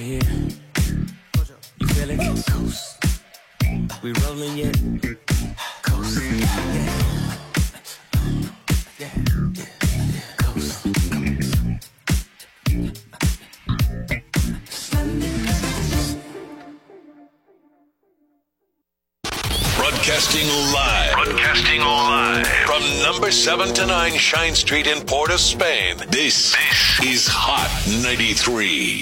here. You feel it? Coast. We rolling yet? Coast. Yeah. Coast. Broadcasting live from number 7 to 9 Shine Street in Port of Spain. This is Hot 93.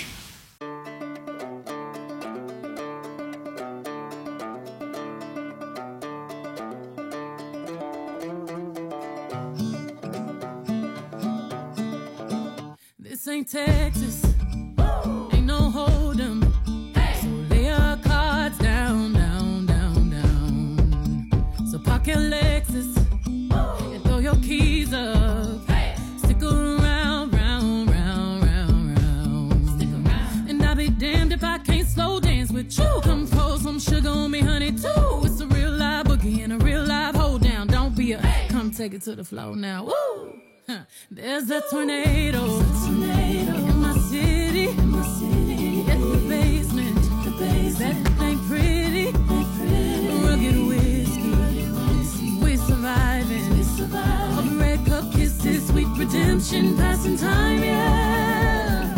This ain't Texas, ain't no hold'em. So lay your cards down, down, down, down. So park your Lexus and throw your keys up. Stick around, round, round, round, round. Stick around. And I'll be damned if I can't slow dance with you. Come pour some sugar on me, honey, too. It's a real live boogie and a real live hold down. Don't be a come take it to the floor now. Woo! There's a tornado in my city. At the basement, that ain't pretty. Rugged whiskey, we're surviving. A red cup kisses, sweet redemption, passing time, yeah.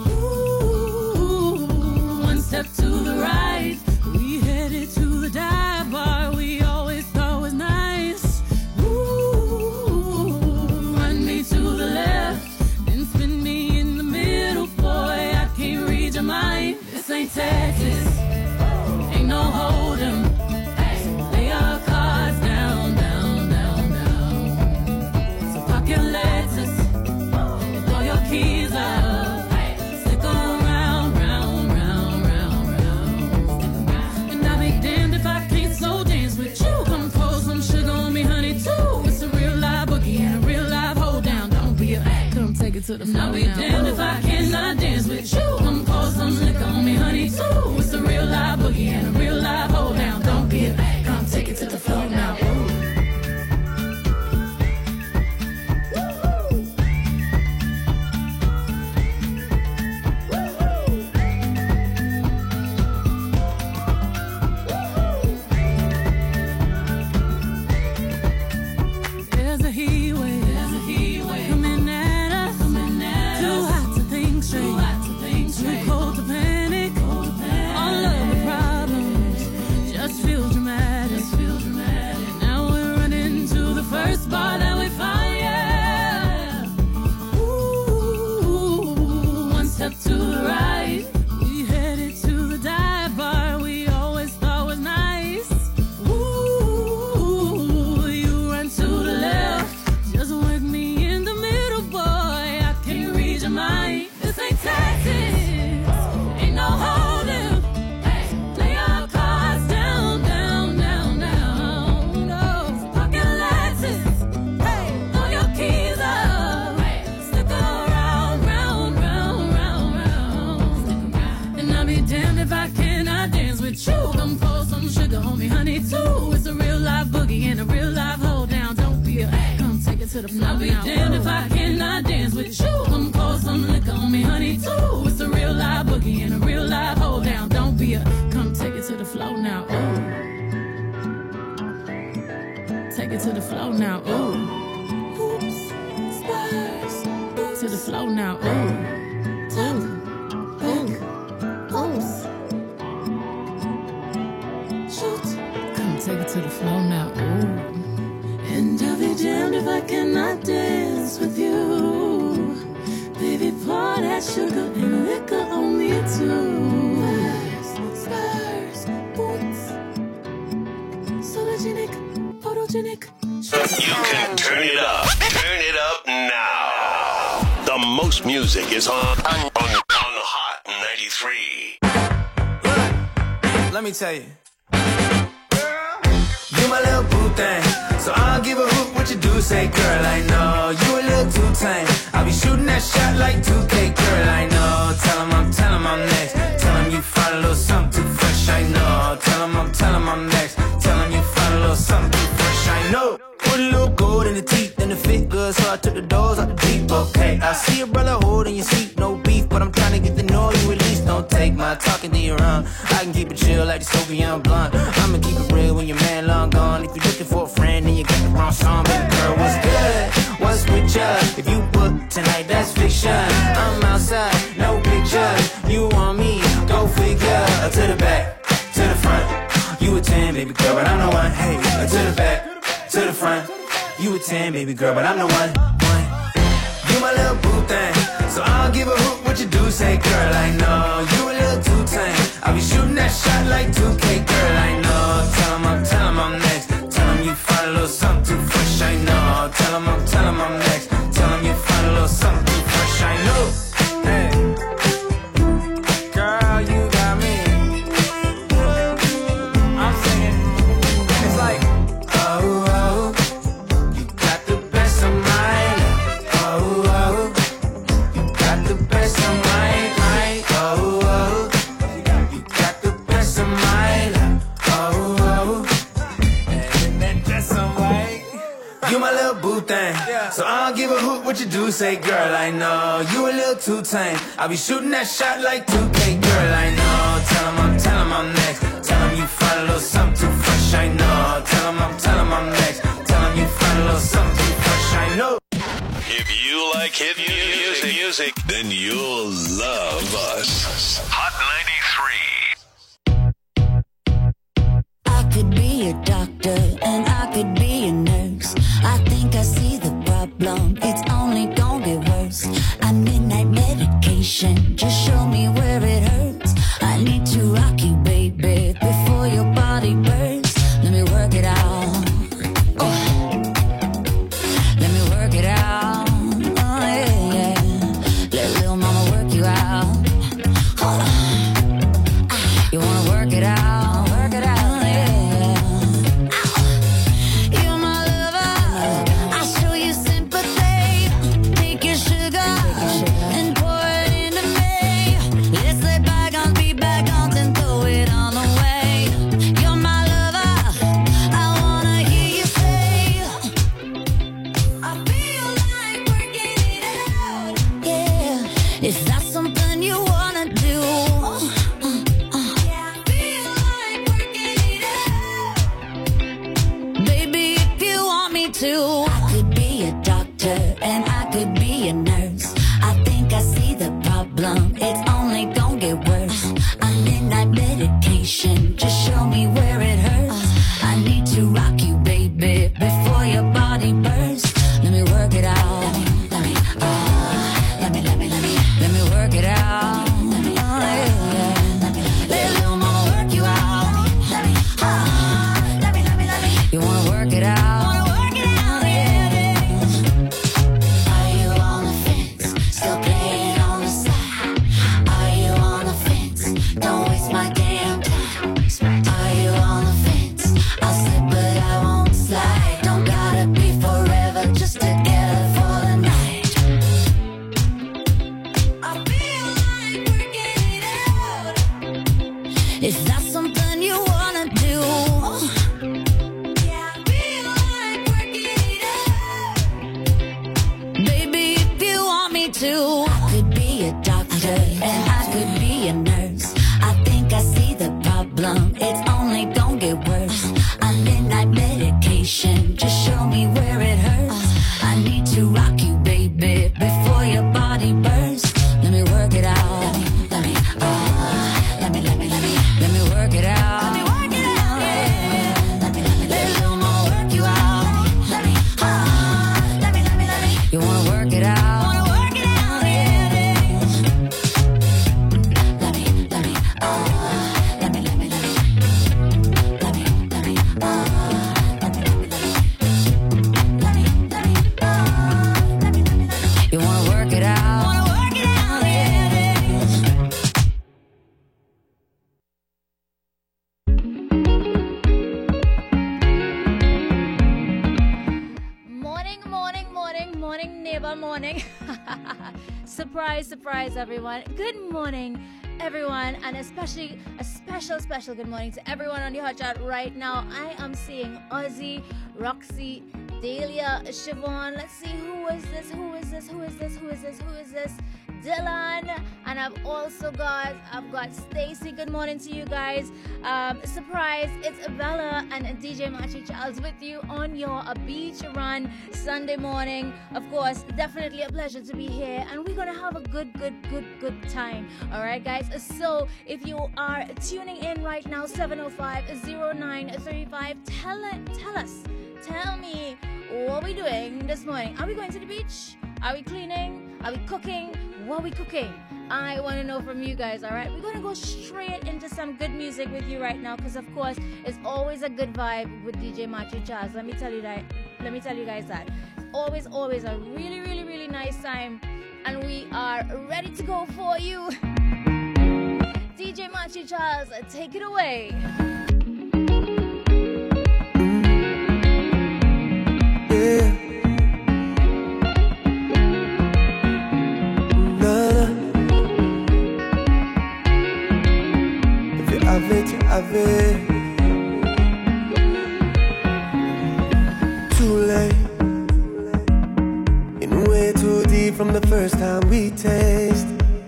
Ooh, one step to the right, we headed to the dive bar we always thought was nice. This ain't Texas, ain't no hold'em. Lay your cards down, down, down, down. So park your Lexus and throw your keys up. Stick around, round, round, round, round. And I'll be damned if I can't slow dance with you. Come pour some sugar on me, honey, too. It's a real live boogie and a real live hold down. Don't be a come take it to the floor. I'll be damned if I cannot dance with you. Come pour some liquor on me, honey, too. It's a real live boogie and a real live hold down. Don't be a come take it to the floor now. There's a heat wave coming at us. Too hot to think straight, too cold to panic. All of the problems just feel dramatic. Now we're running to the first bar that we find, yeah. Ooh, one step to the right, we headed to the dive bar we always thought was nice. Ooh, you run to the left, just work me in the middle, boy. I can't read your mind. This ain't Texas, ain't no hold'em. Lay your cards down, down, down, down. No, park your Lexus, throw your keys up. Stick around, round, round, round, round. And I'll be damned if I cannot dance with you. Come pour some sugar on me, honey, too. It's a real live boogie and a real live hold down. Don't be a come take it to the floor. I'll be damned if I cannot dance with you. Come pour some liquor on me, honey, too. It's a real live boogie and a real live hold down. Don't be a come take it to the floor now. Ooh. Take it to the floor now. Ooh. Hoops, spurs, to the floor now. Ooh. Ooh. Shoot. Come take it to the floor now. Ooh. And I'll be damned if I cannot dance with you. Baby, pour that sugar and liquor on me too. Spurs, boots, sologenic, photogenic. You can turn it up. Turn it up now. The most music is on Hot 93. Let me tell you. You my little boo thing, so I don't give a hoot what you do. Say, girl, I know you a little too tame. I'll be shooting that shot like 2K, girl, I know. Tell him I'm next. Tell him you find a little something too fresh, I know. Tell him I'm next. Tell him you find a little something too fresh, I know. Put a little gold in the teeth and the fit good, so I took the doors out the deep. Okay, I see a brother holding your seat, no beef, but I'm trying to get to know you at least. Don't take feel like the Soviet blunt. I'ma keep it real when your man long gone. If you're looking for a friend, then you got the wrong song. Baby girl, what's good? What's with ya? If you book tonight, that's fiction. I'm outside, no pictures. You want me? Go figure. To the back, to the front. You a 10, baby girl, but I'm the one. Hey, to the back, to the front. You a 10, baby girl, but I'm the one. You my little boo thing, so I don't give a hoot what you do. Say, girl, I know you a little too tame. I'll be shooting that shot like 2K, girl, I know. Tell him I'm next. Tell him you find a little something too fresh, I know. Tell him I'm next. Tell him you find a little something too fresh, I know. Hey, girl, you got me. I'm singing. It's like, oh, you got the best of mine. Oh, you got the best of mine. Oh, you got the best of mine. Oh, and that dress on white. You my little boo thing, so I don't give a hoot what you do. Say, girl, I know you a little too tame. I'll be shooting that shot like 2K, girl, I know. Tell him I'm next. Tell him you find a little something too fresh, I know. Tell him I'm next. Tell him you find a little something too fresh, I know. If you like hit music, then you'll love us. Hot 93. I could be a doctor and I could be a nurse. I think I see the problem, it's only gonna get worse. I'm midnight medication, just show me where it hurts. I need to rock you, baby, before your body bursts. Let me work it out. Let me work it out. Oh yeah. Let little mama work you out. Hold on. You wanna work it out? Work it out. It's only gonna get worse. I'm midnight medication, just show me where it hurts. I need to rock you, baby, before your body bursts. Let me work it out. Let me work it out. Let little mama work you out. You wanna work it out? It's only gonna get worse. I'm midnight medication, just show me where it hurts. I need to rock you, baby, before your body bursts. Let me work it out. Let me work it out. Let little mama work you out. You wanna work it out? Surprise, everyone. Good morning, everyone, and especially a special good morning to everyone on your hot chat right now. I am seeing Ozzy, Roxy, Dahlia, Siobhan. Let's see, who is this? Dylan, and I've got Stacy. Good morning to you guys. Surprise, it's Bella and DJ Machi Charles with you on your beach run Sunday morning. Of course, definitely a pleasure to be here, and we're gonna have a good time. All right, guys. So if you are tuning in right now, 705-0935, tell me what we doing this morning. Are we going to the beach? Are we cleaning? Are we cooking? What are we cooking? I want to know from you guys, all right? We're going to go straight into some good music with you right now because, of course, it's always a good vibe with DJ Machi Charles. Let me tell you guys that. It's always a really nice time, and we are ready to go for you. DJ Machi Charles, take it away. Yeah. Tu avais too late. In way too deep from the first time we taste.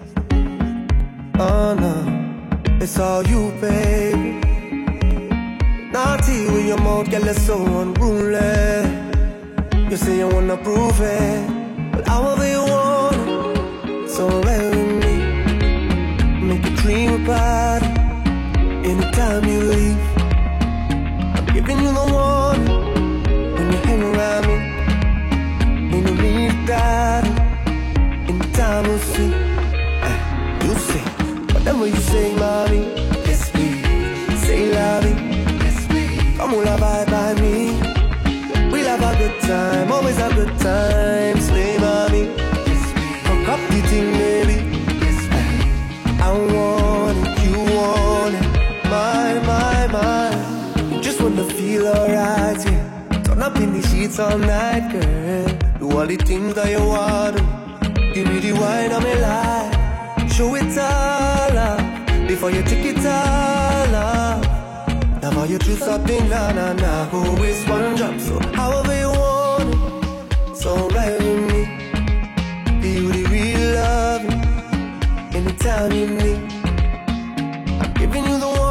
Oh no, it's all you, baby. Naughty with your mouth, girl, it's so unruly. You say you wanna prove it, but however you want it, so right with me. Make a dream about it. Anytime you leave, I'm giving you the one. When you hang around me, ain't no need to die. Anytime we'll see, you'll see. Whatever you say, mommy, yes please. Say lovey, yes please. Come on, vibe by me. We'll have a good time, always a good time. Slay, mommy, yes please. Hook up the thing, baby, yes please. I want it, you want it. My, just wanna feel alright, yeah. Turn up in the sheets all night, girl. Do all the things that you want to. Give me the wine on my life. Show it all up before you take it all off. Now how you choose something, na. Go waste one drop, so however you want it. So right with me. Be you the real love. Anytime you need. I'm giving you the one.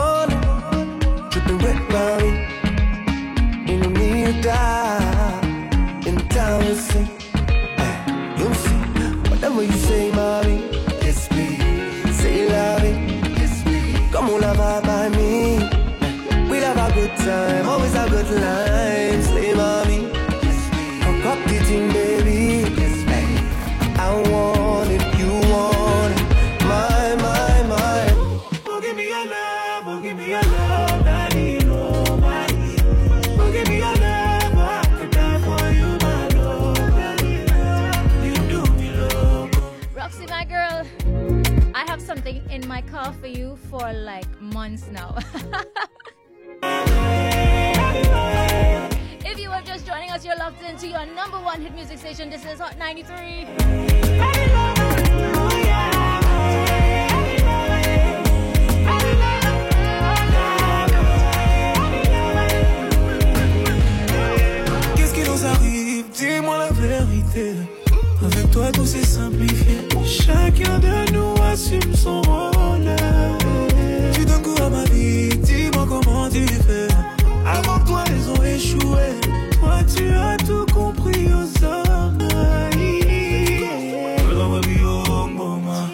Ain't no need to die. In time we'll see. You'll see. Whatever you say, mommy, yes please. Say love it, yes please. Come on, vibe by me. We'll have a good time, always a good line. Slay, mommy, yes please. Hook up the thing, baby, yes please. I want it, you want it. My. Oh, give me your love, oh, give me your love. I have something in my car for you for like months now. If you are just joining us, you're locked into your number one hit music station. This is Hot 93. Qu'est-ce qui nous arrive? Dis-moi la vérité. Avec toi tout s'est simplifié. Chacun de nous assume son rôle. Tu donnes goût à ma vie, dis-moi comment tu fais. Avant que toi ils ont échoué. Toi tu as tout compris aux hommes.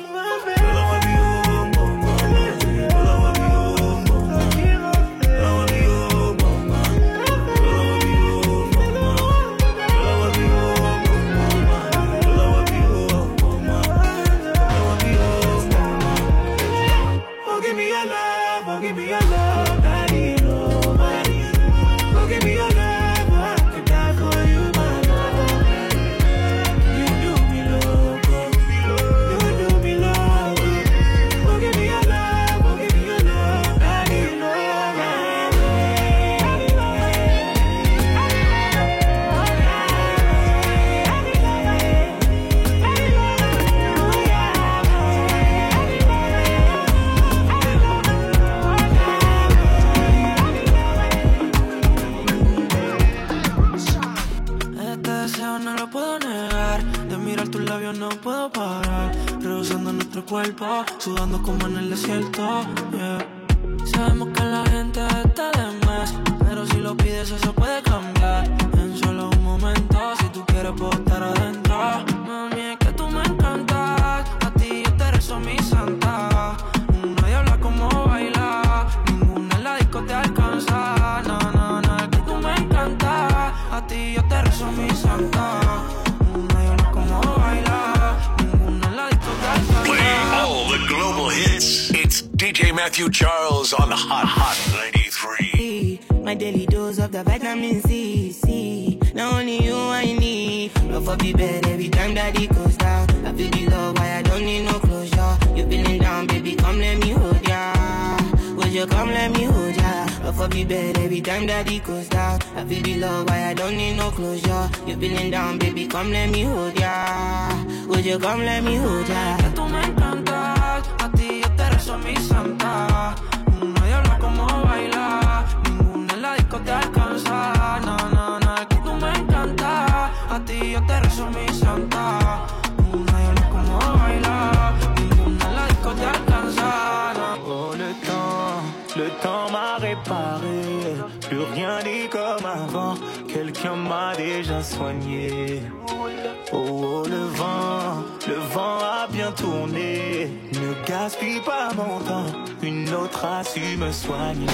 cuerpo, sudando como en el desierto, yeah. Sabemos que la gente está de más, pero si lo pides eso puede cambiar en solo un momento. Si tú quieres puedo estar adentro. Mami, es que tú me encantas, a ti yo te rezo mi santa. Nadie habla como baila, ninguna en la disco te alcanza. No, no, no, es que tú me encantas, a ti yo te rezo mi santa. Nadie habla como baila, ninguna en la disco te alcanza. Playing all the global hits. It's DJ Matthew Charles on the Hot 93. My daily dose of the vitamin C. Not only you I need. Love up the bed every time that it goes down. I feel the love, why I don't need no closure. You feeling down, baby, come let me hold ya. Would you come let me hold ya? Love up the bed every time that it goes down. I feel the love, why I don't need no closure. You feeling down, baby, come let me hold ya. Would you come let me hold ya? Que tú me encantas, a ti yo te rezo mi santa. Nadie habla como baila, ninguna en la disco te alcanza. No, no, no, es que tú me encantas, a ti yo te rezo mi santa. Nadie habla como baila, ninguna en la disco te alcanza. No. Oh, le temps m'a réparé. Plus rien n'est comme avant. Quelqu'un m'a déjà soigné. Oh, le vent a bien tourné. Ne gaspille pas mon temps. Une autre a su me soigner.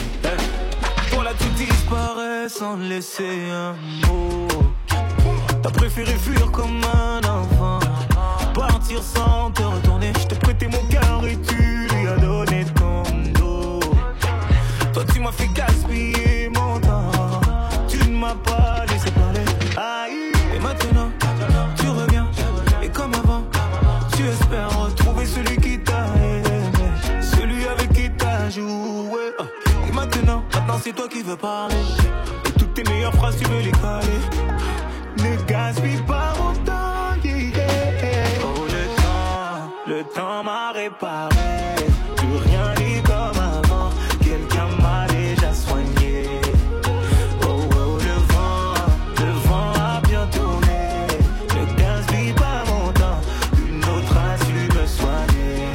Voilà, tu disparais sans laisser un mot. T'as préféré fuir comme un enfant, partir sans te retourner. Je t'ai prêté mon cœur et tu lui as donné ton dos. Toi tu m'as fait gaspiller mon temps. Tu ne m'as pas laissé parler. Aïe. Et maintenant tu reviens. Et comme avant tu espères retrouver celui qui t'a aimé, celui avec qui t'as joué. Et maintenant c'est toi qui veux parler. Et toutes tes meilleures phrases tu veux les caler. Ne gaspille pas mon temps, yeah. Oh, le temps m'a réparé. Plus rien n'est comme avant. Quelqu'un m'a déjà soigné. Oh, oh, le vent a bien tourné. Ne gaspille pas mon temps. Une autre a su me soigner.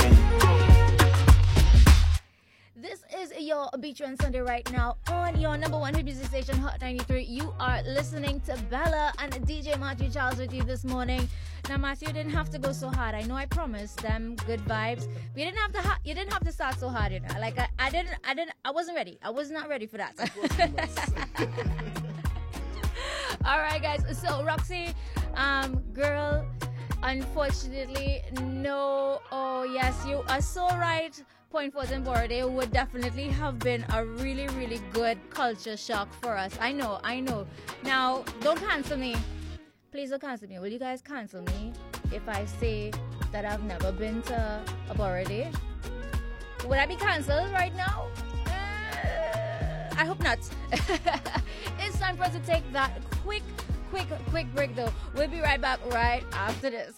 This is your Beach Run Sunday right now on your number one hit music station, Hot 93. You are listening to Bella and DJ Matthew Charles with you this morning. Now, Matthew, you didn't have to go so hard. I know I promised them good vibes, but you didn't have to start so hard, you know. Like I wasn't ready. I was not ready for that. All right, guys. So Roxy, girl, unfortunately, no. Oh yes, you are so right. Point Force and Borode would definitely have been a really, really good culture shock for us. I know. Now, don't cancel me. Please don't cancel me. Will you guys cancel me if I say that I've never been to a Borode? Would I be cancelled right now? I hope not. It's time for us to take that quick break though. We'll be right back right after this.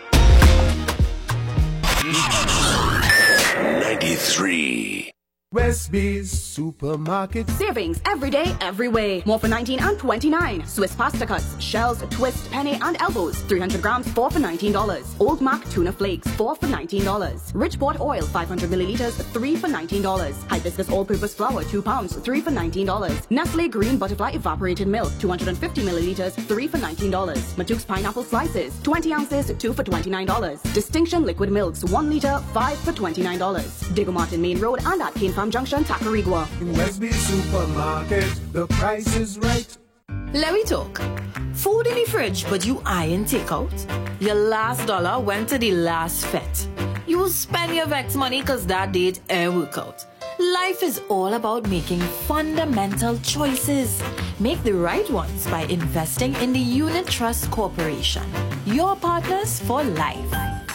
93. Westby's Supermarket. Savings every day, every way. More for 19 and 29. Swiss pasta cuts, shells, twist, penne and elbows. 300 grams, 4 for $19. Old Mac tuna flakes, 4 for $19. Richport oil, 500 milliliters, 3 for $19. Hibiscus all-purpose flour, 2 pounds, 3 for $19. Nestle green butterfly evaporated milk, 250 milliliters, 3 for $19. Matuke's pineapple slices, 20 ounces, 2 for $29. Distinction liquid milks, 1 liter, 5 for $29. Diego Martin Main Road and at Cane Farm Junction, Tacarigua. In Westby Supermarket, the price is right. Let me talk. Food in the fridge, but you eyeing takeout? Your last dollar went to the last fet. You spend your Vex money cause that date air workout. Life is all about making fundamental choices. Make the right ones by investing in the Unit Trust Corporation. Your partners for life.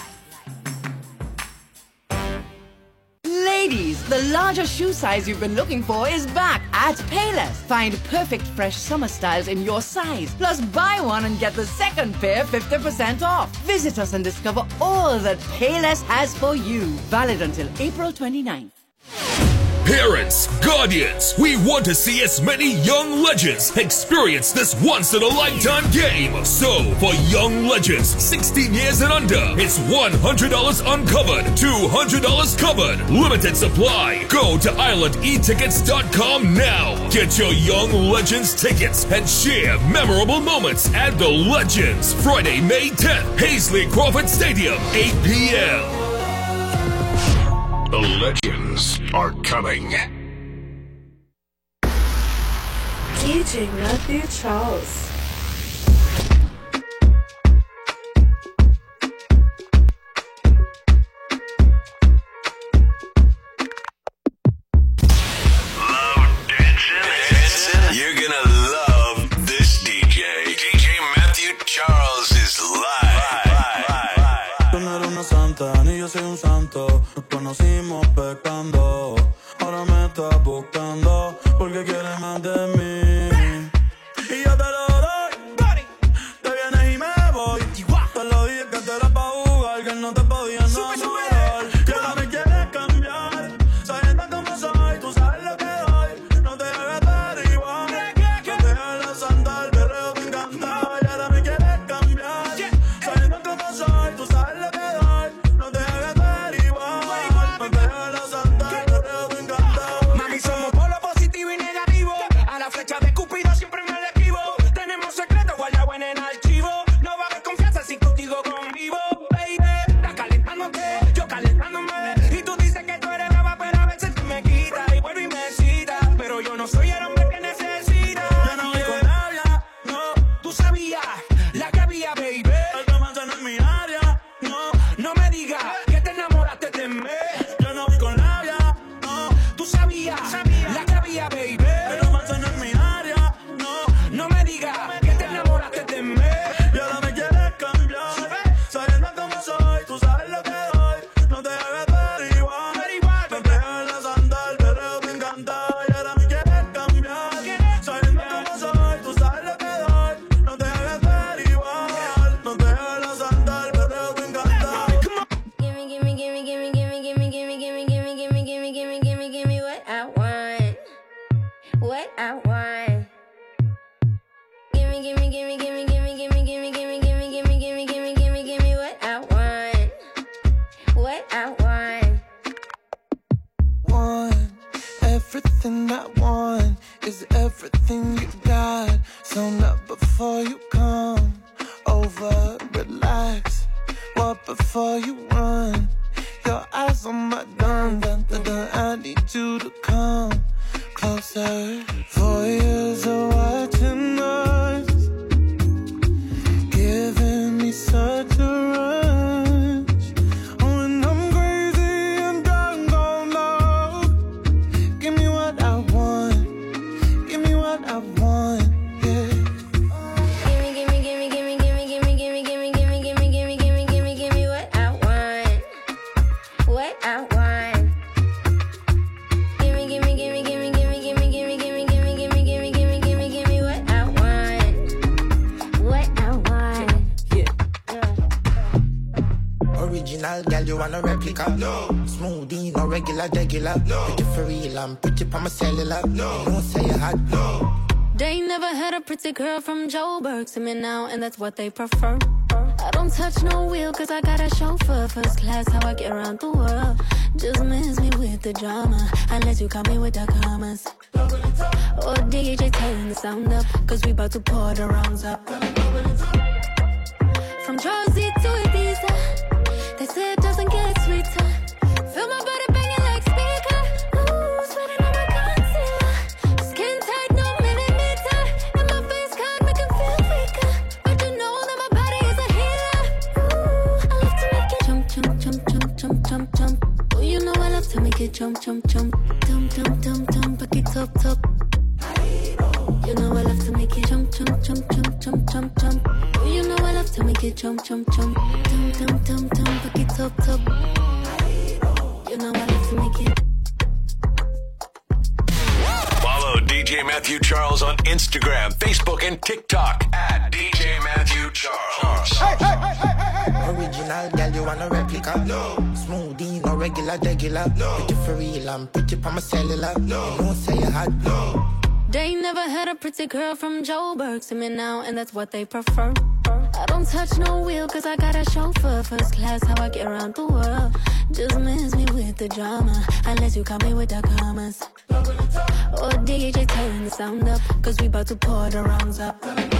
Ladies, the larger shoe size you've been looking for is back at Payless. Find perfect fresh summer styles in your size. Plus buy one and get the second pair 50% off. Visit us and discover all that Payless has for you. Valid until April 29th. Parents, guardians, we want to see as many young legends experience this once-in-a-lifetime game. So, for young legends 16 years and under, it's $100 uncovered, $200 covered. Limited supply. Go to islandetickets.com now. Get your Young Legends tickets and share memorable moments at the Legends. Friday, May 10th, Paisley Crawford Stadium, 8 p.m. The Legends are coming. DJ Matthew Charles. You're gonna love this DJ. DJ Matthew Charles is live. Tú no eres una santa, ni yo soy un santo. Nos conocimos pecando. Ahora me estás buscando porque quieres más de mí. Y yo te lo doy. Te vienes y me voy. Te lo dije que te era pa' jugar, que no te podía enamorar. Que ahora me quieres cambiar. Sabiendo cómo soy, tú sabes lo que doy. No te hagas dar igual. No te hagas andar, pero te encanta. Y ahora me quieres cambiar. Sabiendo cómo soy, tú sabes lo que doy. No te hagas dar igual. No te hagas andar, pero te encanta. Mami, somos polo positivo y negativo. A la flecha de Cupido siempre me le esquivo. Tenemos secretos guardados en el archivo. No va a haber confianza si contigo convivo. Baby, estás calentándote, yo calentándome. Y tú dices que tú eres brava, pero a veces tú me quitas. Y vuelvo y me citas. Pero yo no soy el hombre que necesita. Yo no voy con rabia, no. Tú sabías la que había, baby. El romance no es mi área, no. No me digas que te enamoraste de mí. Yo no voy con rabia, no. Tú sabías la que había, baby. El romance no es mi área, no. No me digas que te enamoraste de mí. Y ahora me quieres cambiar. Sabiendo cómo soy, tú sabes lo que doy. No te hagas dar igual. No te hagas andar, pero te encanta. Y ahora me quieres cambiar. Sabiendo cómo soy, tú sabes lo que doy. No te hagas dar igual. No te hagas andar, pero te encanta. Gimme, gimme, gimme, gimme, gimme, gimme, gimme, gimme, gimme, gimme, gimme, gimme, gimme, gimme what I want. What I want. Gimme, gimme, gimme, gimme, gimme, gimme, gimme, gimme, gimme, gimme, gimme, gimme, gimme, gimme what I want. What I want. Want everything I want is everything you got. So not before you come over, relax. What before you run? Your eyes on my gun, dun, dun, dun. I need you to come closer. 4 years of watching us, giving me such a rush. Oh, and I'm crazy and I'm gon' love. Give me what I want. Give me what I want. Yeah. Gimme, gimme, gimme, gimme, gimme, gimme, gimme, gimme, gimme, gimme, gimme, gimme, gimme, gimme what I want. What I want. Gimme, gimme, gimme, gimme, gimme, gimme, gimme, gimme, gimme, gimme, gimme, gimme, gimme, gimme what I want. What I want. Original girl, you want a replica? No. Smoothie, no regular, regular. No. Pretty for real, I'm pretty pa' my cellular. No. You know say you hot. No. They never had a pretty girl from Joburg to me now, and that's what they prefer. I don't touch no wheel cause I got a chauffeur. First class, how I get around the world. Just miss me with the drama, unless you come me with the commas. Or DJ turn the sound up, cause we about to pour the rounds up. From Jersey to Ibiza, they say it doesn't get sweeter. Feel my body banging like speaker. Ooh, sweating on my concealer. Skin tight, no millimeter. And my face can't make it feel weaker. But you know that my body is a healer. Ooh, I love to make it jump, jump, jump, jump, jump, jump, jump. Oh, you know I love to make it jump, jump, jump. Jump, jump, jump, jump, back it up, top. You know I love to make it jump, jump, jump, jump, jump, jump, jump. Oh, you know I love to make it jump, jump, jump. Jump, jump, jump, jump, back it up, top. You know I love to make it. Follow DJ Matthew Charles on Instagram, Facebook, and TikTok at DJ Matthew Charles. Original girl, you want a replica? No. Smoothie, no regular, regular. No. Pretty for real, I'm pretty pa my cellular. No. You know say you hot. No. They ain't never had a pretty girl from Joburg to me now, and that's what they prefer. I don't touch no wheel, cause I got a chauffeur. First class, how I get around the world. Just miss me with the drama, unless you call me with the commas. Or DJ, turn the sound up, cause we about to pour the rounds up.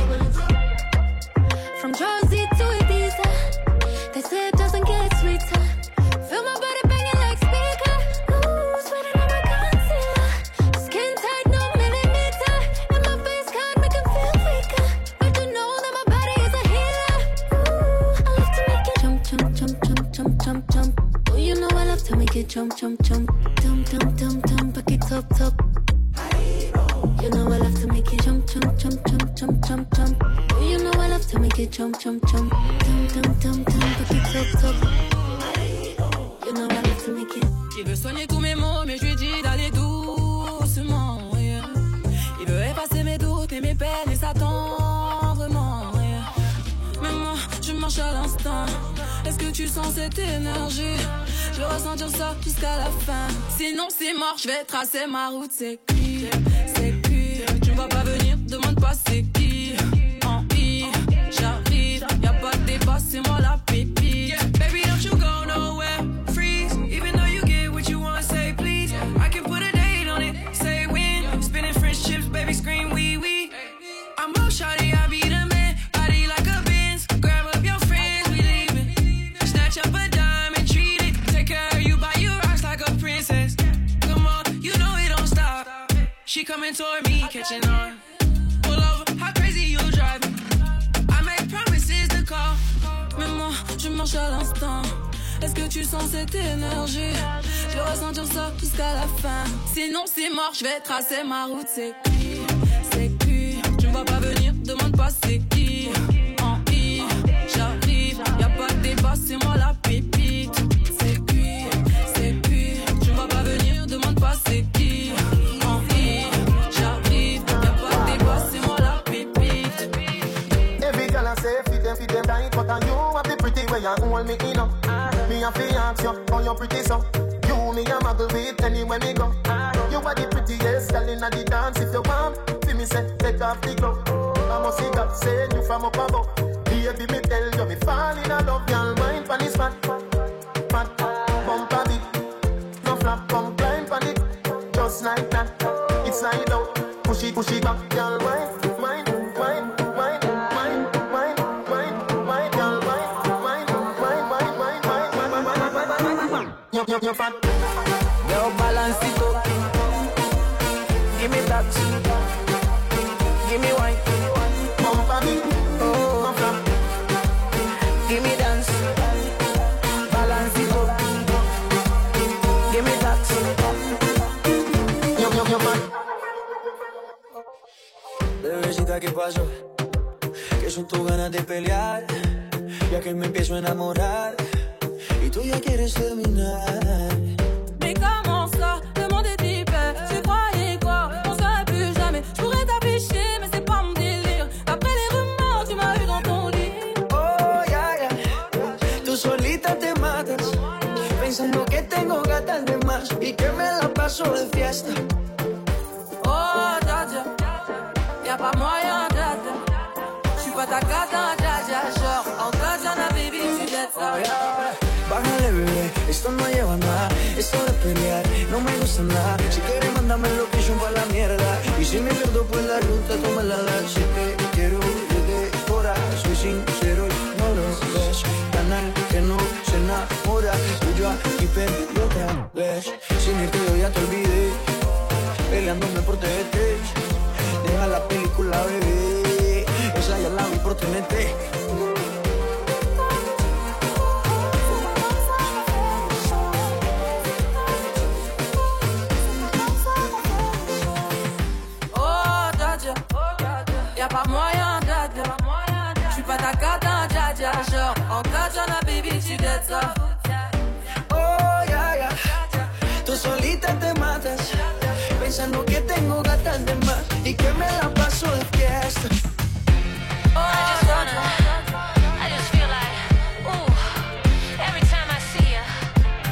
From Jersey to Ibiza, they say it doesn't get sweeter. Feel my body banging like speaker. Ooh, sweating on my concealer. Skin tight, no millimeter. And my face can't make it feel weaker. But you know that my body is a healer. Ooh, I love to make it jump, jump, jump, jump, jump, jump, jump. Oh, you know I love to make it jump, jump, jump. Jump, jump, jump, jump, back it up, top. You know I love to make it jump, jump, jump, jump, jump, jump, jump. Oh, you know I love to make it jump, jump, jump. Jump, jump, jump, jump, back it up, top. You know I love to make it. Il veut soigner tous mes maux, mais je lui dis d'aller doucement, yeah. Il veut effacer mes doutes et mes peines et s'attend vraiment, yeah. Mais moi, je marche à l'instant. Est-ce que tu sens cette énergie? Je veux ressentir ça jusqu'à la fin. Sinon c'est mort, je vais tracer ma route, c'est cuit, c'est cuit. Tu ne vas pas venir, demande pas c'est qui. En I, j'arrive, y'a pas de débat, c'est moi la pépite. Yeah, baby, don't you go nowhere, freeze. Even though you get what you want, say please. I can put a date on it, say when. Spinning French chips, baby, scream wee wee. I'm all shawty, I be the man. Body like a Benz, grab up your friends, we leaving. Snatch up a dime and treat it. Take care of you, buy you rocks like a princess. Come on, you know it don't stop. She coming toward me, catching on. Pull over, how crazy you driving. I make promises to call. Mais moi, je marche à l'instant. Est-ce que tu sens cette énergie? Je vais ressentir ça jusqu'à la fin. Sinon c'est mort, je vais tracer ma route, c'est cuit, c'est cuit. Tu ne vas pas venir, demande pas c'est qui. En I, j'arrive, y'a pas de débat, c'est moi la pépite. C'est cuit, c'est cuit. Tu ne vas pas venir, demande pas c'est qui. En I, j'arrive, y'a pas de débat, c'est moi la pépite. Every girl I say fit them right, but you have the pretty way you hold me in up. Me a fi ask you, how you pretty so? You me a muggle with anywhere me go. You are the prettiest girl inna the dance. If you want, feel me say take off the glove. I must see God send you from up above. Baby me tell you me fall in love, girl. Mind pon this fat, fat, bump a bit. No flap, come climb pon it, just like that. It's slide out, push it back, girl. Mind, mind, mind, mind, mind, mind, mind, mind, girl. Mind, mind, mind, mind, mind, mind, mind, mind, mind. You're fat. Girl, balance it up. Give me that. Give me wine. Bump a bit. Oh, flap. Give me dance. Balance it up. Give me that. You're fat. Bebecita, ¿qué pasó? Que son tus ganas de pelear, ya que me empiezo a enamorar y tú ya quieres terminar. Mais comment ça? Le monde est hyper. Tu croyais quoi? On serait plus jamais. Je pourrais t'afficher, mais c'est pas mon délire. Après les rumeurs, tu m'as eu dans ton lit. Oh, ya, ya. Tú solita te matas, pensando que tengo gatas de más y que me la paso de fiesta. Oh, dja dja. Y'a pas moyen, dja dja. J'suis pas ta cata, dja dja. Genre, en Tatiana, baby, tu jettes ça. Bájale, bebé, esto no lleva a nada. Esto de pelear no me gusta nada. Si quieres, mándame location pa' la mierda. Y si me pierdo, pues la ruta tú me la das. Si te quiero desde ahora, soy sincero y no lo ves. Canal que no se enamora. Y yo aquí perdí otra vez. Sin irte yo ya te olvidé, peleándome por TNT. Deja la película, bebé, esa ya la vi por TNT. Y'a pas moyen, dja dja. J'suis pas ta cata, dja dja. Genre, en Tatiana, baby, tu jettes ça. Oh, ya, ya. Tú solita te matas, pensando que tengo gatas de más y que me la paso de fiesta. Oh, I just feel like, ooh, every time I see ya,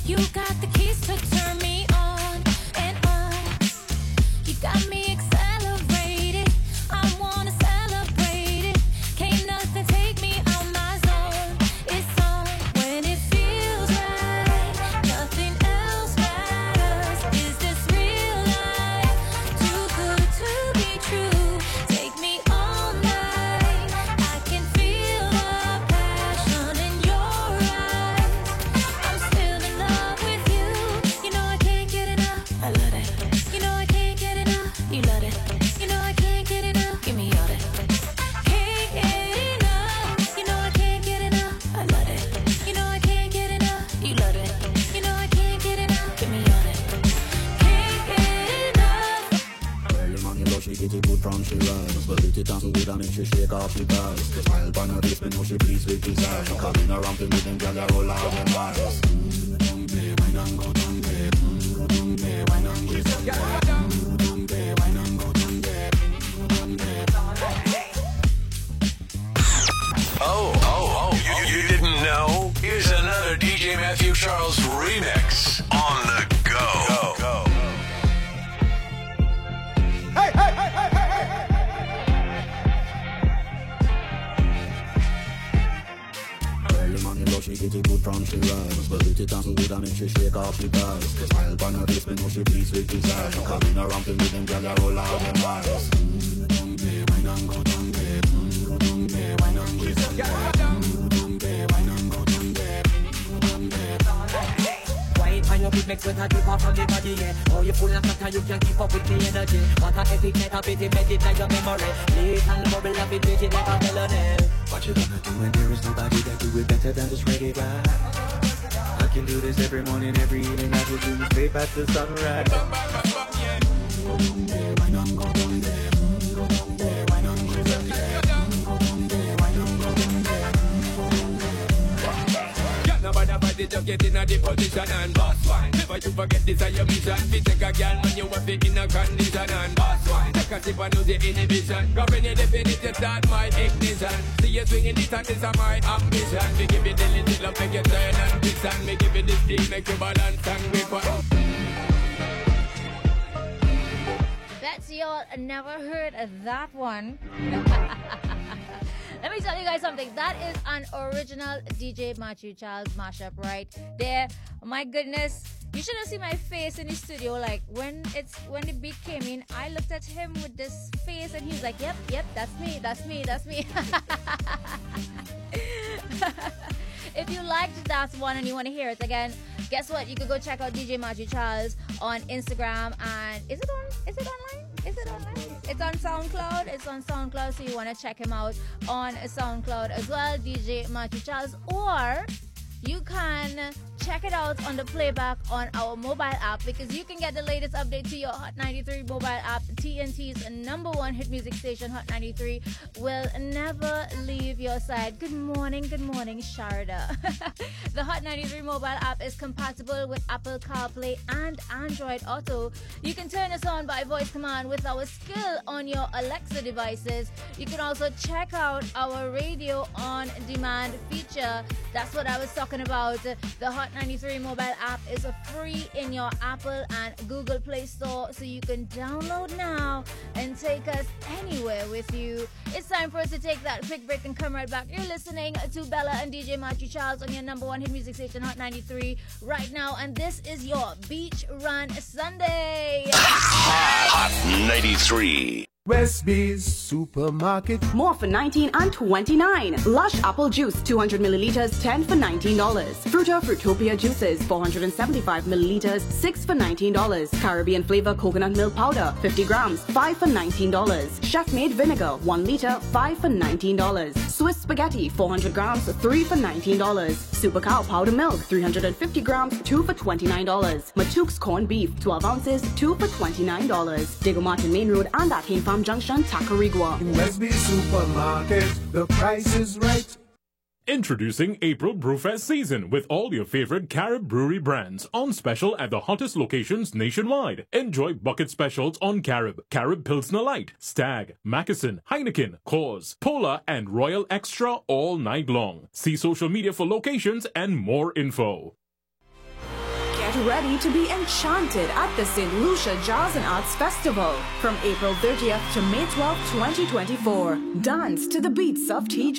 You got the keys to turn me on and on. You got me accelerated. I wanna celebrate it. Can't nothing take me out my zone. It's on when it feels right. Nothing else matters. Is this real life? Too good to be true. Take me all night. I can feel the passion in your eyes. I'm still in love with you. You know I can't get enough. I love it. You know I can't get enough. You love it. You know I can't get enough. Give me all that. Can't get enough. You know I can't get enough. I love it. You know I can't get enough. You love it. You know I can't get enough. Give me all that. Can't get enough. Early morning love, she get it good from she rise. But it down so good and make she shake off the guys. The smile on her face, but know she pleased with desire. She coming around to me, them girl, I roll out them eyes. Wine and go down there. Wine and go down there. Wine and go down there. You didn't know? Here's another DJ Matthew Charles remix on the go. Hey, hey, hey, hey, hey, hey. Early morning love, she get it good from she rise. But it down so good and make she shake off the guys. The smile on her face, but know she pleased with desire. She coming around to me, them girl, I roll out them eyes. Wine and go down there. Wine and go down there. Wine and go down there. Wine on your feet, make sweat and drip off from the body, yeah. Oh, you full of fat, you can keep up with the energy. What a epic night, a bit embedded like your memory. Late and bubble, a bit rigid like a melody. What you gonna do when there is nobody that do it better than this reggae guy? I can do this every morning, every evening. I will do this straight back to sunrise. Wine and go down there. Wine and go down there. Nobody fight it, just get in a the position and boss wine. Never you forget this is your mission. Fi take a girl when you have it in a condition and boss wine. Take a sip and lose the inhibition. Grab any definition, start my ignition. See you swinging this and this is my ambition. Me give you the little love, make you turn and twist and me give you this deal, make you balance and grip on. Bet y'all never heard of that one. Let me tell you guys something. That is an original DJ Matthew Charles mashup right there. My goodness. You should have seen my face in the studio. Like when the beat came in, I looked at him with this face and he was like, yep, that's me. If you liked that one and you want to hear it again, guess what? You could go check out DJ Matthew Charles on Instagram. And is it online? It's on SoundCloud. It's on SoundCloud, so you want to check him out on SoundCloud as well, DJ Matthew Charles. Or you can check it out on the playback on our mobile app, because you can get the latest update to your Hot 93 mobile app. TNT's #1 hit music station, Hot 93, will never leave your side. Good morning, Sharda. The Hot 93 mobile app is compatible with Apple CarPlay and Android Auto. You can turn us on by voice command with our skill on your Alexa devices. You can also check out our radio on demand feature. That's what I was talking about. The Hot 93 mobile app is free in your Apple and Google Play Store, so you can download now and take us anywhere with you. It's time for us to take that quick break and come right back. You're listening to Bella and DJ Matthew Charles on your #1 hit music station, Hot 93, right now, and this is your Beach Run Sunday. Hot 93. Westby's Supermarket. More for $19 and $29. Lush apple juice, 200 milliliters, 10 for $19. Fruta Fruitopia juices, 475 milliliters, 6 for $19. Caribbean flavor coconut milk powder, 50 grams, 5 for $19. Chef-made vinegar, 1 liter, 5 for $19. Swiss spaghetti, 400 grams, 3 for $19. Super cow powder milk, 350 grams, 2 for $29. Matuke's corned beef, 12 ounces, 2 for $29. Diego Martin Main Road and at Hain Farm Junction, Tacarigua. In Westby Supermarket, the price is right. Introducing April Brewfest season with all your favorite Carib Brewery brands on special at the hottest locations nationwide. Enjoy bucket specials on Carib, Carib Pilsner Light, Stag, Mackeson, Heineken, Coors, Polar, and Royal Extra all night long. See social media for locations and more info. ready to be enchanted at the St. Lucia Jazz and Arts Festival from April 30th to May 12th, 2024. Dance to the beats of TJ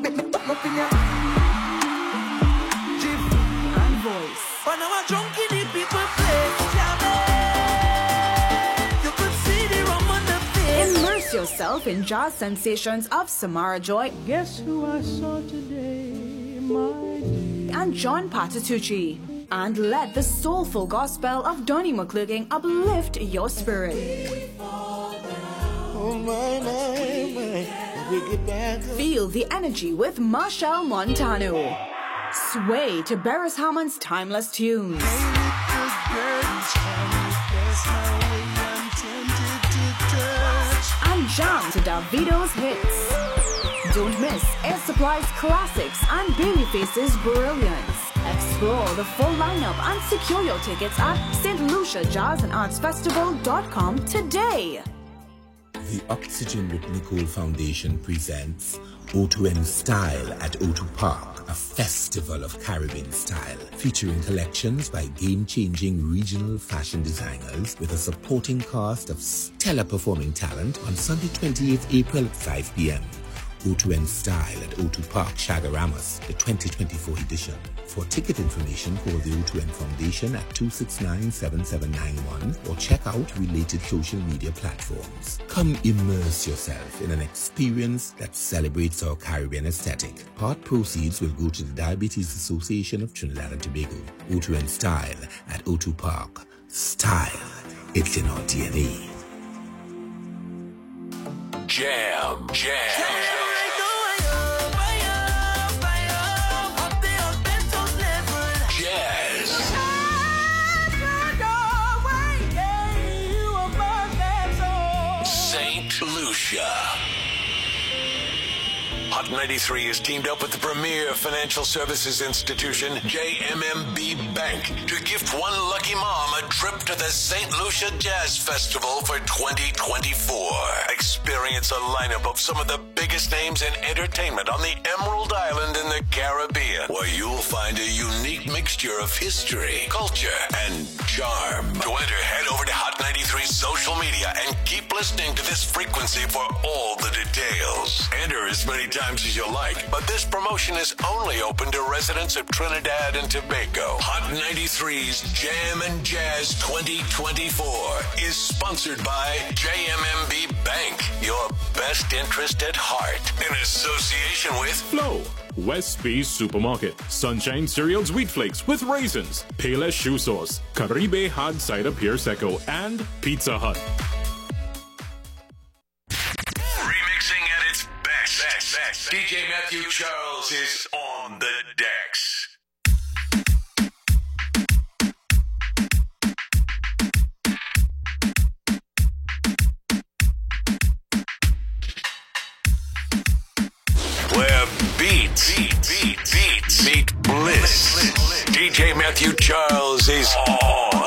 and voice. Immerse yourself in jazz sensations of Samara Joy. Guess who I saw today, my dear? And John Patitucci. And let the soulful gospel of Donnie McClurkin uplift your spirit. Oh my. Feel the energy with Marshall Montano. Sway to Beres Hammond's timeless tunes. And jam to Davido's hits. Don't miss Air Supply's classics and Babyface's brilliance. Explore the full lineup and secure your tickets at stluciajazzandartsfestival.com today. The Oxygen with Nicole Foundation presents O2N Style at O2 Park, a festival of Caribbean style, featuring collections by game-changing regional fashion designers with a supporting cast of stellar performing talent on Sunday 28th April at 5 p.m. O2N Style at O2 Park Shagaramas, the 2024 edition. For ticket information, call the O2N Foundation at 269-7791 or check out related social media platforms. Come immerse yourself in an experience that celebrates our Caribbean aesthetic. Part proceeds will go to the Diabetes Association of Trinidad and Tobago. O2N Style at O2 Park. Style, it's in our DNA. Jam. St. Lucia. Hot 93 is teamed up with the premier financial services institution, JMMB Bank, to gift one lucky mom a trip to the St. Lucia Jazz Festival for 2024. Experience a lineup of some of the biggest names in entertainment on the Emerald Island in the Caribbean, where you'll find a unique mixture of history, culture, and charm. To enter, head over to Hot 93's social media and keep listening to this frequency for all the details. Enter as many times as you like, but this promotion is only open to residents of Trinidad and Tobago. Hot 93's Jam and Jazz 2024 is sponsored by JMMB Bank, your best interest at heart, in association with Flow, West Bay Supermarket, Sunshine Cereals Wheat Flakes with raisins, Payless Shoe Sauce, Caribe Hard Cider Pure Seco, and Pizza Hut. remixing at its best. DJ Matthew Charles is on the decks. Where beats meet bliss. DJ Matthew Charles is on.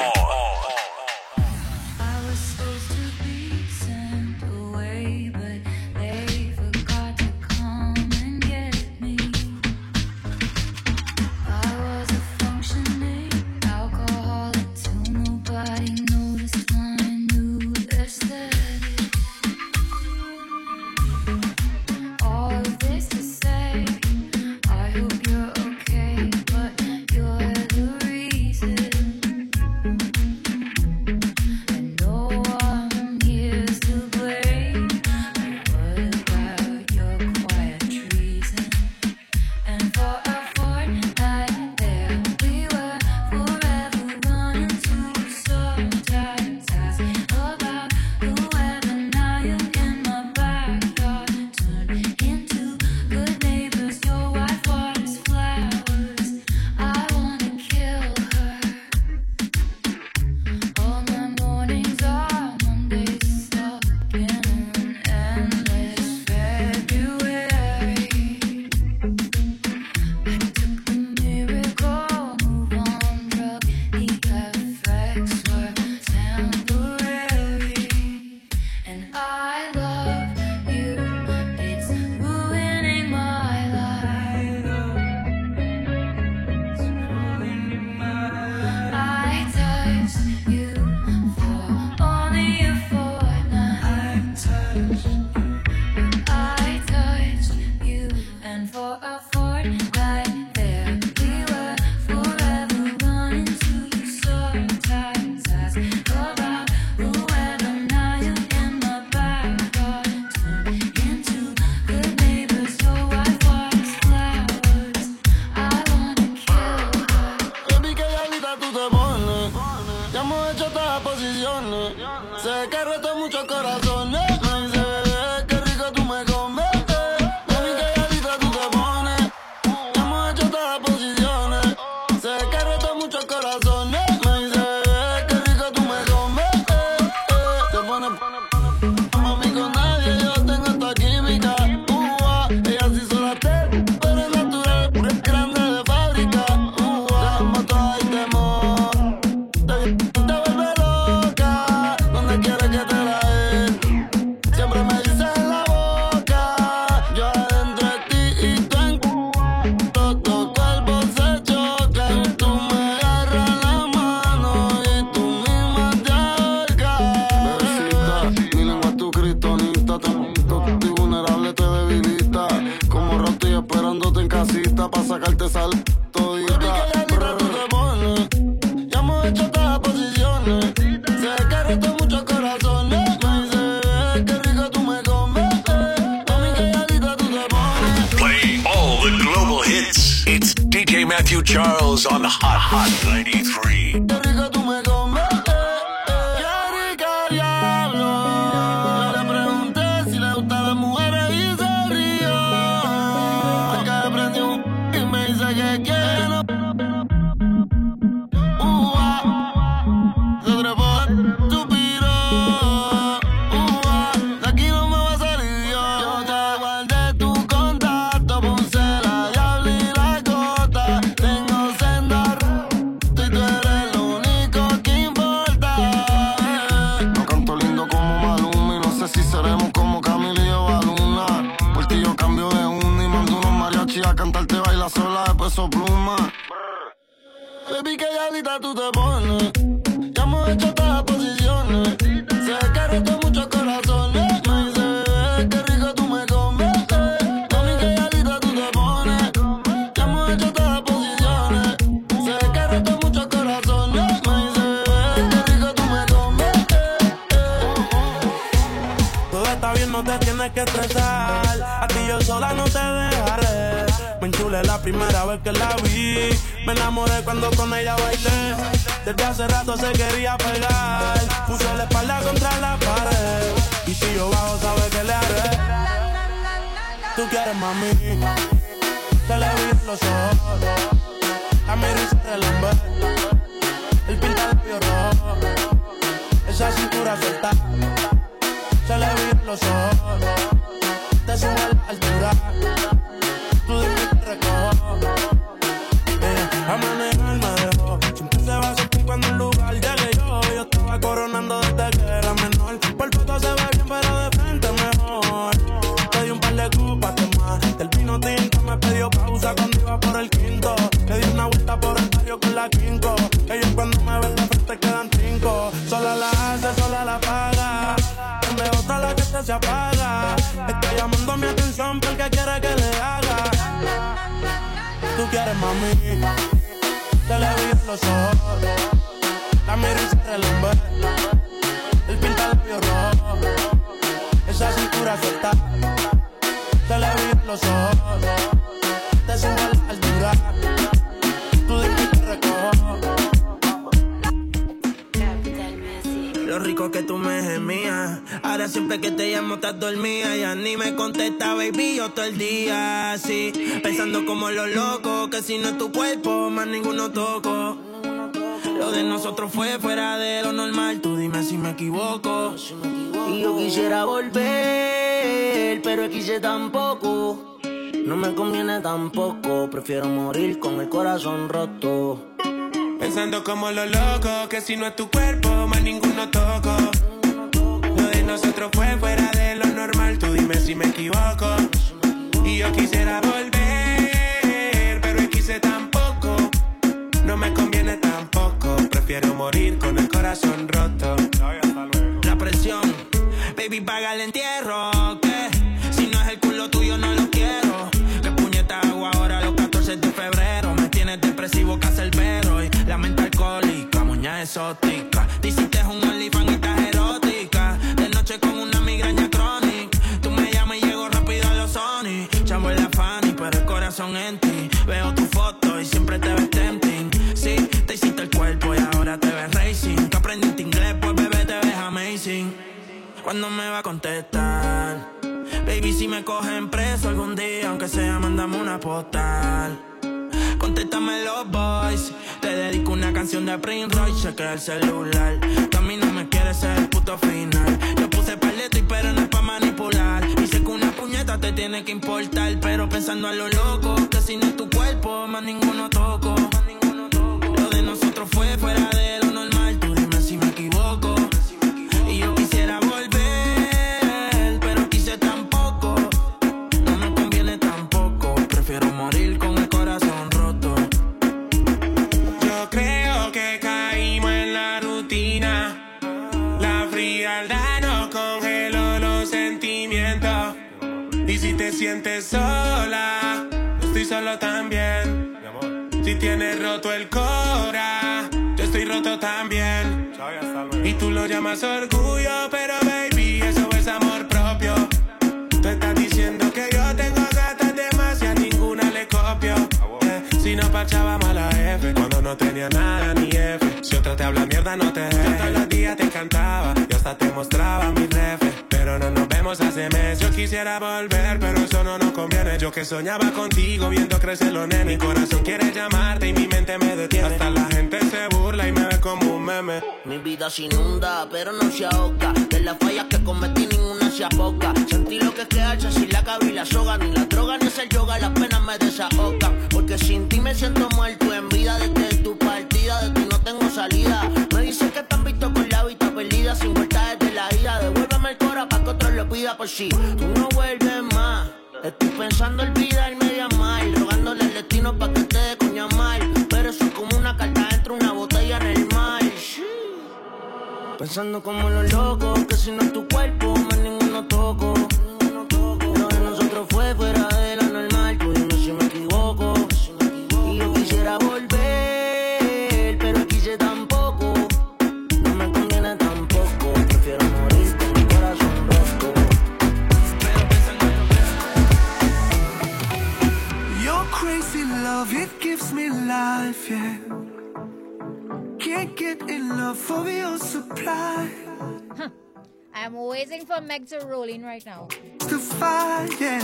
Sé que roto muchos corazones. Me dice, bebé, qué rico tú me comes. Mami, que gatita tú te pones. Ya hemos hecho todas las posiciones. Sé que roto muchos corazones. Me dice, bebé, qué rico tú me comes. Se pone mami con nadie, yo tengo esta química. Ella sí sola te, pero es natural, grande de fábrica. Tenemos todo el temor. Te vuelve loca, donde quiera que te la dé. Siempre me dices en la boca, yo adentro de ti y tú en los cuerpos se chocan. Tú me agarras la mano y tú misma te ahorcas. Bebecita, mi lengua es tu kriptonita. Te vulnerable, te debilita. Como roto y esperándote en casita pa' sacarte sal todita. Tú te pones, ya hemos hecho todas las posiciones. Sé que roto muchos corazones. Me dice, bebé, qué rico tú me comes. Mami, que gatita tú te pones. Play all the global hits. It's DJ Matthew Charles on Hot 93. Qué rico tú me comes. Qué rica diablo. Yo le pregunté si le gustan las mujeres y se rió. Acá prendí y me dice que no. Se trepó, suspiró. De aquí no me va a salir yo. Te guardé tu contacto, puse la diabla y la gota. Tengo senda y tú eres lo único que importa. No canto lindo como Maluma y no sé si seremos como Camila y Ovaluna. Por ti yo cambio de una y mando unos mariachis a cantarte baila sola de Peso Pluma. Baby, que diablita tú te pones. Ya hemos hecho todas las posiciones. Sé que roto muchos corazones. Me dice, bebé, qué rico tú me comes. Mami, que diablita tú te pones. Ya hemos hecho todas las posiciones. Sé que roto muchos corazones. Me dice, bebé, qué rico tú me comes. Todo está bien, no te tienes que estresar. A ti yo sola no te dejaré. Me enchulé la primera vez que la vi. Me enamoré cuando con ella bailé. Desde hace rato se quería pegar. Puso la espalda contra la pared. Y si yo bajo, sabes que le haré. Tú quieres, mami. Se le vi los ojos. La miro y se relambe. El pinta labios rojo. Esa cintura suelta. Se le vi los ojos. Te sube a la altura. Tú dime y te recojo. A manejar me dejó. Siempre se va a sentir cuando un lugar llegue yo. Yo estaba coronando desde que era menor. Por foto se ve bien, pero de frente mejor. Te di un par de copas de más. Del vino tinto me pidió pausa cuando iba por el quinto. Le di una vuelta por el barrio con la quinco. Ellos cuando me ven de frente quedan trinco. Sola la hace, sola la paga. Donde otra la que se apaga. Está llamando mi atención porque quiere que le haga. Tú quieres, mami. Te le vi en los ojos. La miro y se relambe. El pinta labios rojo. Esa cintura suelta. Te le vi en los ojos. Te sube a la altura. Tú dime y te recojo. Lo rico que tú me gemías. Ahora siempre que te llamo estás dormida. Ya ni me contesta, baby, yo todo el día así, pensando como los locos. Que si no es tu cuerpo, más ninguno toco. Lo de nosotros fue fuera de lo normal. Tú dime si me equivoco. Y yo quisiera volver, pero quise tampoco. No me conviene tampoco. Prefiero morir con el corazón roto. Pensando como los locos, que si no es tu cuerpo, más ninguno toco. Lo de nosotros fue fuera de lo normal. Tú dime si me equivoco. Y yo quisiera volver, pero quise tampoco. No me conviene tampoco. Prefiero morir con el corazón roto. La presión, baby, paga el entierro. ¿Qué? Si no es el culo tuyo, no lo quiero. ¿Qué puñeta hago ahora los 14 de febrero? Me tienes depresivo, cancerbero. Y la mente alcohólica, muñeca exótica. Te hiciste un OnlyFans y estás erótica. De noche con una migraña crónica. Tú me llamas y llego rápido a los Sony. Chamo en la Fanny, pero el corazón en ti. Veo tu foto y siempre te ves tempting. Sí, te hiciste el cuerpo y ahora te ves racing. Tú aprendiste inglés, pues bebé te ves cuándo me va a contestar. Baby, si me cogen preso algún día, aunque sea, mándame una postal. Contéstame los boys, te dedico una canción de Prince Royce, chequea el celular. Tú a mí no me quieres ser el puto final. Yo puse paleto y pero no es pa' manipular. Dice que una puñeta te tiene que importar, pero pensando a lo loco, que si no es tu cuerpo, más ninguno toco. Lo de nosotros fue fuera de lo normal, tú dime si me equivoco. Y yo quisiera volver, pero quise tampoco. No me conviene tampoco, prefiero morir con el corazón roto. Yo creo que caímos en la rutina. La frialdad nos congeló los sentimientos. Y si te sientes sola, yo estoy solo también. Si tienes roto el cora, yo estoy roto también. Y tú lo llamas orgullo, pero baby, eso es amor propio. Tú estás diciendo que yo tengo gatas de más y a ninguna le copio. Si no parchábamos a la F, cuando no tenía nada ni F. Si otra te habla mierda, no te dejes. Yo todos los días te cantaba y hasta te mostraba mi refe. Pero no nos vemos hace meses. Yo quisiera volver, pero eso no nos conviene. Yo que soñaba contigo viendo crecer los nenes. Mi corazón quiere llamarte y mi mente me detiene. Hasta la gente se burla y me ve como un meme. Mi vida se inunda, pero no se ahoga. De las fallas que cometí ninguna se apoca. Sentí lo que es quedarse sin la cabra y la soga. Ni la droga ni el yoga, las penas me desahogan. Porque sin ti me siento muerto en vida. Desde tu partida, de ti no tengo salida. Me dicen que te han visto con la vista perdida. Sin vuelta desde la ira. Devuélveme el cora pa' que otro lo pida por si tú no vuelves más. Estoy pensando olvidarme de amar, rogándole al destino pa' que te dé coña mal. Pero eso es como una carta dentro de una botella en el mar. Pensando como los locos, que si no es tu cuerpo, más ninguno toco. Lo de nosotros fue fuera de lo normal, tú dime si me equivoco. Y yo quisiera volver, pero quise tampoco. No me conviene tampoco, prefiero morir con mi corazón roto. Your crazy love, it gives me life, yeah. Can't get enough of your supply. I'm waiting for Meg to roll in right now. To fight, yeah.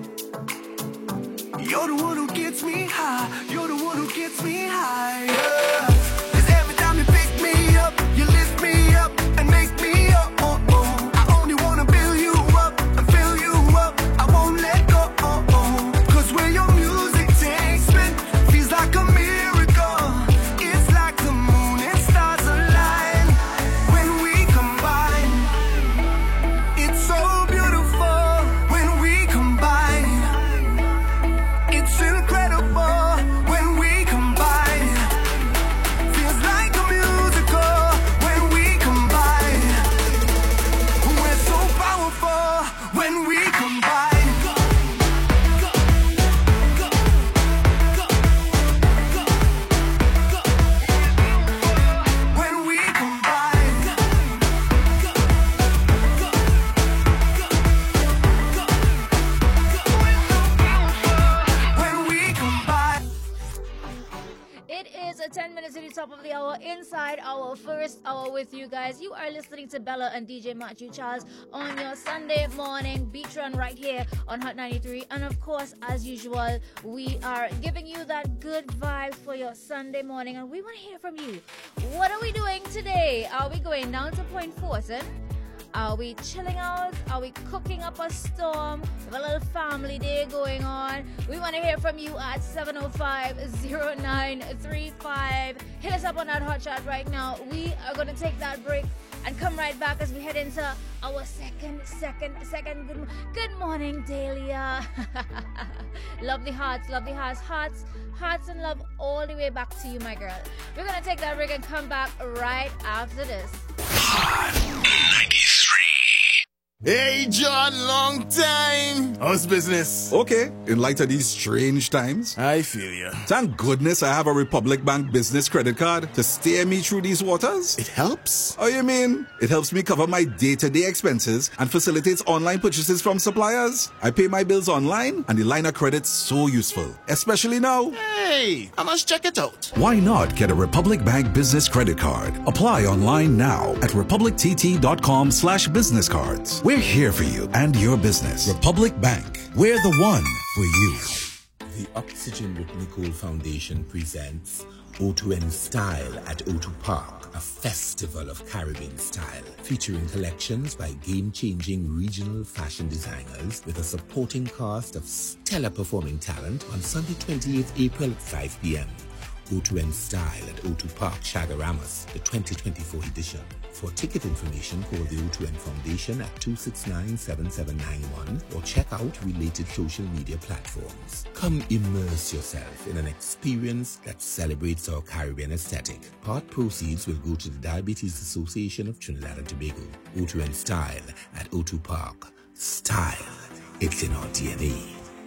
You're the one who gets me high. You're the one who gets me high. Yeah. 'Cause every time you pick me up, you lift me up and make me up. Oh, oh. I only wanna build you up and fill you up. I won't let go. Oh, oh. 'Cause where your music takes me feels like a miracle. It's like the moon and stars align when we combine. It's so beautiful when we combine. It's incredible when we combine. Feels like a musical when we combine. We're so powerful when we combine. When we combine. When we combine. It is 10 minutes to the top of the hour inside our first hour with you guys. You are listening to Bella and DJ Matthew Charles on your Sunday morning beach run right here on Hot 93. And of course, as usual, we are giving you that good vibe for your Sunday morning. And we want to hear from you. What are we doing today? Are we going down to Point Fortin? Are we chilling out? Are we cooking up a storm? We have a little family day going on. We want to hear from you at 705-0935. Hit us up on that hot chat right now. We are going to take that break and come right back as we head into our second. Good morning, Dahlia. Love the hearts, hearts and love all the way back to you, my girl. We're going to take that break and come back right after this. Hot 93. Hey, John, long time. How's business? Okay, in light of these strange times. I feel ya. Thank goodness I have a Republic Bank business credit card to steer me through these waters. It helps? Oh, you mean? It helps me cover my day-to-day expenses and facilitates online purchases from suppliers. I pay my bills online, and the line of credit's so useful, especially now. Hey, I must check it out. Why not get a Republic Bank business credit card? Apply online now at republictt.com/business cards. We're here for you and your business. Republic Bank. We're the one for you. The Oxygen with Nicole Foundation presents O2N Style at O2 Park, a festival of Caribbean style, featuring collections by game-changing regional fashion designers with a supporting cast of stellar performing talent on Sunday 28th April at 5 p.m. O2N Style at O2 Park, Chagaramas, the 2024 edition. For ticket information, call the O2N Foundation at 269-7791 or check out related social media platforms. Come immerse yourself in an experience that celebrates our Caribbean aesthetic. Part proceeds will go to the Diabetes Association of Trinidad and Tobago. O2N Style at O2 Park. Style, it's in our DNA.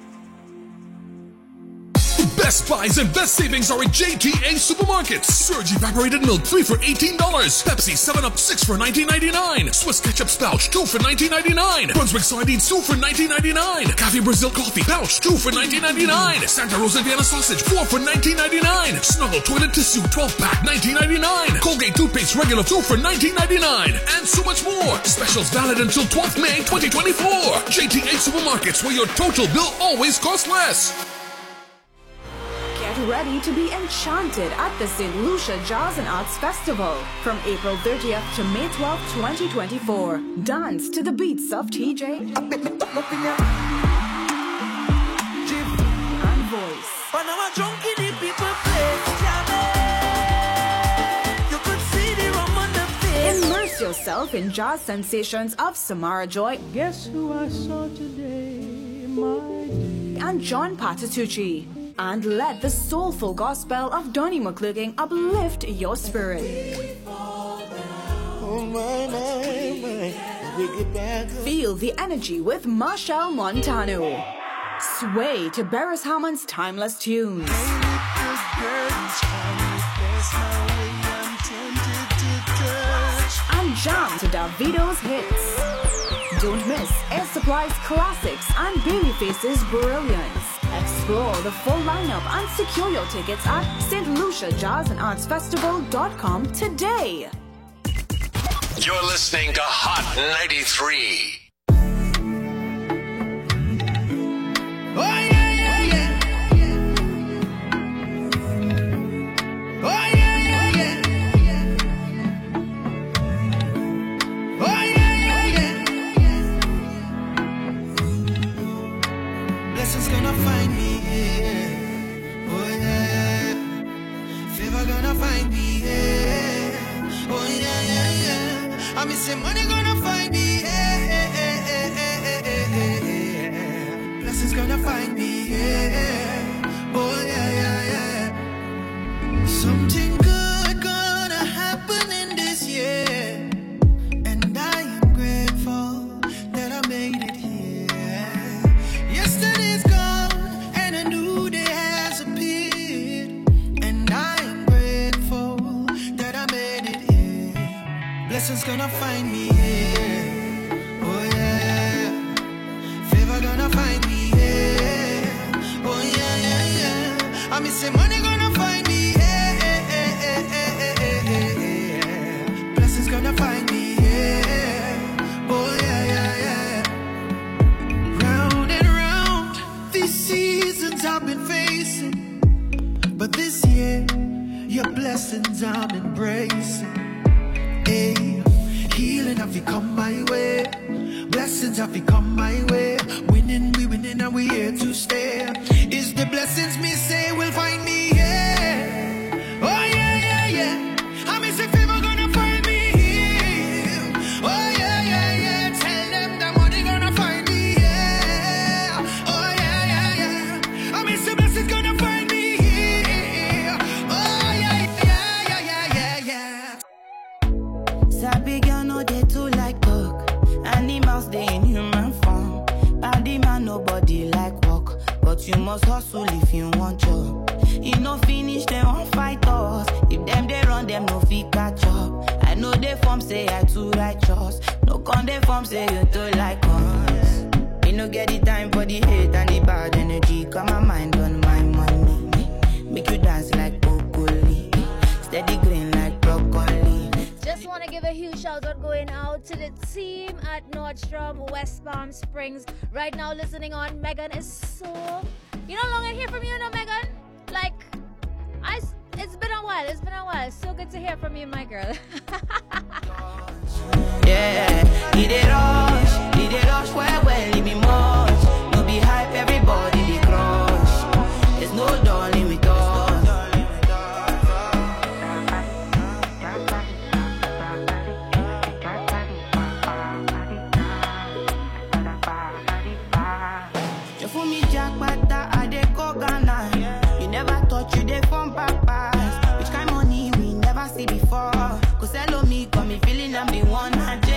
Best buys and best savings are at JTA Supermarkets. Surge evaporated milk 3 for $18. Pepsi 7-Up 6 for $19.99. Swiss ketchup pouch 2 for $19.99. Brunswick sardines 2 for $19.99. Cafe Brazil coffee pouch 2 for $19.99. Santa Rosa Vienna sausage 4 for $19.99. Snuggle toilet tissue 12-pack $19.99. Colgate toothpaste regular 2 for $19.99. And so much more. Specials valid until 12th May 2024. JTA Supermarkets, where your total bill always costs less. Get ready to be enchanted at the St. Lucia Jazz and Arts Festival from April 30th to May 12th, 2024. Dance to the beats of TJ and voice. Immerse yourself in jazz sensations of Samara Joy. Guess who I saw today? And John Patitucci. And let the soulful gospel of Donnie McClurkin uplift your spirit. Feel the energy with Marshall Montano. Sway to Beres Hammond's timeless tunes. And jam to Davido's hits. Don't miss Air Supply's classics and Babyface's brilliance. Explore the full lineup and secure your tickets at stluciajazzandartsfestival.com today. You're listening to Hot 93. Oh yeah, yeah, yeah. Oh yeah, yeah, yeah. Oh yeah, yeah, yeah. Blessings gonna find me here. Oh yeah. Favor gonna find me here. Oh yeah, yeah, yeah. I mean, say money gonna find me here. Blessings gonna find me here. Oh yeah, yeah, yeah. Something good gonna happen in this year, and I am grateful that I made it here. Yesterday's gone, and a new day has appeared, and I am grateful that I made it here. Blessings gonna find me here. Oh yeah. Favor gonna find me here. Oh yeah, yeah, yeah. I mean, say money gonna find me here. Blessings gonna find me here. Oh yeah, yeah, yeah. Round and round, these seasons I've been facing, but this year, your blessings I'm embracing. Hey, healing have come my way. Blessings have come my way. Winning, we winning, and we here to stay. Is the blessings me say will find me here? Oh yeah, yeah, yeah. I mean, say favor gonna find me here. Oh yeah, yeah, yeah. Tell them that money gonna find me here. Oh yeah, yeah, yeah. I mean, say blessings gonna find me here. Oh yeah, yeah, yeah, yeah, yeah, yeah. Sabi girl no they too like talk. Animals they must hustle if you want job. If no finish, they won't fight us. If them they run, them no fit catch up. I know they form say I too righteous. No con they form say you too like us. Me no get the time for the hate and the bad energy. Got my mind on my money. Make you dance like broccoli. Steady green like broccoli. Just want to give a huge shout out going out to the team at Nordstrom, West Palm Springs. Right now listening on. Megan is so... You no longer hear from you now, Megan? Like, it's been a while. It's been a while. So good to hear from you, my girl. Yeah, he did rush, well, leave me much. No be hype, everybody they crush. There's no darling with us. You for me Jack Bata, I dey go Ghana. You never thought you dey from papas. Which kind money we never see before. Cause hello me, got me feeling I'm the one.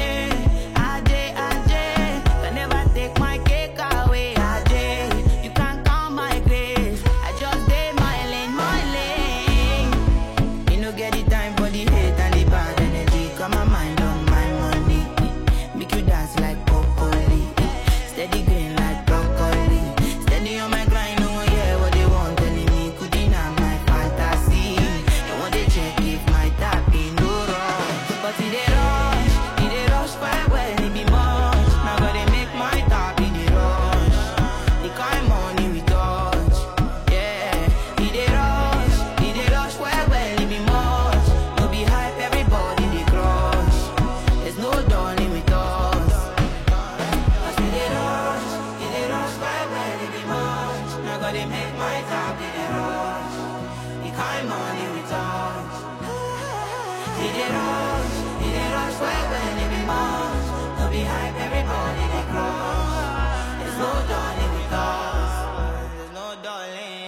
Can never take my cake away. You can't count my grace. I just did my lane. You no get the time for the hate and the bad energy. Got my mind on my money. Make you dance like broccoli. Steady green like broccoli. Steady on my grind, no one hear what they want. Telling me could deny my fantasy. They want to check if my tap in no wrong. But he they rush quite well, it be much. Now gotta make my tap in the rush. The kind money we touch. Yeah, he they rush quite well, it be much. No be hype, everybody they crush. There's no darling with us. Cause he they rush quite well, it be much. Now gotta make my tap in the rush. The kind money we touch. He they rush quite well, it be much. No be hype, everybody they crush. There's no darling with us. There's no darling.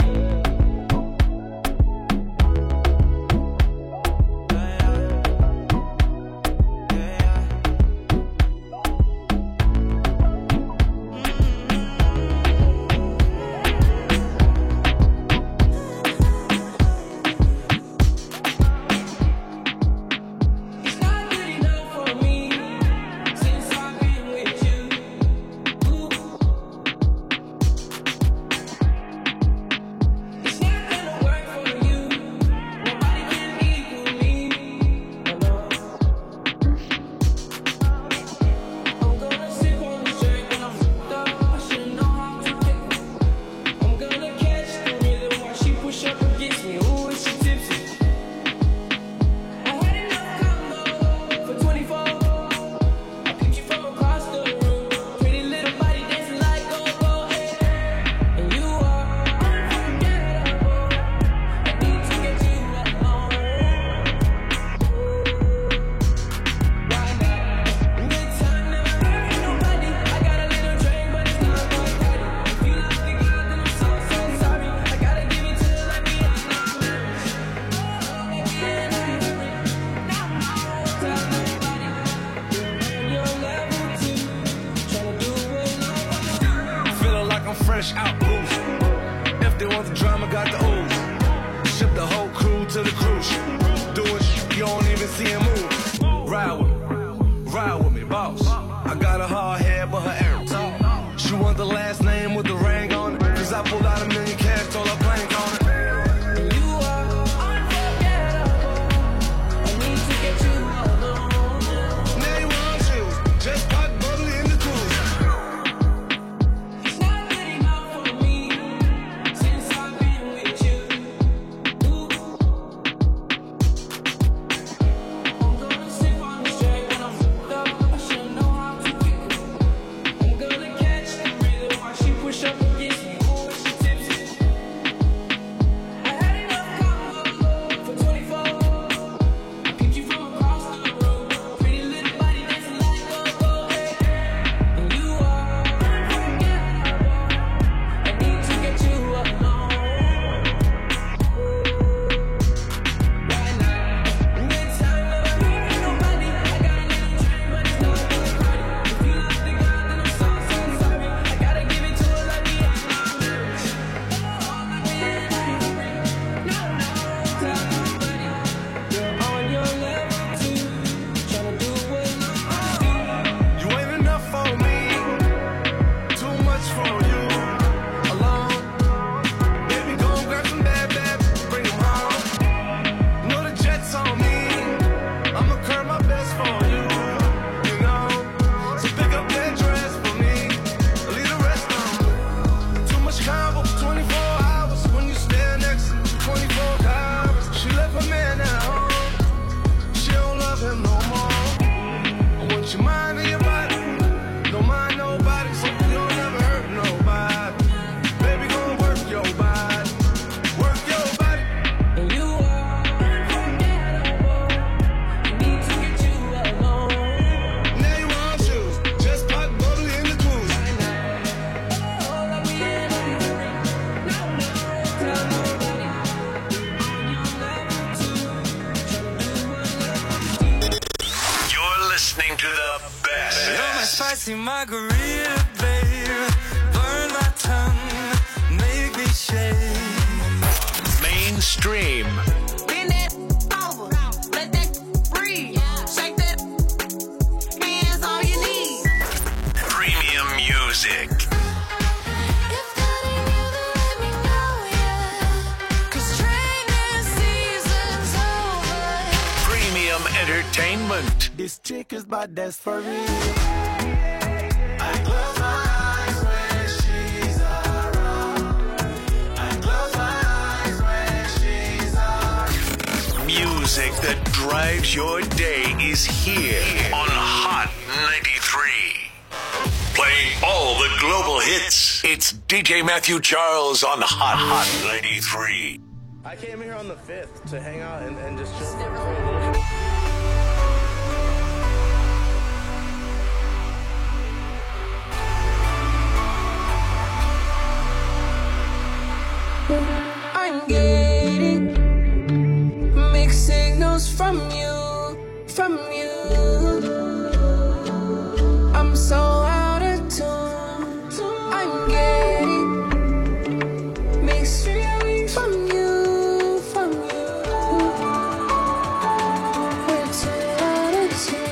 Fresh out boost. If they want the drama, got the ooze. Ship the whole crew to the cruise. Do it, you don't even see him move. Ride with me, boss. I got a hard head, but her air talk. She want the last name with the ring on it. Cause I pulled out $1 million cash, told her plank on it. You are unforgettable. I need to get you alone. Now you want shoes, just pop bubbly in the cruise. It's not good enough for me. the best. You're my spicy margarita, babe. Burn my tongue, make me shake. Mainstream. Bend that over, let that breathe. Shake that, hands all you need. Premium music. Premium entertainment. This chick is bad, that's for real. I close my eyes when she's around. I close my eyes when she's around. Music that drives your day is here on Hot 93. Playing all the global hits. It's DJ Matthew Charles on Hot 93. I came here on the 5th to hang out and just chill for a little bit. I'm getting mixed signals from you, from you. I'm so out of tune. I'm getting mixed feelings from you, from you. We're too out of tune.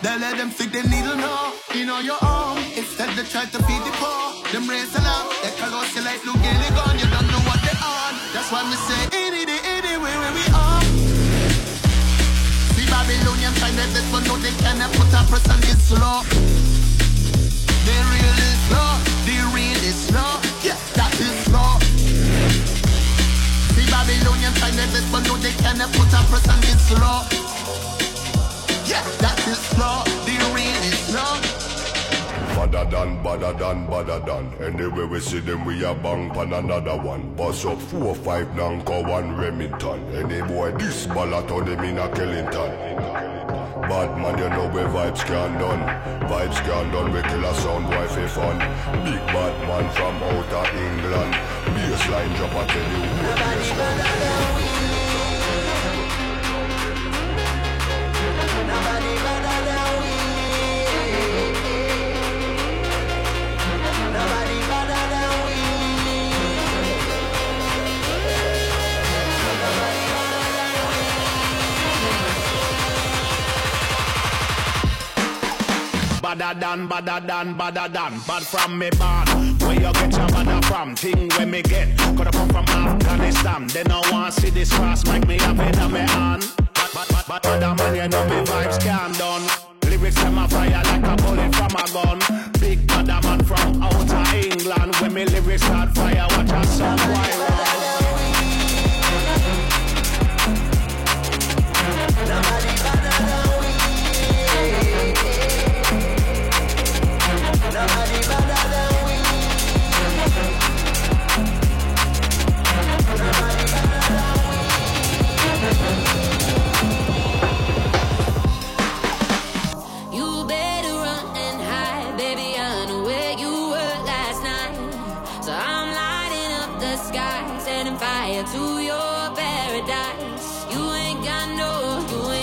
They let them stick the needle now in on your arm. Instead they try to feed the poor. Them race along, they call us like Luke Gilligan. You don't know what they on. That's why me say anyway where we are. See Babylonian find that this one know they cannot put a person in slow. They really slow, they really slow. Yeah, that is slow. See Babylonian find that this one know they cannot put a person in slow. Yeah, that is slow, they really slow. Badder than. Anyway we see them, we a bang pan another one. Bust up 4 5 Nanko 1 Remington. Any boy this ballot on them in a Kellington. Bad man, you know where vibes can done. Vibes can done, we kill a sound boy for fun. Big bad man from outer England. Bassline drop, I tell you who it is done. Nobody better than we. Nobody better than we. Badder than. Bad from me born. Where you get your badder from? Thing where me get. Coulda come from Afghanistan. They no want see this cross, make me have it on me hand. But other man, you know me vibes can't done. Lyrics them a fire like a bullet from a gun. Big badder man from outer England. When me lyrics start fire, watch a song why run. Nobody better than we. Nobody better than we. Nobody better than we. You better run and hide, baby. I know where you were last night. So I'm lighting up the sky, setting fire to your paradise. You ain't got no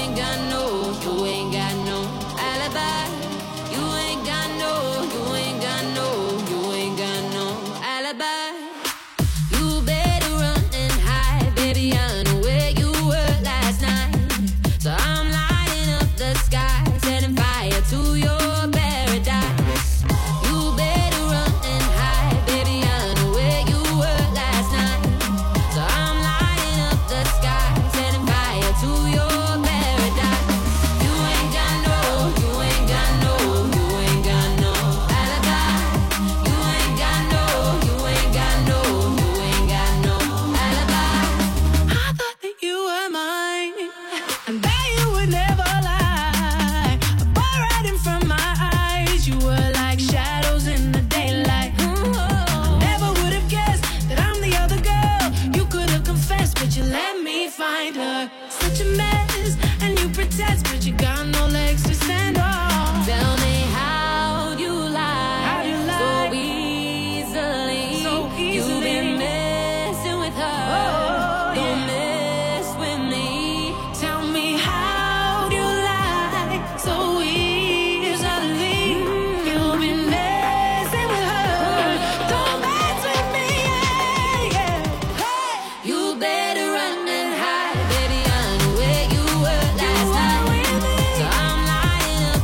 alibi. You ain't got no alibi. You better run and hide, baby. I know where you were last night. So I'm lighting up the sky, setting fire to your paradise. You better run and hide, baby. I know where you were last night. So I'm lighting up the sky, setting fire to your paradise. You ain't got no alibi. You ain't got no alibi. I thought that you were mine, and that you would never lie. A bar right in front of my eyes, you were like shadows in the daylight. I never would have guessed that I'm the other girl. You could have confessed, but you let me find her. Such a mess, and you protest, but you got no legs to stand on. Tell me how you lie, so easily. You've been messing with her. Don't mess with me. Tell me how you lie, so easily. You've been messing with her. Don't mess with me. Yeah. Hey. You better run and hide, baby. I know where you were last night. So I'm lighting up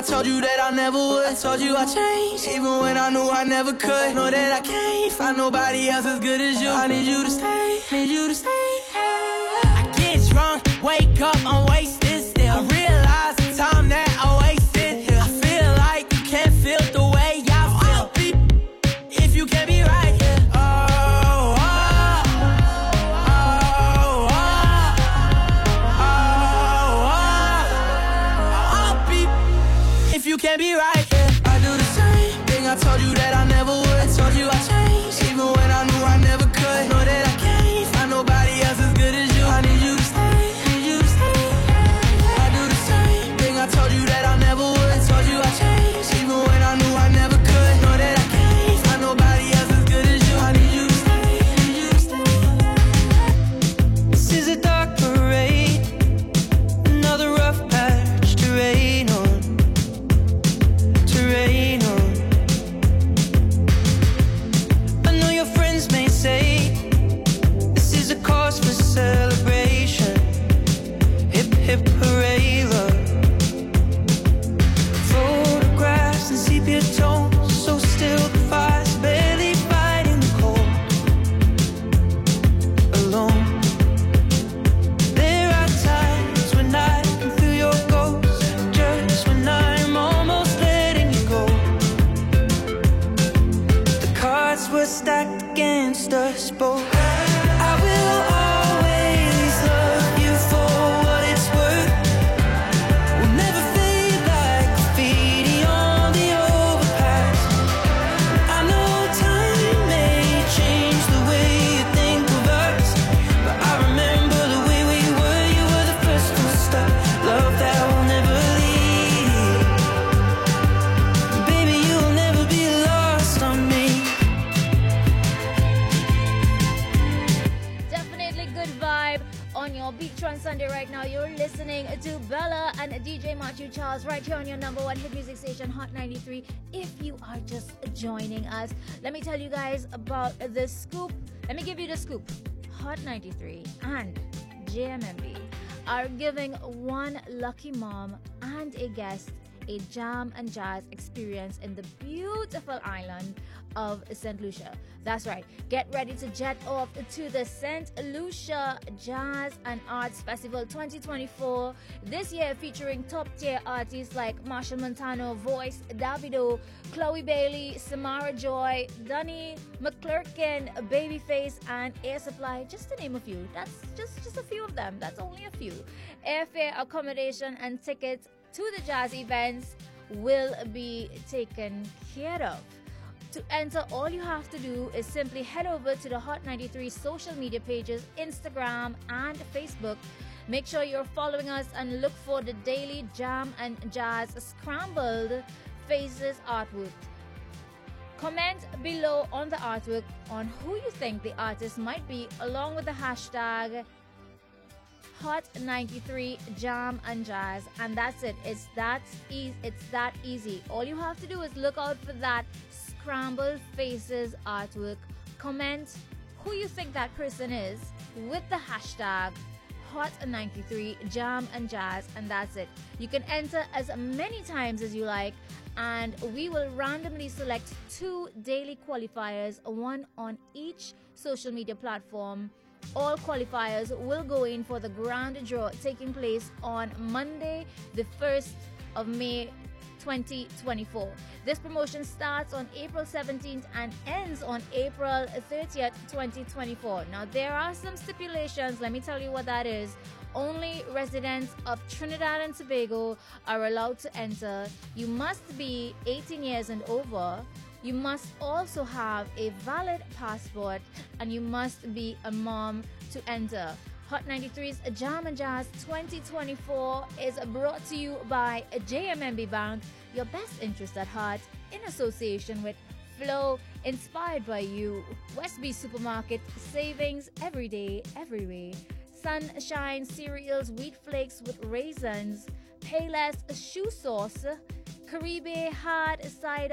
I told you that I never would. I told you I changed, even when I knew I never could. Know that I can't find nobody else as good as you. I need you to stay, need you to stay. I get drunk, wake up, I'm wasted still. I realize the time that I wasted here. I feel like you can't feel the way I feel. I'll be if you can't be right here. You can't be right, yeah. I do the same thing. I told you that I never would. I told you I changed, even when I knew I never could. Know that I can't find nobody else as good as you. I need you to stay, need you to stay. I do the same thing. I told you that I never would. I told you I changed, even when I knew I never could. Know that I can't find nobody else as good as you. I need you to stay, need you to stay. This is a dark parade, another rough patch to rain on. I know your friends may say this is a cause for celebration. Hip hip hooray, love. Photographs and sepia tones, so still the fire's barely fighting the cold. Alone. There are times when I can feel your ghost, just when I'm almost letting you go. The cards were stacked against us both. I will always love you for what it's worth. We'll never fade like graffiti on the overpass. I know time may change the way you think of us, but I remember the way we were. You were the first to start. Love that will never leave. Baby, you'll never be lost on me. Definitely good vibe on your beach on Sunday right now. You're listening to Bella and DJ Matthew Charles right here on your number one hit music station, Hot 93. If you are just joining us, let me tell you guys about the scoop. Let me give you the scoop. Hot 93 and JMMB are giving one lucky mom and a guest a jam and jazz experience in the beautiful island of St. Lucia. That's right. Get ready to jet off to the St. Lucia Jazz and Arts Festival 2024. This year featuring top-tier artists like Marshall Montano, Voice, Davido, Chloe Bailey, Samara Joy, Dunny, McClurkin, Babyface, and Air Supply, just to name a few. That's just a few of them. That's only a few. Airfare, accommodation, and tickets to the jazz events will be taken care of. To enter, all you have to do is simply head over to the Hot 93 social media pages, Instagram and Facebook. Make sure you're following us and look for the daily Jam and Jazz Scrambled Faces artwork. Comment below on the artwork on who you think the artist might be, along with the hashtag Hot 93 Jam and Jazz, and that's it. It's that easy. All you have to do is look out for that Scrambled Faces artwork. Comment who you think that person is with the hashtag Hot 93 Jam and Jazz, and that's it. You can enter as many times as you like, and we will randomly select 2 daily qualifiers, one on each social media platform. All qualifiers will go in for the grand draw taking place on Monday, the 1st of May 2024. This promotion starts on April 17th and ends on April 30th, 2024. Now, there are some stipulations. Let me tell you what that is. Only residents of Trinidad and Tobago are allowed to enter. You must be 18 years and over. You must also have a valid passport, and you must be a mom to enter. Hot 93's Jam and Jazz 2024 is brought to you by JMMB Bank, your best interest at heart, in association with Flow, inspired by you, Westby Supermarket, savings every day, every way, Sunshine Cereals, Wheat Flakes with Raisins, Payless Shoe Sauce, Caribe Hard Cider,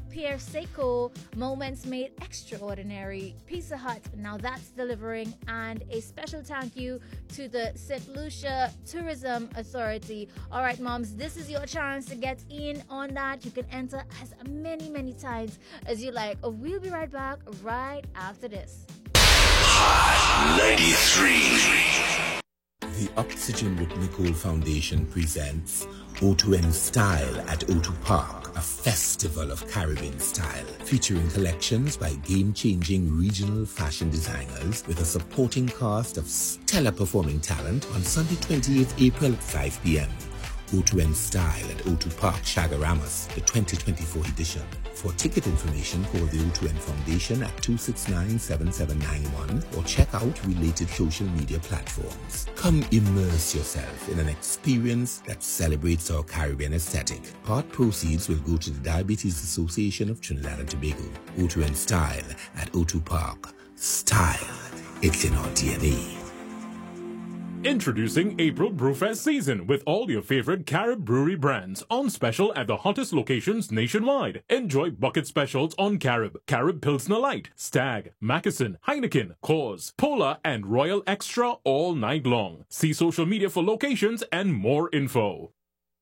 Pierre Seiko, Moments Made Extraordinary, Pizza Hut, now that's delivering, and a special thank you to the St. Lucia Tourism Authority. All right, moms, this is your chance to get in on that. You can enter as many times as you like. We'll be right back right after this. Hot 93. The Oxygen with Nicole Foundation presents O2N Style at O2 Park, a festival of Caribbean style, featuring collections by game-changing regional fashion designers with a supporting cast of stellar performing talent on Sunday 28th April at 5 p.m. O2N Style at O2 Park Chagaramas, the 2024 edition. For ticket information, call the O2N Foundation at 269-7791 or check out related social media platforms. Come immerse yourself in an experience that celebrates our Caribbean aesthetic. Part proceeds will go to the Diabetes Association of Trinidad and Tobago. O2N Style at O2 Park. Style, it's in our DNA. Introducing April Brewfest season with all your favorite Carib Brewery brands on special at the hottest locations nationwide. Enjoy bucket specials on Carib, Carib Pilsner Light, Stag, Mackeson, Heineken, Coors, Polar, and Royal Extra all night long. See social media for locations and more info.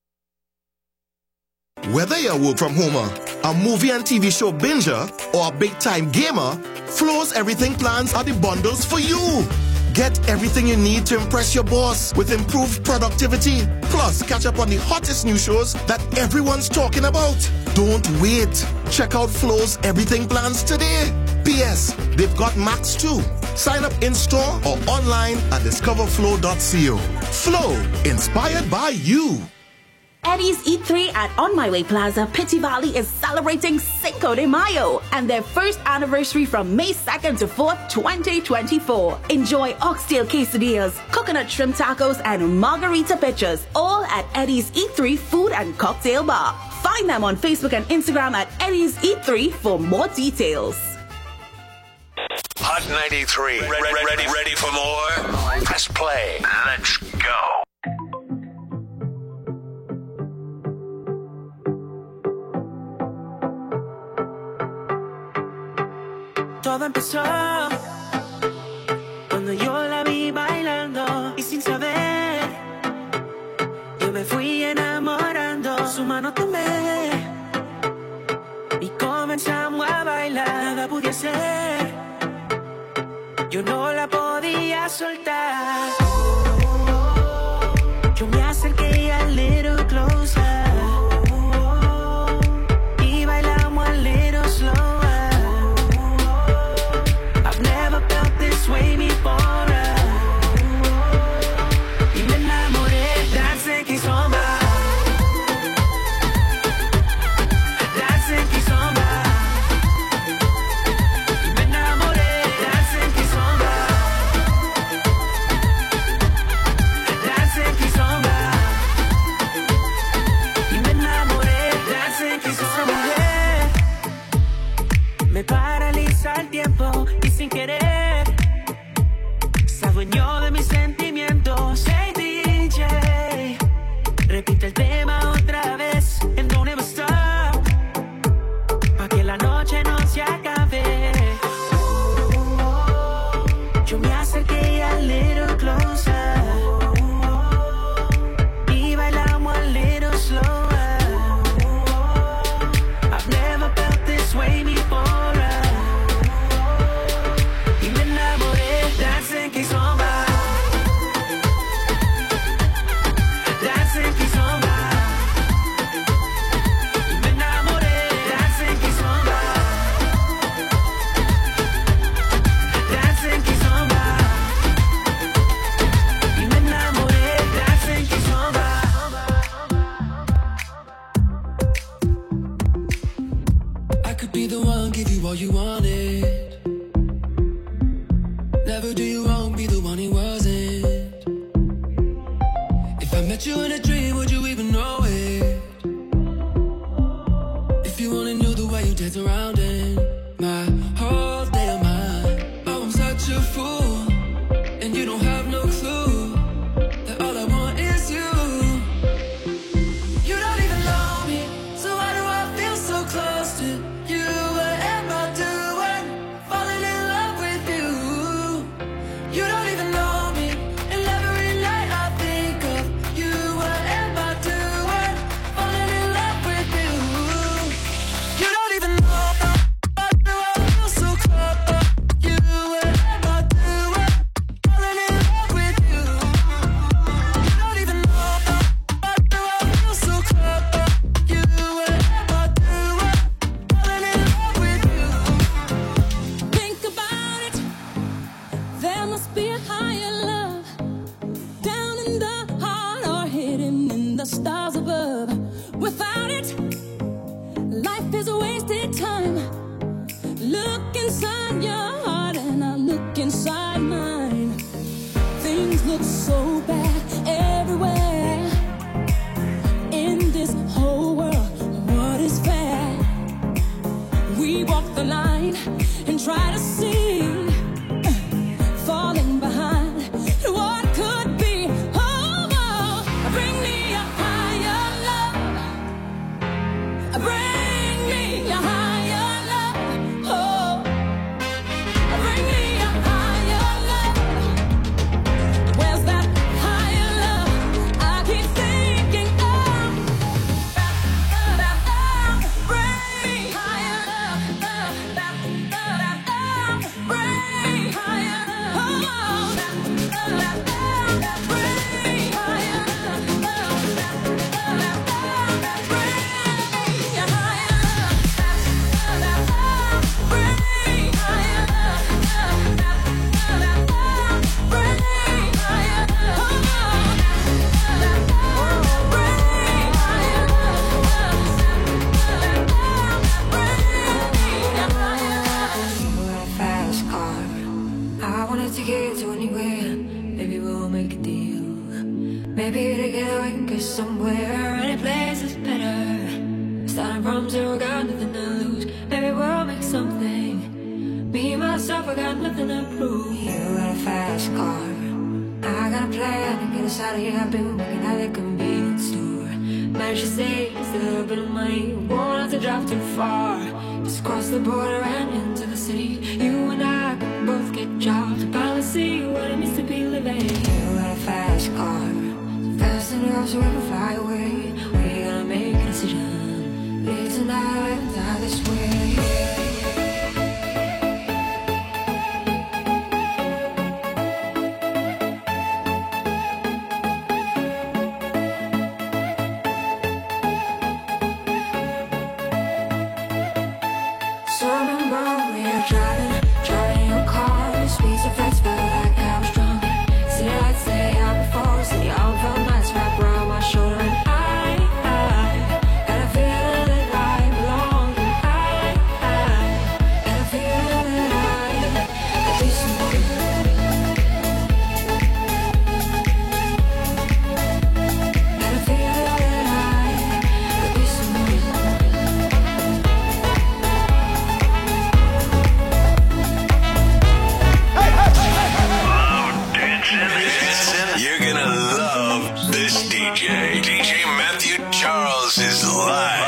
Whether you're a work from homer, a movie and TV show binger, or a big-time gamer, Flo's Everything Plans are the bundles for you. Get everything you need to impress your boss with improved productivity. Plus, catch up on the hottest new shows that everyone's talking about. Don't wait. Check out Flo's Everything Plans today. P.S. They've got Max too. Sign up in-store or online at discoverflow.co. Flow, inspired by you. Eddie's Eat 3 at On My Way Plaza, Pitti Valley is celebrating Cinco de Mayo and their first anniversary from May 2nd to 4th, 2024. Enjoy oxtail quesadillas, coconut shrimp tacos, and margarita pitchers, all at Eddie's Eat 3 Food and Cocktail Bar. Find them on Facebook and Instagram at Eddie's Eat 3 for more details. Hot 93. Ready for more? Press play. Let's go. Todo empezó cuando yo la vi bailando y sin saber yo me fui enamorando. Su mano tomé y comenzamos a bailar. Nada pude hacer, yo no la podía soltar. Yo me acerqué a little closer y bailamos a little slower. Never felt this way before. Y me enamoré, dancing kizomba. Dancing kizomba. Y me enamoré, dancing kizomba. Dancing kizomba. Y me enamoré, dancing kizomba. Me paraliza el tiempo y sin querer se adueñó de mis sentimientos. Hey DJ, repite el tema otra vez and don't ever stop, pa' que la noche no se acabe. Yo me acerqué a little closer y bailamos a little slower. I've never felt this way before. Dancing kizomba. Dancing kizomba. Me enamoré. Dancing kizomba. Dancing kizomba. Me enamoré. Dancing kizomba. I could be the one, give you all you wanted. Never do you wrong, be the one he wasn't. If I met you in a dream, would you even know it? If you only knew the way you dance around in my whole day of mine. Oh, I'm such a fool, and you don't have no clue that all I want is you. You don't even know me, so why do I feel so close to be a higher love, down in the heart or hidden in the stars above. Without it, life is a wasted time. Look inside your heart and I look inside mine. Things look so bad everywhere in this whole world. What is fair? We walk the line and try to see, falling behind what could be. Oh, oh, bring me a higher love. Bring me a higher love. Oh, bring me a higher love. Where's that higher love I keep thinking of? Bring me higher love. Bring me higher love. Oh, fast car. I wanna take it to anywhere. Maybe we'll make a deal. Maybe together we can get somewhere. Any place is better. Starting from zero, got nothing to lose. Maybe we'll make something. Me, myself, I got nothing to prove. You got a fast car. I got a plan to get us out of here. I've been working at the convenience store. Managed to save just a little bit of money. Won't have to drive too far. Just cross the border and into the city. You and I can both get jobs. Finally see what it means to be living. You got a fast car. Fast enough so we can fly away. We're gonna make a decision. Live tonight, die this way. So remember we are driving your car. The speeds so fast, felt like I was drunk. City lights stay out before. City all felt nice, wrap around my shoulder. And I got a feeling that I belong. I got a feeling that I could be someone. Got a feeling that I could be someone. You're gonna love this DJ. DJ Matthew Charles is live.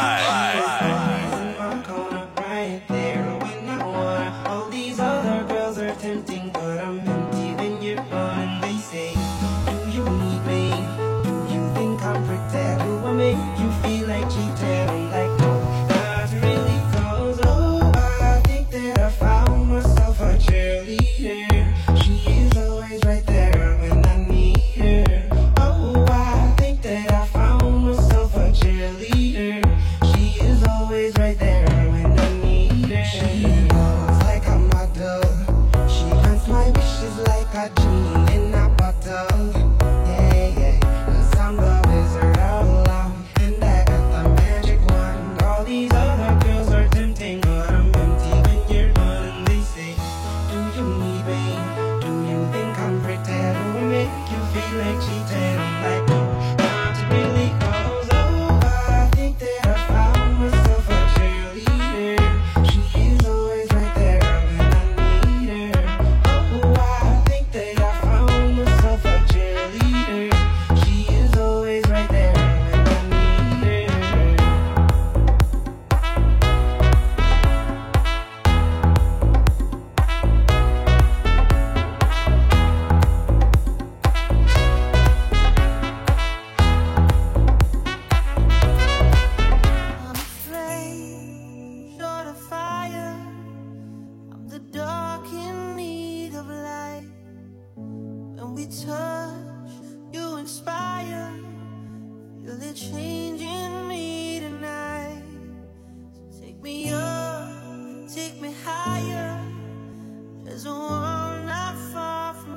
Right there when I want. All these other girls are tempting, but I'm empty when you're gone. They say, do you need me? Do you think I'm pretend? Do I make you feel like cheating? I'm like, no, not really, cause oh, I think that I found myself a cheerleader. She is always right there when I need her. Oh, I think that I found myself a cheerleader. She is always right there when I need her. She knows like a model. She grants my wishes like a genie in a bottle. Yeah, yeah, 'cause I'm the wizard all along, and I got the magic wand. All these other girls are tempting, but I'm empty when you're gone. And they say, do you need me? Do you think I'm pretend? Do I make you feel like cheating? I'm like, no, not really, cause oh, I think that I found myself a cheerleader. She is always right there when I need her. Oh, I think that I found myself a cheerleader. She is always right there when I need her. I'm afraid, short of fire. I'm the dark in need of light. When we touch, you inspire. Feel it changing me tonight. So take me up, take me higher. There's a world not far from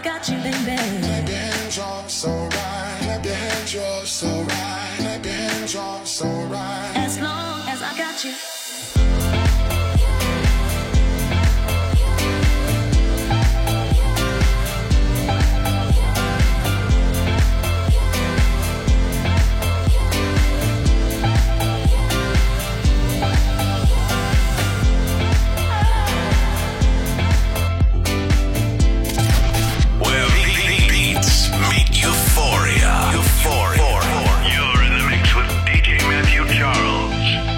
got you, baby. Maybe hands off, so right. Maybe hands off, so right. Maybe hands off, so right. As long as I got you. You're in the mix with DJ Matthew Charles.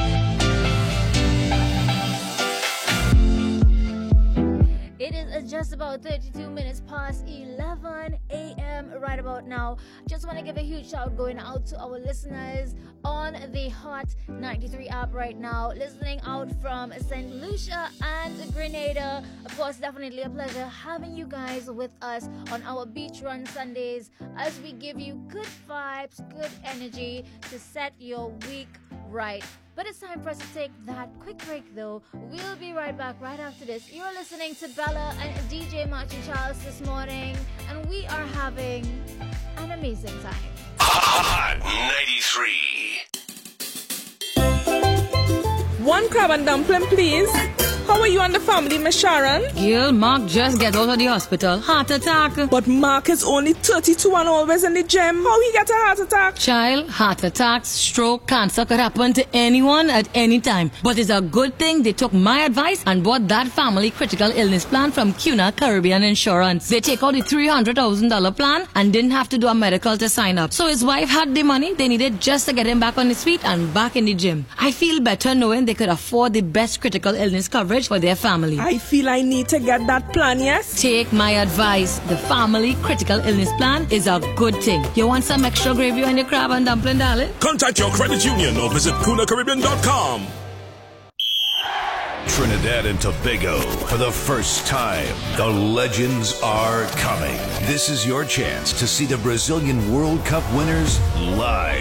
It is just about 32 minutes past 11 a.m. right about now. Just want to give a huge shout going out to our listeners on the Hot 93 app right now, listening out from St. Lucia and Grenada. Of course, definitely a pleasure having you guys with us on our beach run Sundays as we give you good vibes, good energy to set your week right. But it's time for us to take that quick break though. We'll be right back right after this. You're listening to Bella and DJ Matthew Charles this morning, and we are having an amazing time. Hot 93. One crab and dumpling, please. How are you and the family, Miss Sharon? Girl, Mark just get out of the hospital. Heart attack. But Mark is only 32 and always in the gym. How he get a heart attack? Child, heart attacks, stroke, cancer could happen to anyone at any time. But it's a good thing they took my advice and bought that family critical illness plan from CUNA Caribbean Insurance. They take out the $300,000 plan and didn't have to do a medical to sign up. So his wife had the money they needed just to get him back on his feet and back in the gym. I feel better knowing they could afford the best critical illness coverage for their family. I feel I need to get that plan, yes? Take my advice. The family critical illness plan is a good thing. You want some extra gravy on your crab and dumpling, darling? Contact your credit union or visit CunaCaribbean.com. Trinidad and Tobago, for the first time, the legends are coming. This is your chance to see the Brazilian World Cup winners live.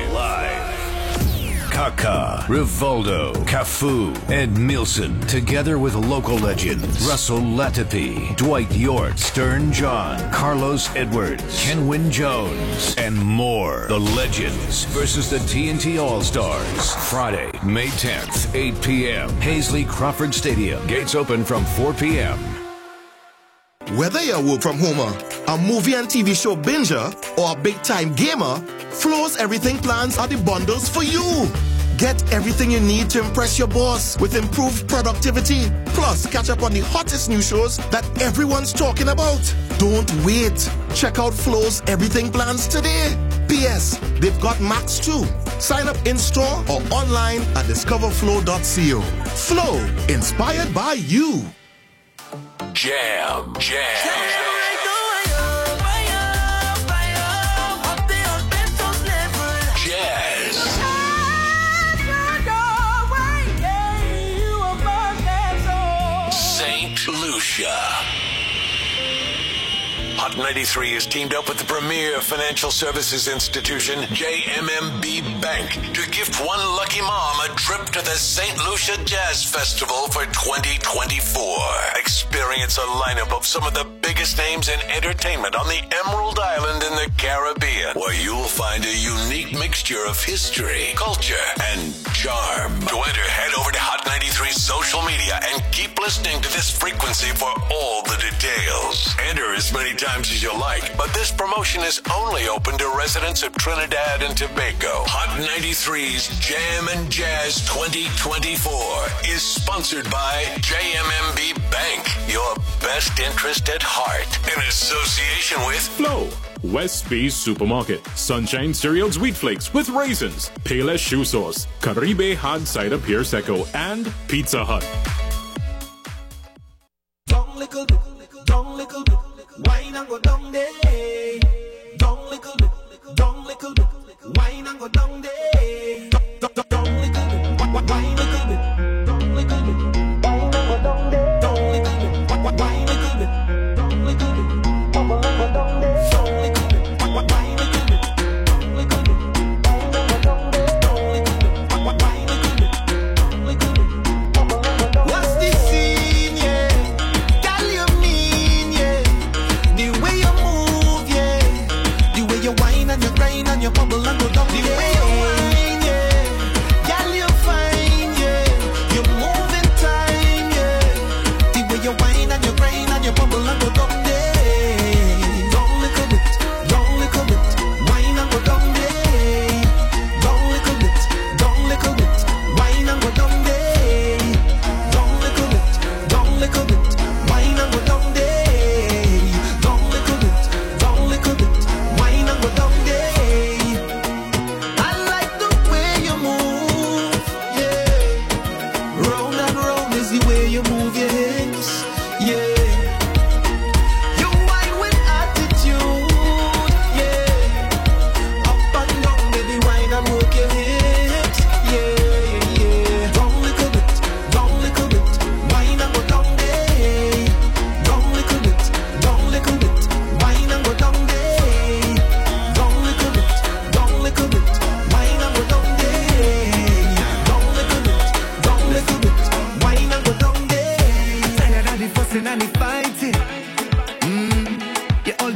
Kaká, Rivaldo, Cafu, and Milson, together with local legends Russell Latipi, Dwight York, Stern John, Carlos Edwards, Kenwin Jones, and more. The Legends versus the TNT All-Stars. Friday, May 10th, 8 p.m. Hazley Crawford Stadium. Gates open from 4 p.m. Whether you're work from home, a movie and TV show binger, or a big-time gamer, Flo's Everything Plans are the bundles for you. Get everything you need to impress your boss with improved productivity. Plus, catch up on the hottest new shows that everyone's talking about. Don't wait. Check out Flo's Everything Plans today. P.S. They've got Max too. Sign up in-store or online at discoverflow.co. Flow, inspired by you. Jam. St. Lucia. Hot 93 is teamed up with the premier financial services institution, JMMB Bank, to gift one lucky mom a trip to the St. Lucia Jazz Festival for 2024. Experience a lineup of some of the biggest names in entertainment on the Emerald Island in the Caribbean, where you'll find a unique mixture of history, culture, and charm. To enter, head over to Hot 93's social media and keep listening to this frequency for all the details. Enter as many times as you like, but this promotion is only open to residents of Trinidad and Tobago. Hot 93's Jam and Jazz 2024 is sponsored by JMMB Bank, your best interest at heart, in association with Flow, West Bay Supermarket, Sunshine Cereals Wheat Flakes with raisins, Payless Shoe Sauce, Caribe Hard Cider Pure Seco, and Pizza Hut. Down little bit, wine and go down there. Down little bit, wine and go down there. Down little bit, wine little bit. Down little bit, wine and go down there. Down little bit, wine little bit. Down little bit, wine and go down there. Down little bit, wine little bit. Down little bit, wine and go down there. Down little bit, wine little bit. Down little bit, what's the scene, yeah? Girl, you mean, yeah? The way you move.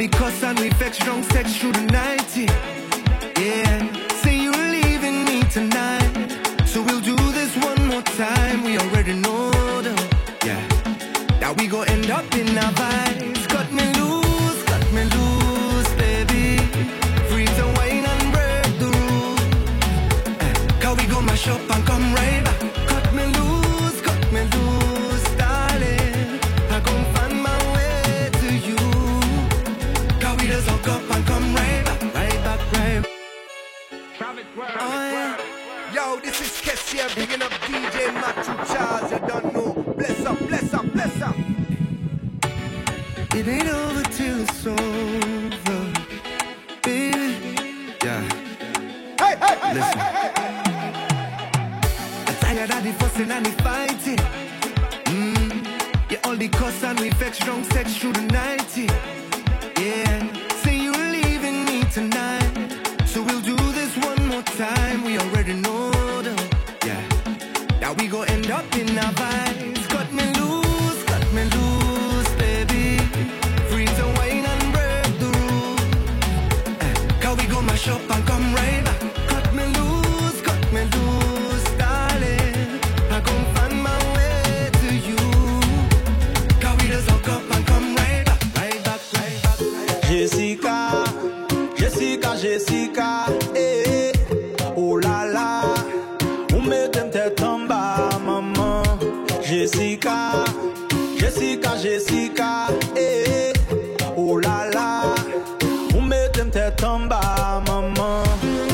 the cuss and we fetch drunk sex through the night. Yeah, say you're leaving me tonight, so we'll do this one more time. We already know them. Yeah, that we gon' end up in our vibes. Cut me loose, baby. Free to wine and break the rules. Cause we gon' mash up and come right back. Cut me loose, darling. I gon' find my way to you. Cause we just hook up and come right back. Oh, yeah. Yo, this is Kessie bringing up DJ Matthew Charles. You don't know. Bless up, bless up, bless up. It ain't over till it's over, baby. Yeah. Hey, listen. I'm tired of the fussing and the fighting. Yeah, all the cuss and we fetch drunk sex through the night. Yeah, say you're leaving me tonight, so we'll do this one more time. We already know them. Yeah, now we gon' end up in our vibes. Cut me loose, baby. Free to wine and break the rules. Cause we gon' mash up and come right back. Cut me loose, darling. I gon' find my way to you. Cause we just hook up and come right back. Jessica, eh. Oh la la, on met tête en bas, maman. Jessica, eh. Oh la la, on met tête en bas, maman.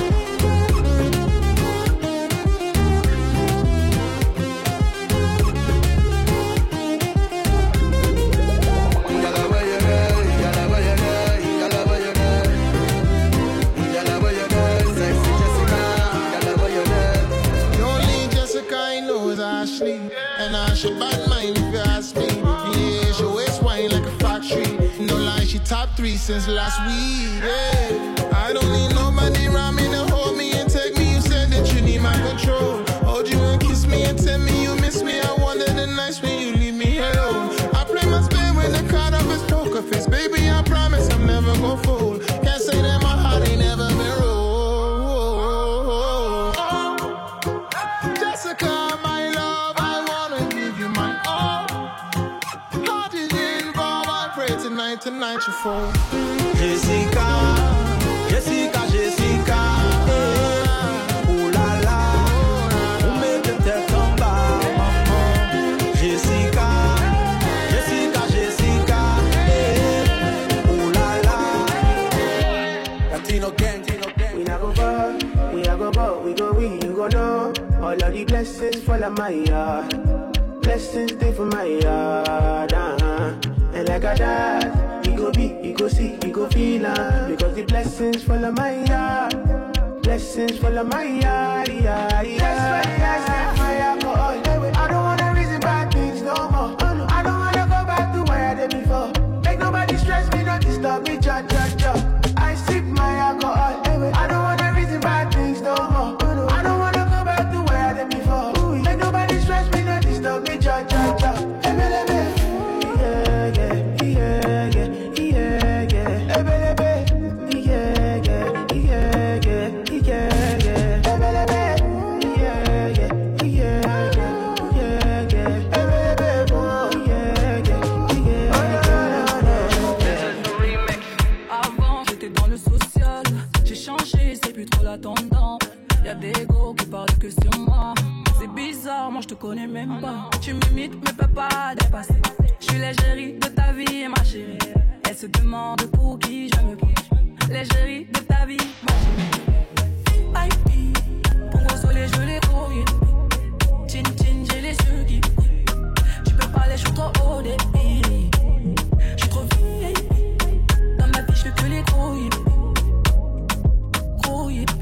She bad mind if you ask me. Yeah, she waist wine like a factory. No lie, she top 3 since last week. Yeah, I don't need nobody around me to hold me and take me. You said that you need my control. Hold you and kiss me and tell me you miss me. I wonder the nights when you leave me alone. I play my spin with the card of his poker face. Baby, I promise I'm never gonna fold. Can't say that my heart ain't never been rolled. Jessica, my love, I wanna give you my all. Heart is involved, I pray tonight you fall. Jessica, oh la la, on met tête en bas, maman. Jessica, oh la la. Latino gang. We not go far, we not go ball, we go we, you go know. All of the blessings fall on my yard. Blessings stay for my yard, And like I died, he go be, he go see, he go feel because the blessings fall on my yard. Blessings fall on my yard, yeah. That's why I set my alcohol. I don't wanna reason bad things no more. I don't wanna go back to where I did before. Make nobody stress me, don't disturb me, ja. I sip my alcohol. I don't wanna reason bad things no more. I don't wanna go back to where I did before. Make nobody stress me, don't disturb me, ja. Y'a des go qui parlent que sur moi. C'est bizarre, moi je te connais même pas. Tu m'imites mais peux pas dépasser. Je suis l'égérie de ta vie et ma chérie. Elle se demande pour qui je me prends. L'égérie de ta vie, ma chérie. Baby, pour consoler je l'ai trouvé. Chin chin, j'ai les yeux qui brillent. Tu peux parler, je suis trop haut débit. Je suis trop vieille. Dans ma vie je fais que les gros hippies. Gros hippies.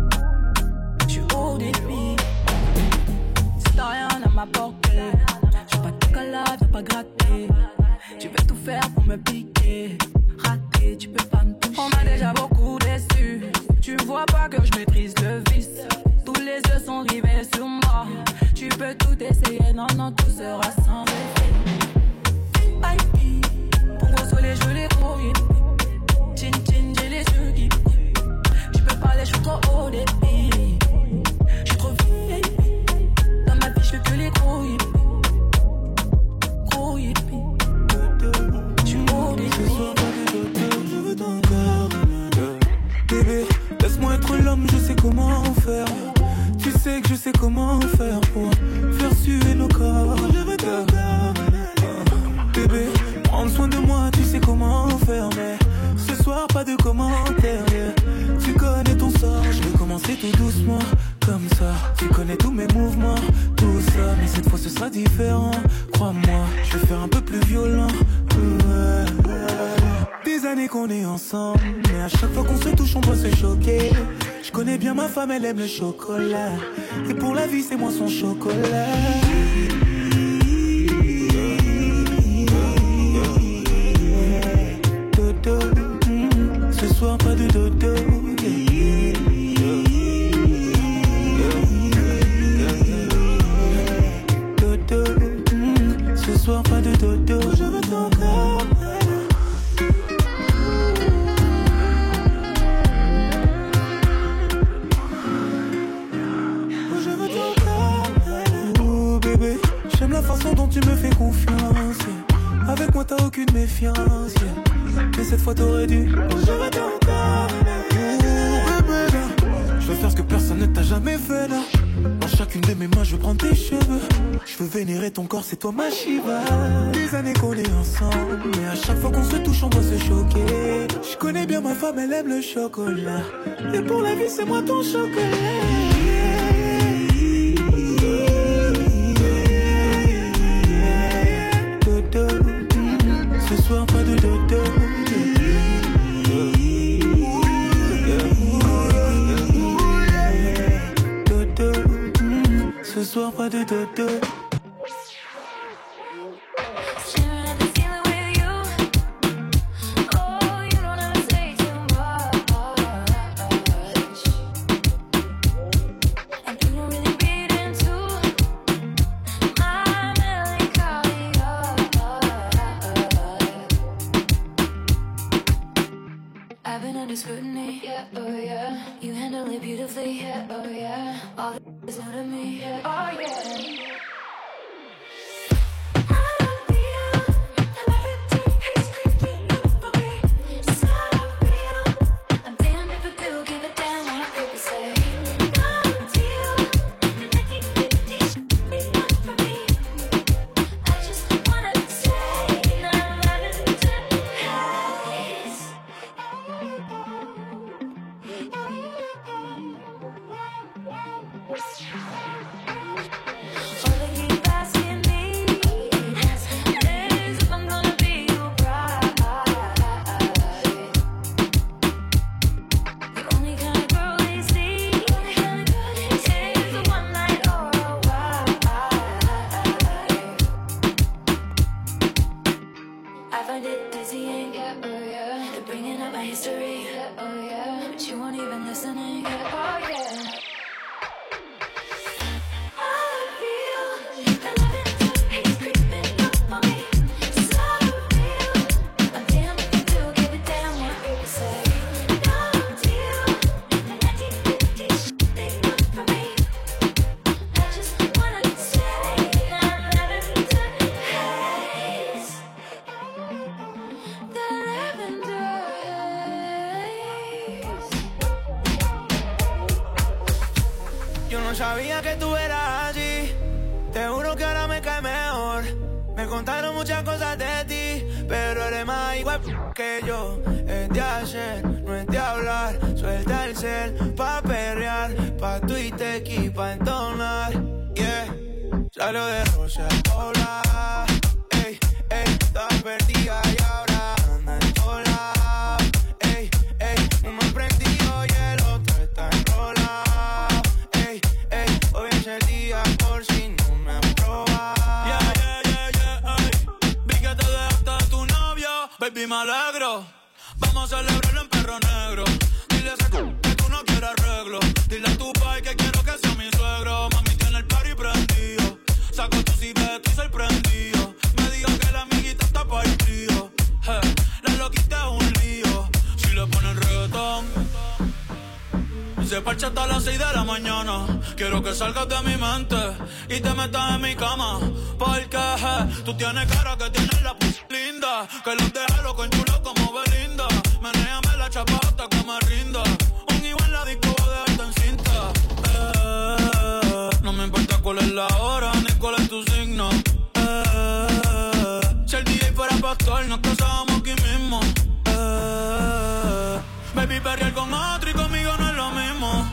Si t'as rien à m'apporter, je veux pas te coller, je veux pas gratter. Tu veux tout faire pour me piquer. Rater, tu peux pas me toucher. On m'a déjà beaucoup déçu. Tu vois pas que je maîtrise le vice. Tous les yeux sont rivés sur moi. Tu peux tout essayer, non, tout sera sans effet. Baby, pour consoler je l'ai trouvé. comment faire. Tu sais que je sais comment faire pour faire suer nos corps. Je veux ton corps. Bébé, prendre soin de moi, tu sais comment faire. Mais ce soir, pas de commentaires. Yeah. Tu connais ton sort, je vais commencer tout doucement. Comme ça, tu connais tous mes mouvements, tout ça. Mais cette fois ce sera différent, crois-moi. Je vais faire un peu plus violent. Des années qu'on est ensemble, mais à chaque fois qu'on se touche on doit se choquer. Je connais bien ma femme, elle aime le chocolat. Et pour la vie c'est moi son chocolat. Dodo, ce soir pas de dodo. Ce soir pas de dodo. Je veux ton corps. Je veux ton corps. Oh bébé, j'aime la façon dont tu me fais confiance. Avec moi t'as aucune méfiance. Mais cette fois t'aurais dû. Je veux ton corps. Oh bébé, je veux faire ce que personne ne t'a jamais fait là. Dans chacune de mes mains je veux prendre tes cheveux. Je veux vénérer ton corps, c'est toi ma Shiva. Des années qu'on est ensemble, mais à chaque fois qu'on se touche on doit se choquer. Je connais bien ma femme, elle aime le chocolat. Et pour la vie c'est moi ton chocolat. Dodo, ce soir pas de dodo. Ce soir pas de dodo. I've been under scrutiny, yeah, oh yeah. You handle it beautifully, yeah, oh yeah. All the is new to me, yeah, oh yeah. Sabía que tú eras así, te juro que ahora me cae mejor. Me contaron muchas cosas de ti, pero eres más igual que yo. Es de hacer, no es de hablar. Suelta el cel pa' perrear, pa' Twitter y pa' entonar. Yeah, salió de Rosa, hola. Ey, ey, estaba perdida y ahora anda en sola. Ey, ey, uno prendido y el otro está enrolado. Hoy es el día por si no me pruebas. Yeah, yeah, yeah, yeah, ay. Vi que te dejaste de tu novio, baby, me alegro. Vamos a celebrarlo en perro negro. Dile a ese que tú no quieres arreglo. Dile a tu pai que quiero que sea mi suegro. Mami tiene el party prendido. Saco tu cibeto y sorprendido. Me dijo que la amiguita está para el trío. La loquita es un lío. Si le ponen reggaetón se parcha hasta las 6 de la mañana. Quiero que salgas de mi mente y te metas en mi cama. Porque tú tienes cara que tienes la p*** linda, que los deja loco en chulo como Belinda. Menéame la chapa hasta que me rinda. Un igual en la disco de alta en cinta. Baby, perrear con otro y conmigo no es lo mismo.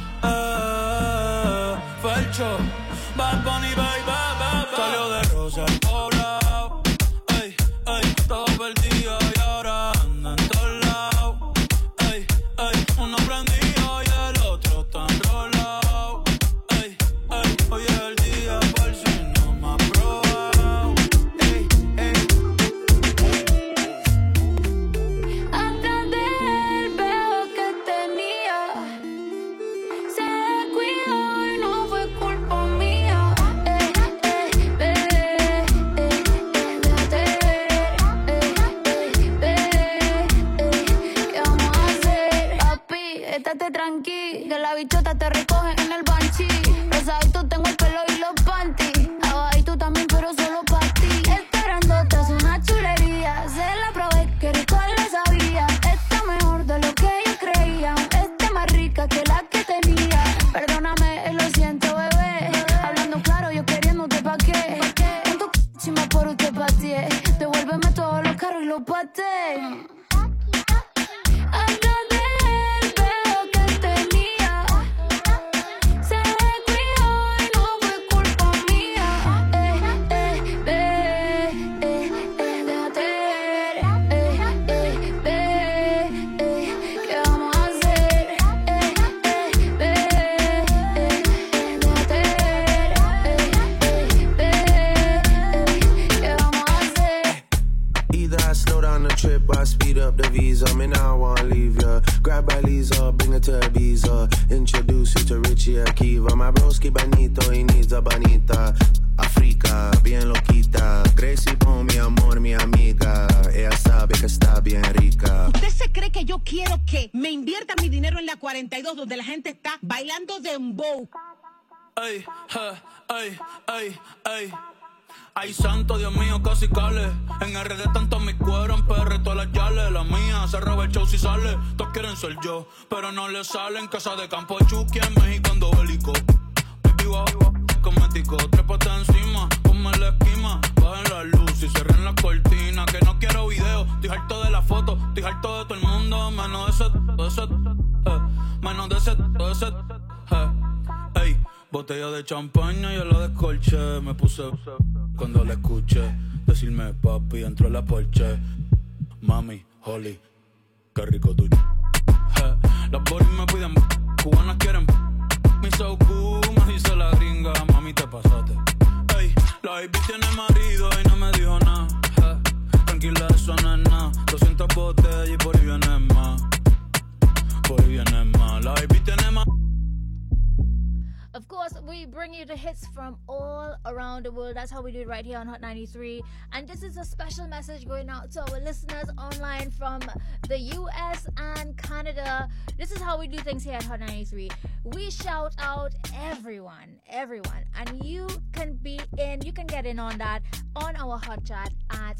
Felcho, Bad Bunny, baby, baby. Salió de Rosa al poblado. Ey, ey, todo perdido y ahora anda en todos lados. Ey, ey, uno prendido y el otro está enrolado. Ey, ey, hoy es el día por si no me has probado. Ey, ey. Atrás del peo que tenía, se descuidó y no fue culpa mía. Déjate ver, ¿qué vamos a hacer? Papi, estate tranqui, que la bichota te recoge en el banchi. Rosadito tengo el pelo y los panties, abajito también pero solo para ti. Esperándote es una chulería, se la probé, que rico le sabía. Está mejor de lo que yo creía, está más rica que la que tenía. Perdóname, lo siento, bebé. Hablando claro, yo queriéndote pa' qué. En tu chima por usted pateé. Devuélveme todos los carros y los pateé. Atrás del pelo que tenía, se descuidó y no fue culpa mía. Déjate ver, ¿qué vamos a hacer? Déjate ver, ¿qué vamos a hacer? Either I slow down the trip or I speed up the visa. Me now I wanna leave ya. Grab by Lisa, bring her to Ibiza. Introduce you to Richie Akiva. My broski Benito, he needs a bonita. Africa, bien loquita. Gracie Pon, mi amor, mi amiga. Ella sabe que está bien rica. ¿Usted se cree que yo quiero que me invierta mi dinero en la 42 donde la gente está bailando dembow? Ey, ey, ey, ey. Ay, santo, Dios mío, casi cale. En RD tanto mi cuero, en PR todas las yales. La mía se roba el show si sale. Todos quieren ser yo, pero no le salen. Casa de campo, Chucky en México ando bélico. Baby, wow, cosmético. Trépate encima, ponme la esquina. Bajen la luz y cierren la cortina. Que no quiero video, estoy harto de la foto. Estoy harto de todo el mundo, menos de ese, menos de ese, ey. Botella de champaña y yo la descolché. Me puse cuando la escuché decirme papi dentro de la Porsche. Mami, Holly, qué rico tú. Las boris me piden, cubanas quieren. Mi so cool, me dice la gringa. Mami, te pasaste. Ey, la baby tiene marido y no me dijo nada. Tranquila, eso no es nada. 200 botellas y por ahí viene más. Por ahí viene más. La baby tiene más. Of course, we bring you the hits from all around the world. That's how we do it right here on Hot 93. And this is a special message going out to our listeners online from the US and Canada. This is how we do things here at Hot 93. We shout out everyone. And you can get in on that on our hot chat at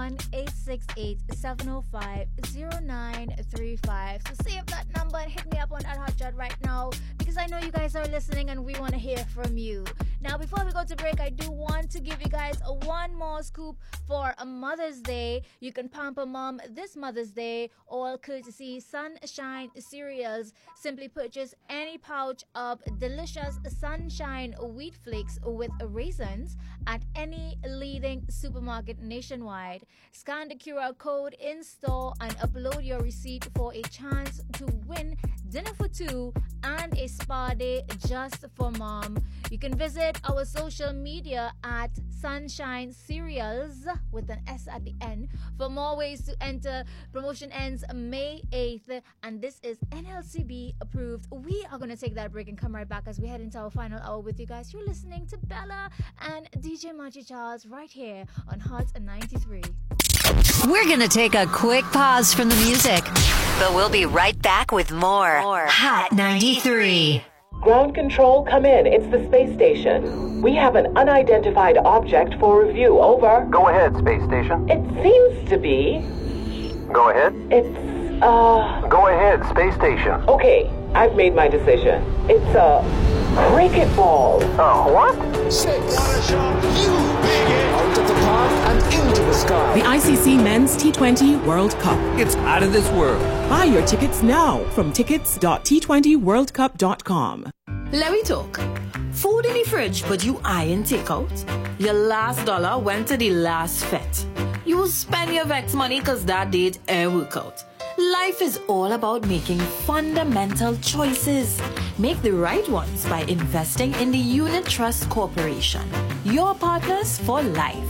1-868-705-0935. So save that number and hit me up on that hot chat right now, because I know you guys are listening and we want to hear from you. Now, before we go to break, I do want to give you guys one more scoop for a Mother's Day. You can pamper mom this Mother's Day, all courtesy Sunshine Cereals. Simply purchase any pouch of delicious Sunshine wheat flakes with raisins at any leading supermarket nationwide. Scan the QR code in store and upload your receipt for a chance to win dinner for two and a spa day just for mom. You can visit our social media at Sunshine Cereals with an S at the end for more ways to enter. Promotion ends May 8th and this is NLCB approved. We are going to take that break and come right back as we head into our final hour with you guys. You're listening to Bella and DJ Machi Charles right here on Hot 93. We're going to take a quick pause from the music, but we'll be right back with more Hot 93. Ground control, come in. It's the space station. We have an unidentified object for review. Over. Go ahead, space station. It seems to be. Go ahead. It's, Go ahead, space station. Okay, I've made my decision. It's a cricket ball. Oh, what? 6. You dig it. Out of the park and into the sky. The ICC Men's T20 World Cup. It's out of this world. Buy your tickets now from tickets.t20worldcup.com. Let me talk. Food in the fridge, but you eyeing takeout? Your last dollar went to the last fet. You will spend your Vex money cause that did a workout. Life is all about making fundamental choices. Make the right ones by investing in the Unit Trust Corporation. Your partners for life.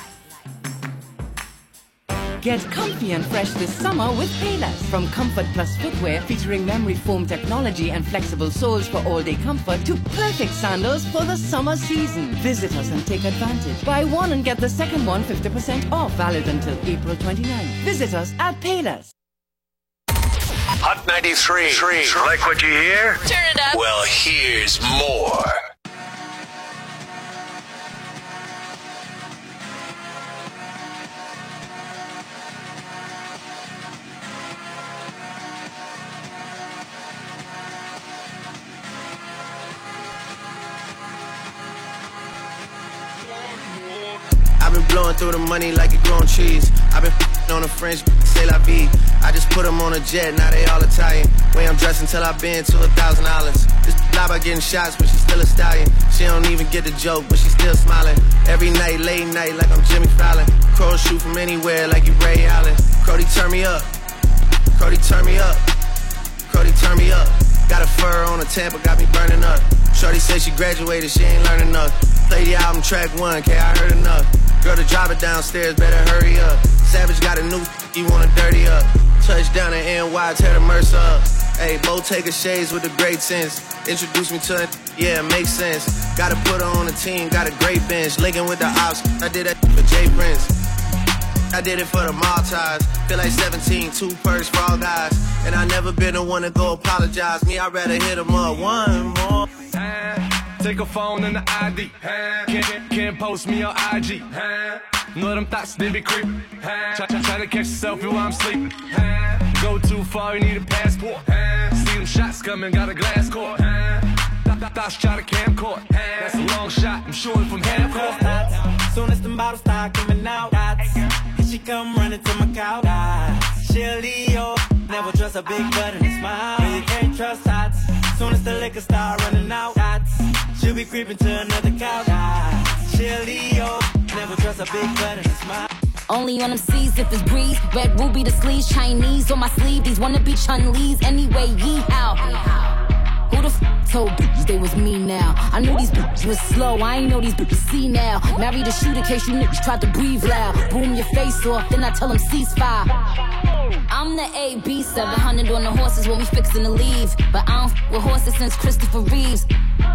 Get comfy and fresh this summer with Payless. From Comfort Plus footwear featuring memory foam technology and flexible soles for all-day comfort to perfect sandals for the summer season. Visit us and take advantage. Buy one and get the second one 50% off, valid until April 29. Visit us at Payless. Hot 93. Like what you hear? Turn it up. Well, here's more. I've been blowing through the money like it growing trees. I've been on a French, say la vie. I just put them on a jet, now they all Italian. Way I'm dressed until I've been to $1,000. This lie about getting shots, but she's still a stallion. She don't even get the joke, but she's still smiling. Every night, late night, like I'm Jimmy Fallon. Crows shoot from anywhere, like you Ray Allen. Crody, turn me up. Crody, turn me up. Crody, turn me up. Got a fur on a Tampa, got me burning up. Shorty said she graduated, she ain't learning enough. Play the album track 1, K, I heard enough. Girl, to drive it downstairs, better hurry up. Savage got a new, you wanna dirty up. Touchdown in NY, tear the Mercer up. Hey, Bo Taker shades with the great sense. Introduce me to it, yeah, it makes sense. Gotta put her on the team, got a great bench. Linking with the ops, I did that for Jay Prince. I did it for the Maltese. Feel like 17, 2 perks for all guys. And I never been the one to go apologize. Me, I'd rather hit them up one more. Take a phone and the ID. Can't post me on IG. Know them thoughts, they be creepin'. Try to catch yourself while I'm sleeping. Go too far, you need a passport. See them shots coming, got a glass court. Thoughts try to camcord. That's a long shot, I'm shooting from half court. Soon as them bottles start coming out, here she come running to my couch. She'll Leo, never trust a big butt and a smile. You can't trust hots. Soon as the liquor start running out, she'll be creeping to another couch. She'll Leo, never trust a big butt and a smile. Only on them C's if it's breeze. Red ruby the sleeves, Chinese on my sleeve. These wanna be Chun-Lees anyway, yee-how. Who the told bitches they was me now? I knew these bitches was slow, I ain't know these bitches see now. Married a shooter case you niggas tried to breathe loud. Boom your face off, then I tell them ceasefire. I'm the AB, 700 on the horses when we fixin' to leave. But I don't with horses since Christopher Reeves.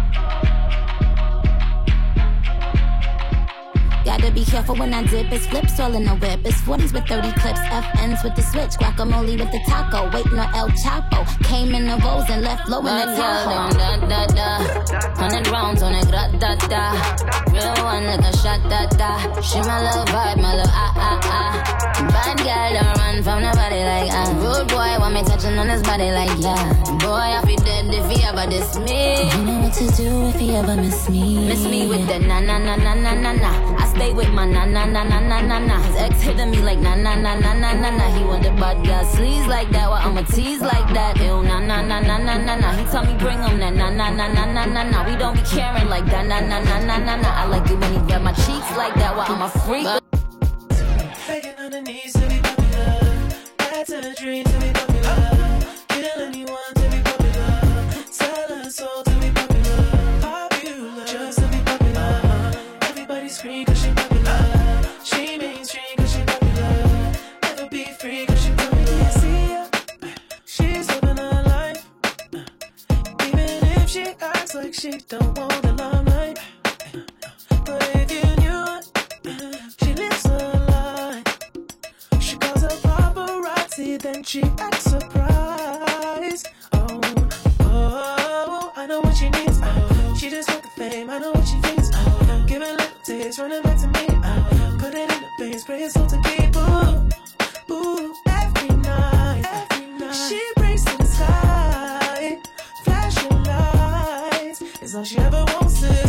Gotta be careful when I dip, it's flips all in the whip. It's 40s with 30 clips, FNs with the switch, guacamole with the taco, waiting on El Chapo. Came in the rolls and left low in the Tahoe. 100 rounds on it, da-da-da. Real one like a shot, da-da. She my little vibe, my little ah-ah-ah. Bad girl don't run from nobody like rude boy want me touching on his body like yeah. Boy, I feel dead if he ever diss me. You know what to do if he ever miss me. Miss me with the na-na-na-na-na-na-na. I stay with my na-na-na-na-na-na-na. His ex hitting me like na-na-na-na-na-na-na. He want the bad girl sleaze like that, well I'ma tease like that. Ew, na-na-na-na-na-na-na. He told me bring him that na-na-na-na-na-na-na. We don't be caring like that, na-na-na-na-na-na. I like it when he grab my cheeks like that, well I'm a freak. Begging on the knees to be popular. That's a dream to be popular. Kill anyone to be popular. Sell a soul to be popular. Popular, just to be popular. Everybody scream cause she popular. She mainstream cause she popular. Never be free cause she popular. I see her, she's living her life. Even if she acts like she don't want the limelight. But if you knew it, she lives her life. She calls her paparazzi, then she acts surprised. Oh, I know what she needs. She just want the fame, I know what she thinks. Give it a little taste, run it back to me. Put it in the veins, spray it so to people. Ooh, every night. She breaks to the sky, flashing lights. It's all she ever wants is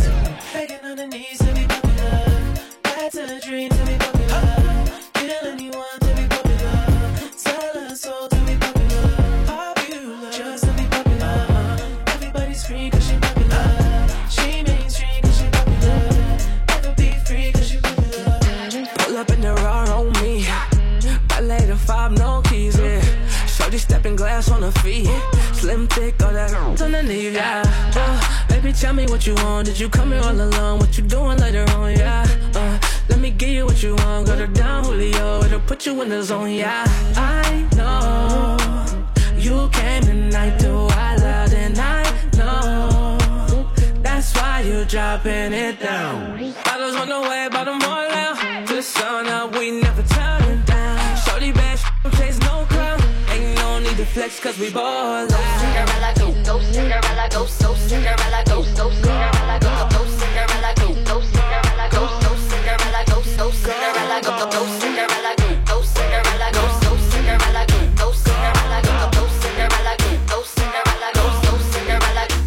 Begging on the knees to be popular. That's a dream to be popular. Kill anyone to be popular. Sell a soul to be popular. Popular, just to be popular. Everybody scream cause she popular. She mainstream cause she popular. Never be free cause she popular. Pull up in the raw on me. Ballet the 5, no keys, yeah. Shorty stepping glass on her feet. Slim, thick, all that underneath, yeah. Baby, tell me what you want. Did you come here all alone? What you doing later on, yeah? Let me give you what you want. Got her down, Julio. It'll put you in the zone, yeah. I know you came tonight to wild out, and I know that's why you dropping it down. Bottles on the way, bottom all out. To the sun up, we never turn down. Shorty bad, chase no crown. Ain't no need to flex, cause we ball out. Cinderella go, go, Cinderella go, so Cinderella go, so Cinderella go, go, Cinderella go, go, Cinderella go, so Cinderella go, so Cinderella go, go, Cinderella go, go, Cinderella go, so Cinderella go, go, Cinderella go, go, Cinderella go, go, Cinderella go, so Cinderella go.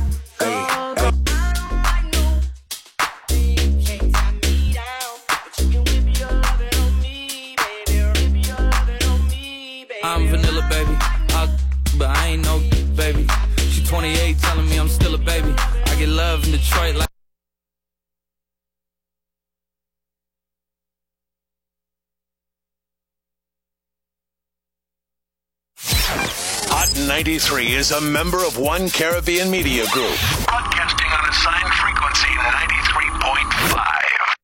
I'm vanilla, baby. But I ain't no baby. She 28, telling me I'm still a baby. I get love in Detroit like. Hot 93 is a member of One Caribbean Media Group. Broadcasting on assigned frequency 93.5.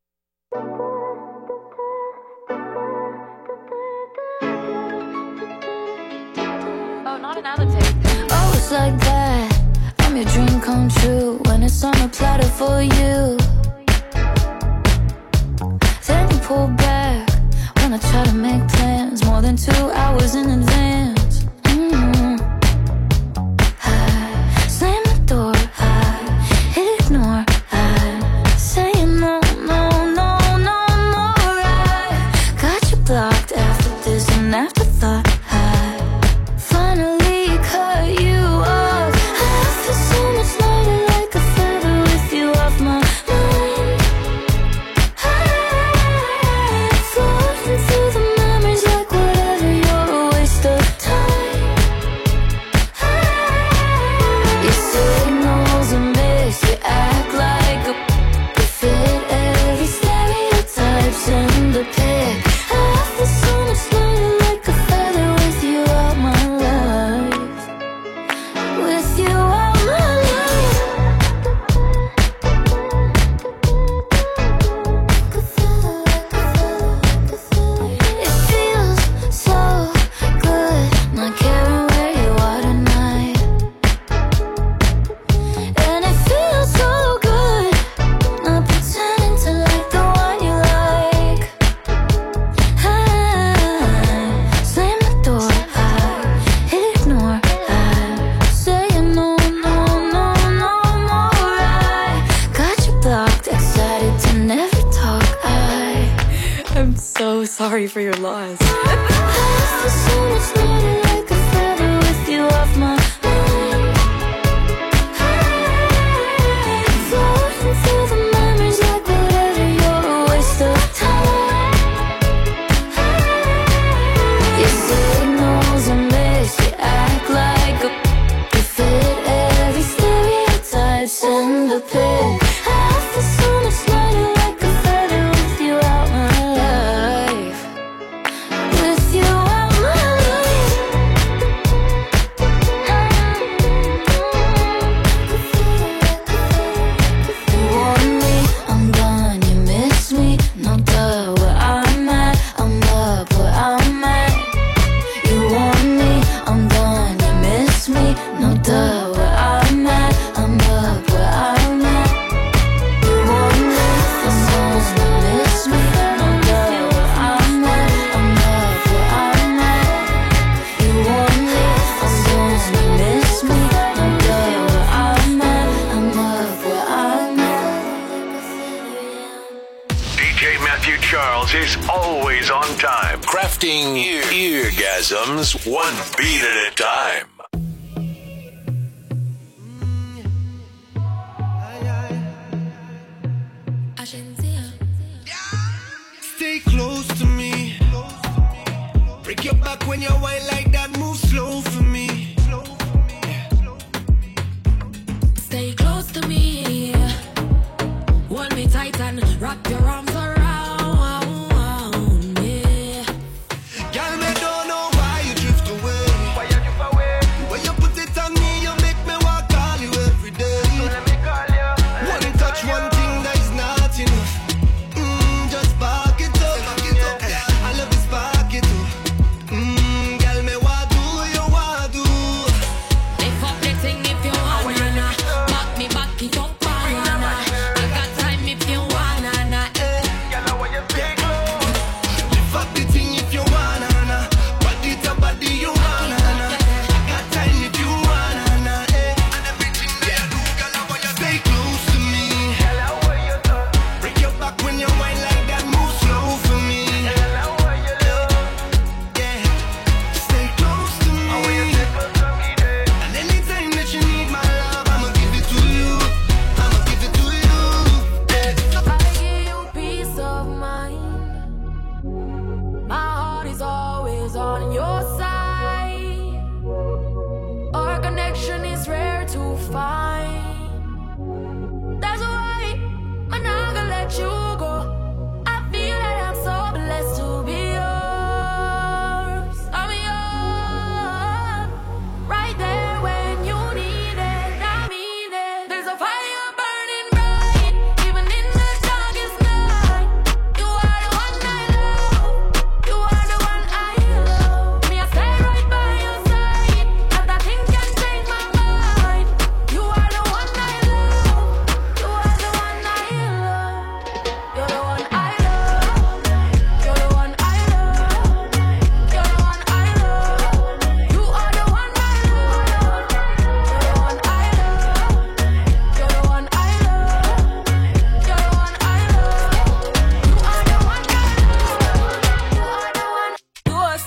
Oh, it's like that. I'm your dream come true when it's on a platter for you. Then you pull back when I try to make plans more than 2 hours in advance. I slam the door, I ignore, I say no, no, no, no more. I got you blocked after this and afterthought. Sorry for your loss. Crafting eargasms one beat at a time. when you whine like that, move slow for me. Stay close to me. Hold me tight and wrap your arms around me. Girl, me don't know why you drift away. Why you drift away? When you put it on me, you make me want to call you every day. So let me call you. One touch, one thing that is not enough. Just spark it up. I love you, spark it up. Girl, me what do you want to do? Lift up the thing if you wanna. Back me back it up, banana. I got time if you wanna. Girl, I want you take low. Lift up the thing if you wanna. Body to body you wanna. I got time if you wanna. And everything that you do, girl, I want you stay close to me. Girl, I want you to break your back when you whine like that. Move slow for me. Girl, I want you to stay close to me. I want you stay close to me, and anytime that you need my love, I'ma give it to you. I'ma give it to you. I give you peace of mind. My heart is always on your side. Our connection is rare to find. That's why I'm not gonna let you go. I feel that I'm so blessed to be yours. I'm yours. Right there when you need it. I mean it. There's a fire burning bright, even in the darkest night. You are the one I love. You are the one I love. Me, I stay right by your side. Nothing can change my mind. You are the one I love. You are the one I love. You're the one I love. You're the one I love. You're the one I love. You are the one I love. You're the one I love. You're the one I love. You're the one I love. You are the one I love. You are the one. To us,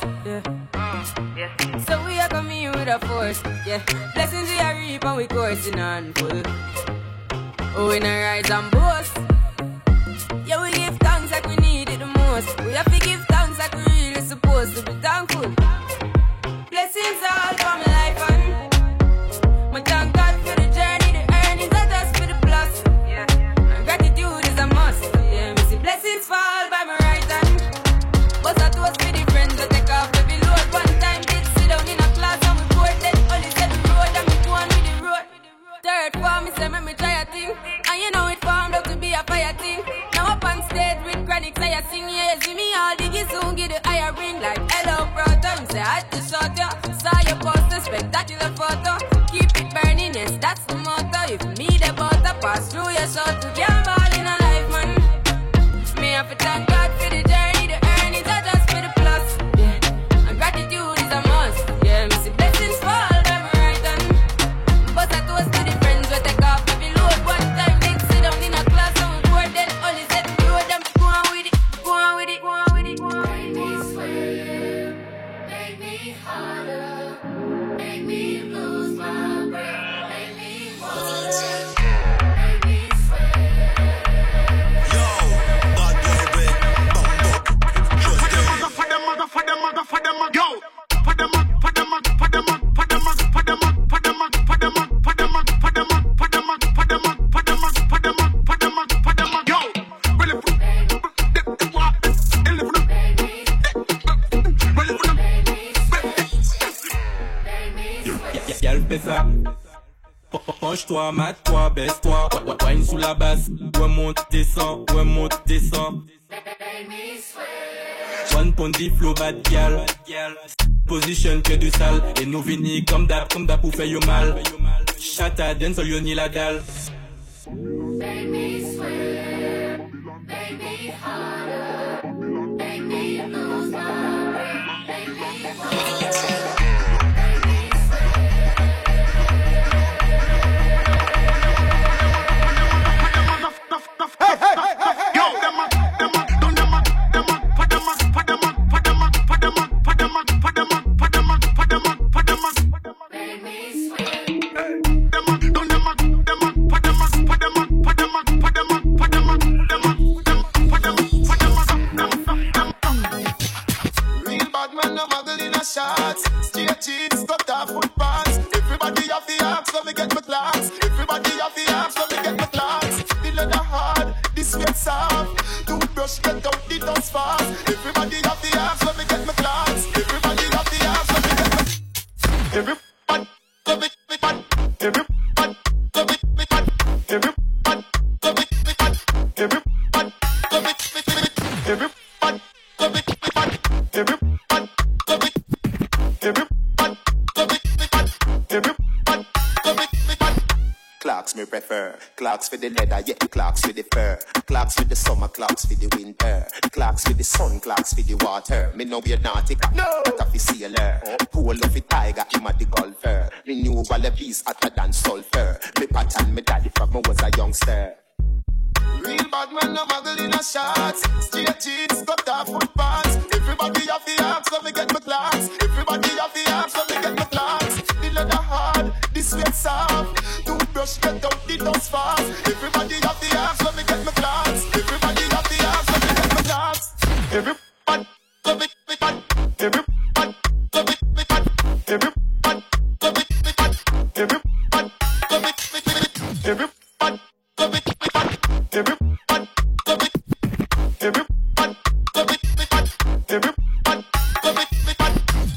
yeah. So we are coming here with a force, yeah. Blessings we are reap and we coursing on full. Oh, we not rise and boast. Yeah, we give thanks like we need it the most. We have to give thanks like we really supposed to be thankful. Blessings all for my life and my thank God for the journey, the earnings are just for the plus. Yeah, and gratitude is a must. Yeah, we see blessings fall by my right hand. But I toast for the friends that take off every load. One time did sit down in a class and we poured that only said the road and we go on with the road. Third form, me say make me try a thing. And you know it formed out to be a fire thing. Now up on stage with chronic, say I sing. Yeah, see me all diggy soon, get the higher ring. Like hello brother, me say I had to shot ya. Saw your poster, spectacular photo. Keep it burning, yes that's the motto. If me the butter pass through your shot, you can't ball in a life man. Me have to thank God for the journey, the earnings are just for the plus. Yeah, and gratitude is a must. Yeah, me see blessings fall by my right hand. But I toast to the friends we take off every load. One time they sit down in a class and we pour then only said the road and go on with it, go on with it, go on with it. Make me sweat, make me harder, make me lose my breath, make me water, make me sweat. Yo, bad boy red, bumbo. Y'all fait ça. Penche-toi, mate-toi, baisse-toi. Wine sous la basse. Ouais, monte, descend. Ouais, monte, descend. One pondy flow bad gal. Position que du sale. Et nous vini comme d'hab pour faire yo mal. Chata dance au yoni la dalle. Make me sweat, make me harder, make me lose my breath, make me water. Make me sweat. the dust fast. Everybody have the axe, let me get my class. Everybody have the axe, let me get my. Everybody, let me get my. Everybody, let me get my. Everybody, let me get my. Everybody, let me get my. Everybody, let me get my. Everybody, let me. Everybody, let me get my. Everybody, let me get my. Clocks me prefer. Clocks for the leather, yeah, clocks for the fur. Clocks for the summer, clocks for the winter. Clocks for the sun, clocks for the water. Me know you're naughty, no, but I fi sailor. Pool of a tiger, him a the golfer. Renewable a piece hotter than sulfur. Me pattern me daddy from I was a youngster. Real bad man, no muggle in a shots. Straight jeans, cut off foot pants. Everybody have the axe, let me get my class. Everybody have the axe, let me get my class. The leather hard, the sweat soft. Toothbrush get out the dust fast. Everybody have the axe, let me get my class. Everybody have the axe, let me get my class. Everybody, let me get my class. Everybody, let me get my class. Everybody, let me get my class. Everybody, let me get my class. Everybody, let me get my class. Everybody, let me. Everybody, let me get my class. Everybody, let me get my class.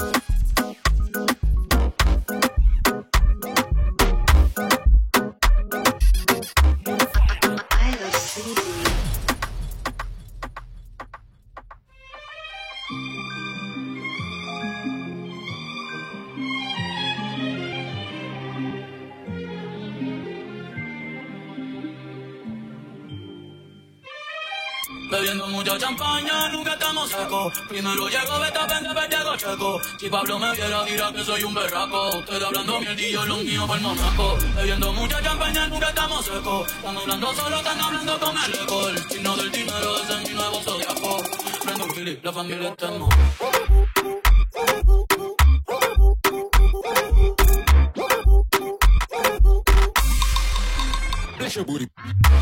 Bebiendo mucha champaña, nunca estamos secos. Primero llego, beta, después llego checo. Si Pablo me viera, dirá que soy un berraco. Ustedes hablando mierdillo, los míos por el monaco. Bebiendo mucha champaña, nunca estamos secos. Están hablando solo, están hablando con el eco. El chino del dinero, ese es mi nuevo zodiaco. Prendo Philly, la familia estemos. Bless your booty.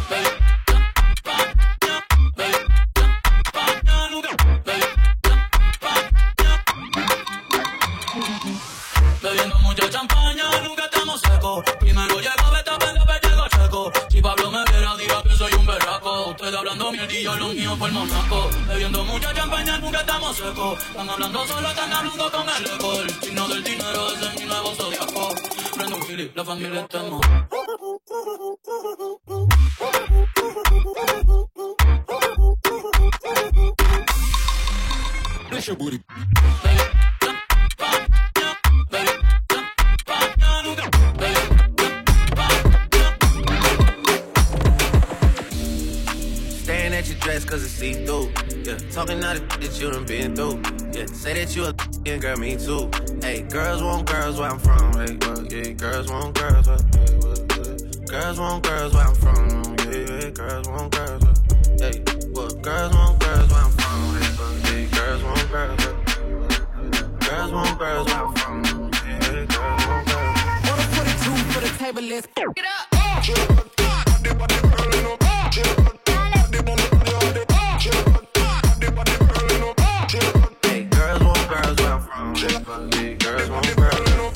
Bebiendo mucha champaña, nunca estamos secos. Primero llego, beta, después llego checo. Si Pablo me viera, dirá que soy un berraco. Ustedes hablando mierdillo, los míos por el monaco. Bebiendo mucha champaña, nunca estamos secos. Están hablando solo, están hablando con el eco. El chino del dinero, ese es mi nuevo zodiaco. Prendo Philly, la familia estemos. Bless your booty. Staring at your dress cause it's see-through. Yeah, talking all the that you done been through. Yeah, say that you a and girl, me too. Hey, girls want girls where I'm from. Hey, yeah, girls want girls where, girls want girls where I'm from. Yeah, girls want girls where, hey, what? Girls want girls where I'm from. Hey, girls want girls where, girls want girls where I'm from. Yeah, girls want girls. Order 42 for the table, let's get up. Hey, girls want girls where I'm from. Hey, girls want girls.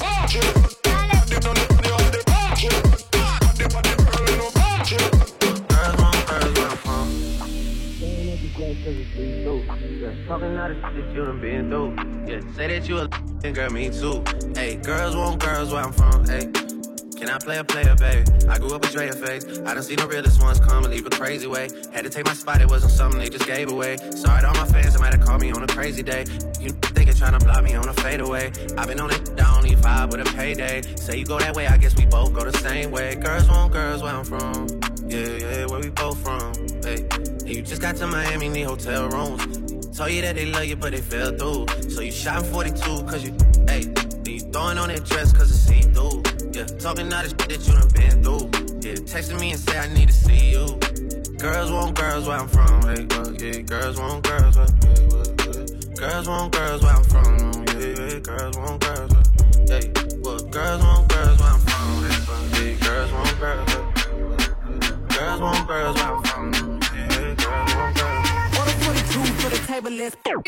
Talking all the shit that you done been through. Yeah, say that you a and girl, me too. Hey, girls want girls where I'm from. Hey, can I play a player, baby? I grew up with Drea face. I done seen the realest ones come and leave a crazy way. Had to take my spot, it wasn't something they just gave away. Sorry to all my fans that might have called me on a crazy day. You think you're trying to block me on a fadeaway. I've been on it, I don't need vibe with a payday. Say you go that way, I guess we both go the same way. Girls want girls where I'm from. Yeah, where we both from. Hey, you just got to Miami, need hotel rooms. Told you that they love you, but they fell through. So you shot 42, cause you, hey, then you throwing on that dress, cause it's see-through. Yeah, talking all the shit that you done been through. Yeah, texting me and say I need to see you. Girls want girls where I'm from. Hey, yeah, girls want girls where, girls want girls where I'm from. Yeah, girls want girls where, hey, well, girls want girls where I'm from. Hey, yeah, girls want girls where, girls want girls where I'm from. Yeah, girls want girls. Order 42 for the table, let's get up.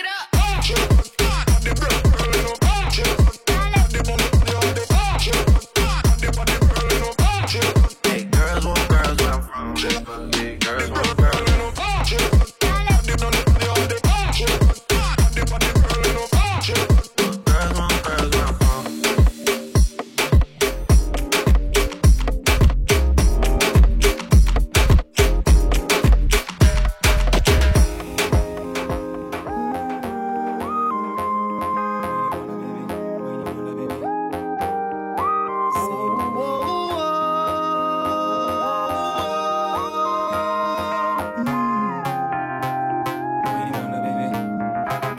Hey, girls want girls where I'm from. Yeah, girls want girls. Girls want girls.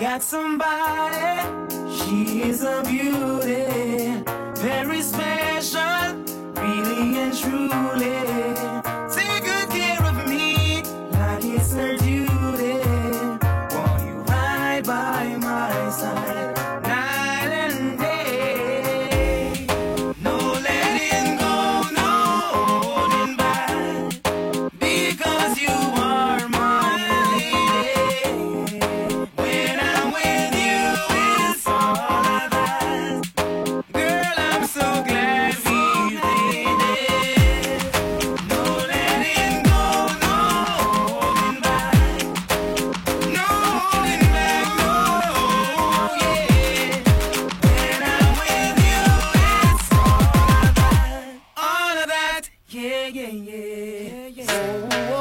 got somebody, she is a beauty, very special, really and truly. Take good care of me, like it's her duty. Won't you ride by my side, night and day? No letting go, no holding back, because you are my lady. When I'm with you, it's all I've asked. Girl, I'm so glad we did it. No letting go, no holding back, no holding back, no, yeah. When I'm with you, it's all of that, yeah, yeah, yeah. Oh, oh,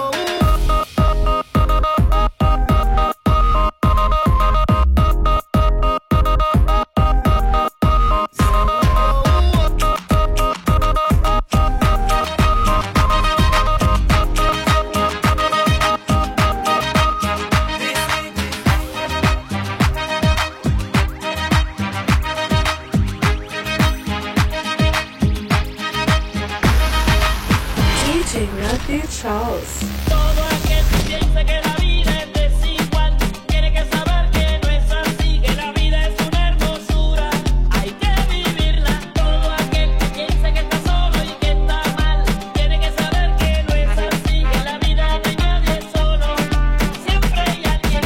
DJ Matthew Charles. Todo aquel que piensa que la vida es desigual tiene que saber que no es así, que la vida es una hermosura, hay que vivirla. Todo aquel que piensa que está solo y que está mal tiene que saber que no es así, que la vida de nadie es solo, siempre hay alguien.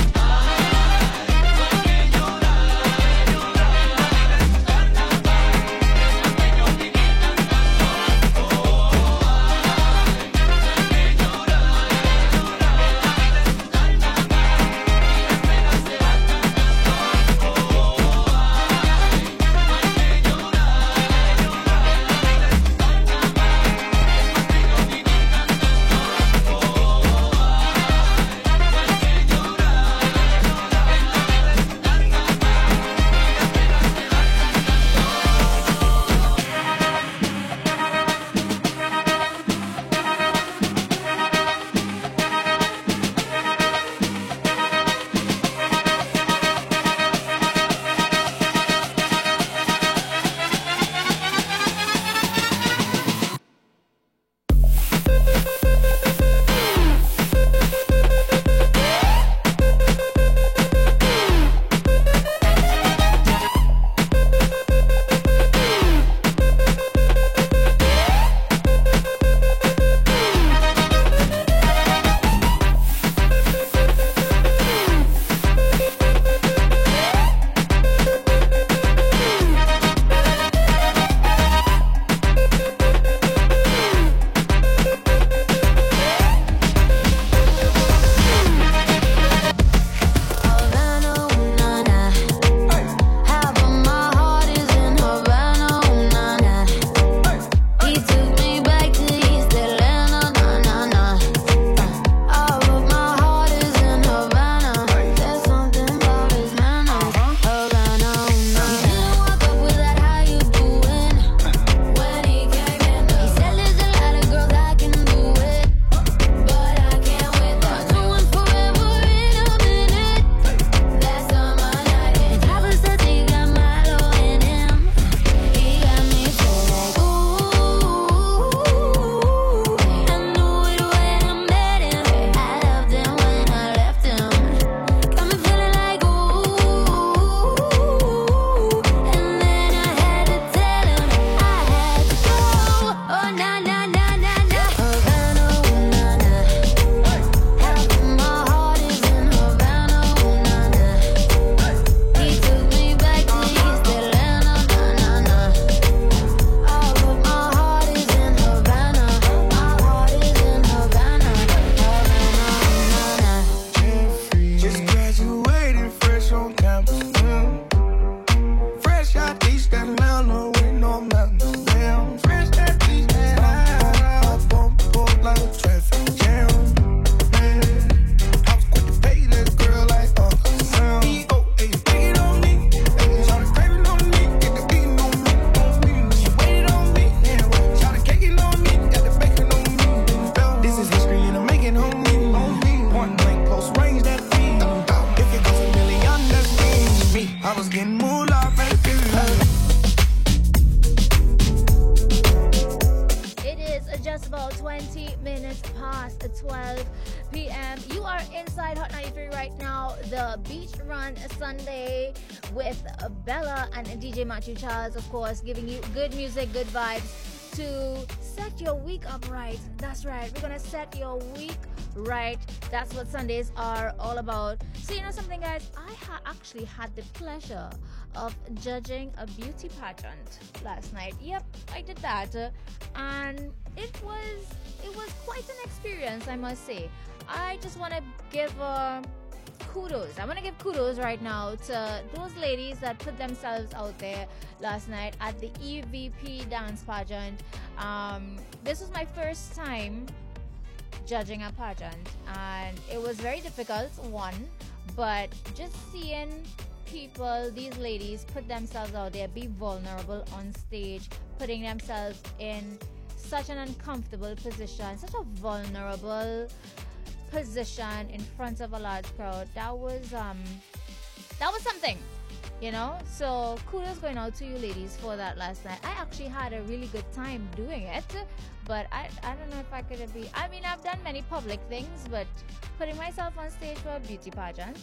about 20 minutes past 12 p.m. You are inside Hot 93 right now. The Beach Run Sunday with Bella and DJ Matthew Charles, of course, giving you good music, good vibes to set your week up right. That's right. We're going to set your week right. That's what Sundays are all about. So you know something, guys? I actually had the pleasure of judging a beauty pageant last night. Yep, I did that. And it was quite an experience, I must say. I just want to give kudos. I want to give kudos right now to those ladies that put themselves out there last night at the EVP dance pageant. This was my first time judging a pageant, and it was very difficult, but just seeing people, these ladies, put themselves out there, be vulnerable on stage, putting themselves in such an uncomfortable position, such a vulnerable position in front of a large crowd. That was something, you know. So kudos going out to you ladies for that last night. I actually had a really good time doing it, but I don't know if I could be. I mean, I've done many public things, but putting myself on stage for a beauty pageant,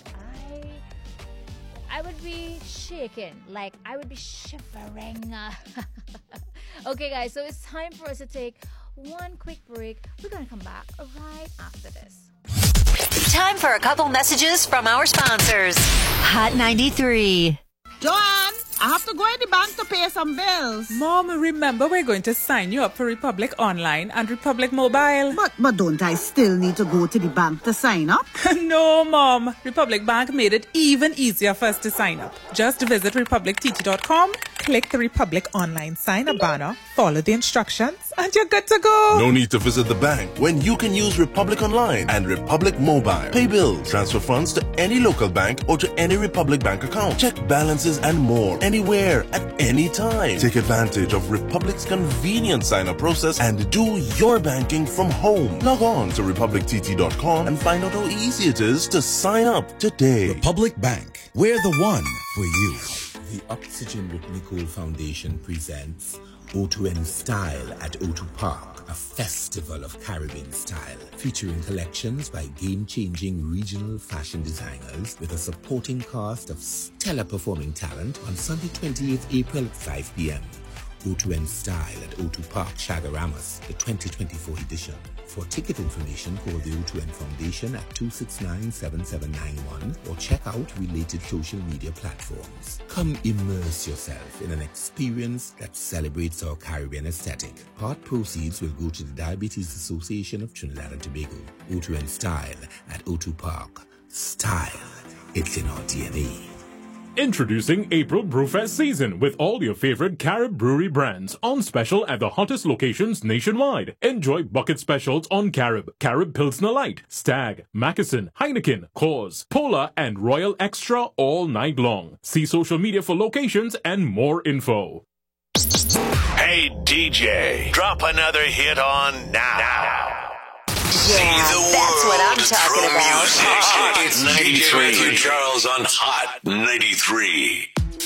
I would be shaking, like I would be shivering. Okay, guys, so it's time for us to take one quick break. We're gonna come back right after this. Time for a couple messages from our sponsors. Hot 93. Joanne, I have to go in the bank to pay some bills. Mom, remember we're going to sign you up for Republic Online and Republic Mobile. But don't I still need to go to the bank to sign up? No, Mom. Republic Bank made it even easier for us to sign up. Just visit republictt.com, click the Republic Online sign-up banner, follow the instructions, and you're good to go. No need to visit the bank when you can use Republic Online and Republic Mobile. Pay bills, transfer funds to any local bank or to any Republic Bank account. Check balances and more anywhere at any time. Take advantage of Republic's convenient sign-up process and do your banking from home. Log on to republictt.com and find out how easy it is to sign up today. Republic Bank, we're the one for you. The Oxygen with Nicole Foundation presents O2N Style at O2 Park, a festival of Caribbean style, featuring collections by game-changing regional fashion designers with a supporting cast of stellar performing talent on Sunday 28th April at 5 p.m. O2N Style at O2 Park Chagaramas, the 2024 edition. For ticket information, call the O2N Foundation at 269-7791 or check out related social media platforms. Come immerse yourself in an experience that celebrates our Caribbean aesthetic. Part proceeds will go to the Diabetes Association of Trinidad and Tobago. O2N Style at O2 Park. Style. It's in our DNA. Introducing April Brewfest season with all your favorite Carib brewery brands on special at the hottest locations nationwide. Enjoy bucket specials on Carib, Carib Pilsner Light, Stag, Mackeson, Heineken, Coors, Polar, and Royal Extra all night long. See social media for locations and more info. Hey DJ, drop another hit on now. Yeah, that's what I'm talking about. It's 93. Matthew Charles on Hot 93.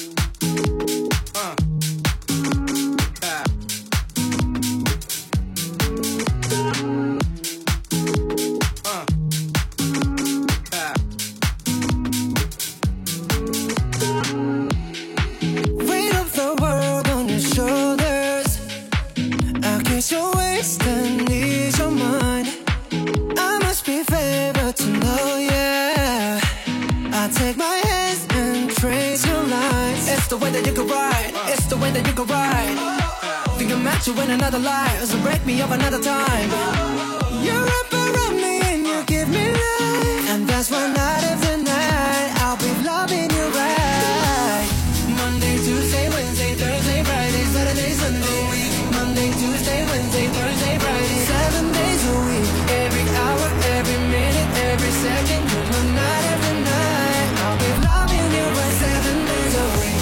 Weight of the world on your shoulders. I kiss your waist and ease your mind. I must be favored to know, yeah. I take my hands and trace your lines. It's the way that you can ride. It's the way that you can ride. Think I'm at you in another life, so break me up another time. You wrap around me and you give me life, and that's why night after night I'll be loving you right. Monday, Tuesday, Wednesday, Thursday, Friday, Saturday, Sunday. Monday, Tuesday, Wednesday, Thursday, Friday, 7 days a week. Every hour, every minute, every second, night after night I'll be loving you right 7 days a week.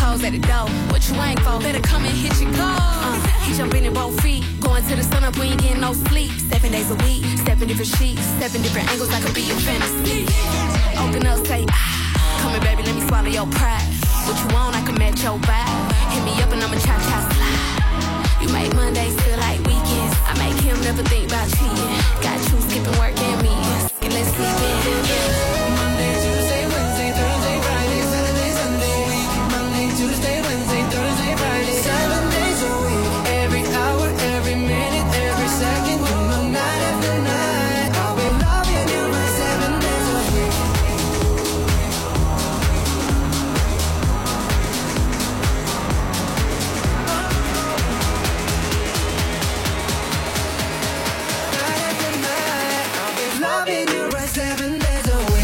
hoes at the door. What you ain't for? Better come and hit your goal. He jumping in both feet. Going to the sun up, we ain't getting no sleep. 7 days a week, 7 different sheets, 7 different angles, I could be your fantasy. Open up, say, come here, baby, let me swallow your pride. What you want, I can match your vibe. Hit me up and I'ma cha-cha slide. You make Mondays feel like weekends. I make him never think about cheating. Got you skipping work and meetings. And let's sleep in. Monday, Tuesday, Wednesday, Thursday, Friday, Saturday, Sunday. Monday, Tuesday, Wednesday, Thursday, Friday. 7 days a week. Every hour, every minute, every second. You know, night after night. I'll be loving you my 7 days a week. Loving you right 7 days a week.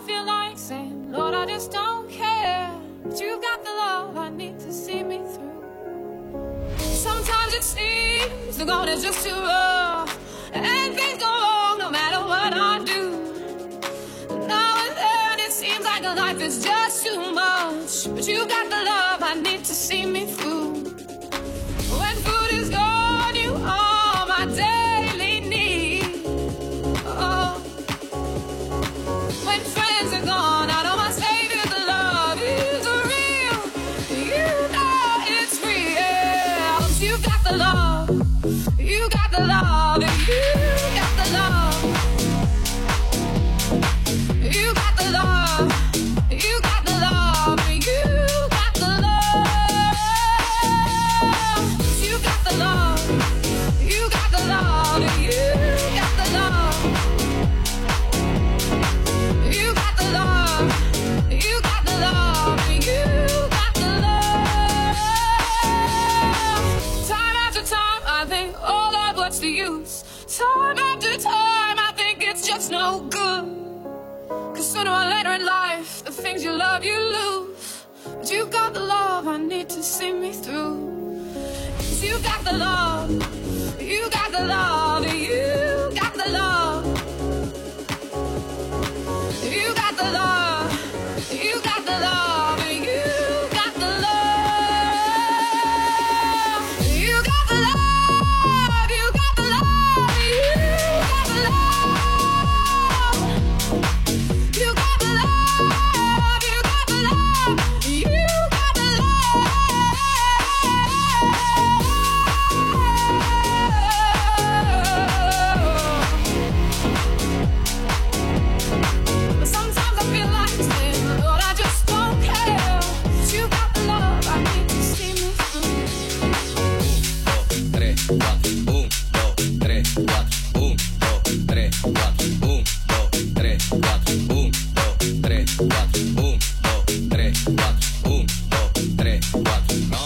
feel like saying, Lord, I just don't care. But you got the love I need to see me through. Sometimes it seems the going is just too rough, and things go wrong no matter what I do. Now and then it seems like life is just too much, but you got the love I need to see me through. When food is gone, you are my daily need. Oh. When friends are gone, I know my Savior, the love is real. You know it's real. You got the love, you got the love, and you got the love. You got the love, you got the love, and you got the love. You got the love, you got the love, and you got the love. You got the love, you got the love, and you got the love. Time after time, I think, oh Lord, what's the use? Time after time, I think it's just no good. Cause sooner or later in life, the things you love, you lose. But you got the love I need to see me through. Cause you got the love, you got the love, you got the love. You got the love, you got the love, and you got the love. You got the love, you got the love, you got the love. You got the love, you got the love, you got the But sometimes I feel like saying, Lord, I just don't care. But you got the love I need to see me through. 3, 4, 1, 2, 3, 4, 1, 2, 3, 4, 1, 2, 3, 4, 1, 2, 3, 4, 1, 2, 3, 4, 1, 2, 3, 4. No.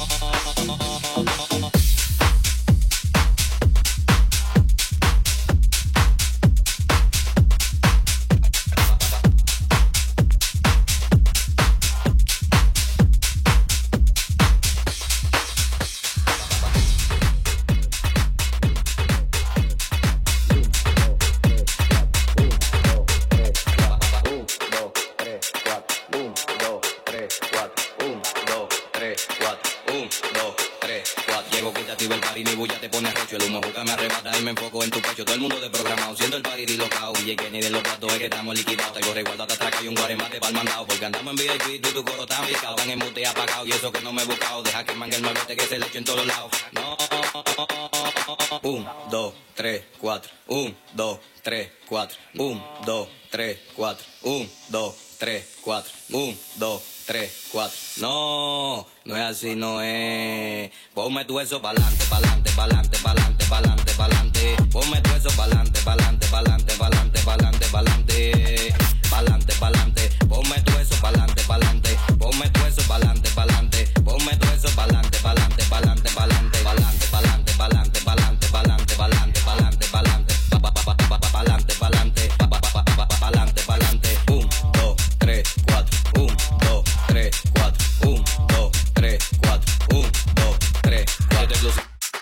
Llego quitativo el party, ni bulla te pone arrecho. El humo juca me arrebata y me enfoco en tu pecho. Todo el mundo desprogramado, siendo el party dilocao. Y que ni de los platos es que estamos liquidados. Tengo resguardo hasta atrás y un guaremate pa'l mandado. Porque andamos en VIP y tu coro tan picado. Tan en mute apagado y eso que no me he buscado. Deja que mangue el malvete que se le eche en todos lados. No. 1, 2, 3, 4. 1, 2, 3, 4. 1, 2, 3, 4. 1, 2, 3, 4. 1, 2, 3, 4. No, no es así, no es. Ponme tu eso pa'lante, pa'lante, pa'lante, pa'lante, pa'lante, pa'lante. Ponme tu eso pa'lante, pa'lante, pa'lante, pa'lante, pa'lante, pa'lante. Pa'lante, pa'lante. Ponme tu eso pa'lante, pa'lante. Ponme tu eso pa'lante, pa'lante. Ponme tu eso pa'lante, pa'lante, pa'lante, pa'lante, pa'lante, pa'lante, pa'lante, pa'lante, pa'lante, pa'lante, pa'lante, pa'lante, pa'lante, pa'lante, pa'lante, pa'lante. 1, 2, 3, 4. 1, 2, 3, 4. 1, 2, 3, 4. 1, 2, 3, 4.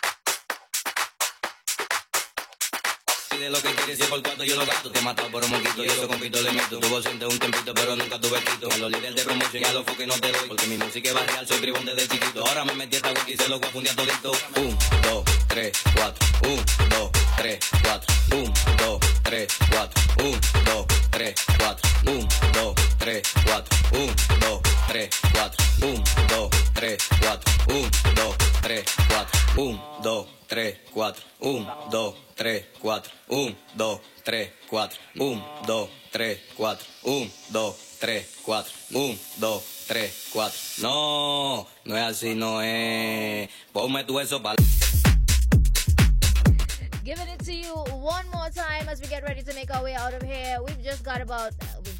Pide lo que quieres y por cuánto yo lo gasto. Te he matado por un moquito y eso con pito le meto. Tuvo siente un tempito pero nunca tuve quito. A los líderes de promoción y a los foques no te doy. Porque mi música es barrial, soy bribón desde chiquito. Ahora me metí esta wiki y se lo voy a fundir a todito. 1, 2, 3, 4. 1, 2, 3, 4. 1, 2, 3, 4. 1, 2, 3, 4. 1, 2, 3, 4. 1, 2, 3, 4. 1, 2, 3, 4. 1, 2, 3, 4. 1, 2, 3, 4. 1, 2, 3, 4. 1, 2, 3, 4. 1, 2, 3, 4. 1, 2, 3, 4. 1, 2, 3, 4. No, no es así, no es. Ponme tu eso pa'lante. Giving it to you one more time as we get ready to make our way out of here. We've got about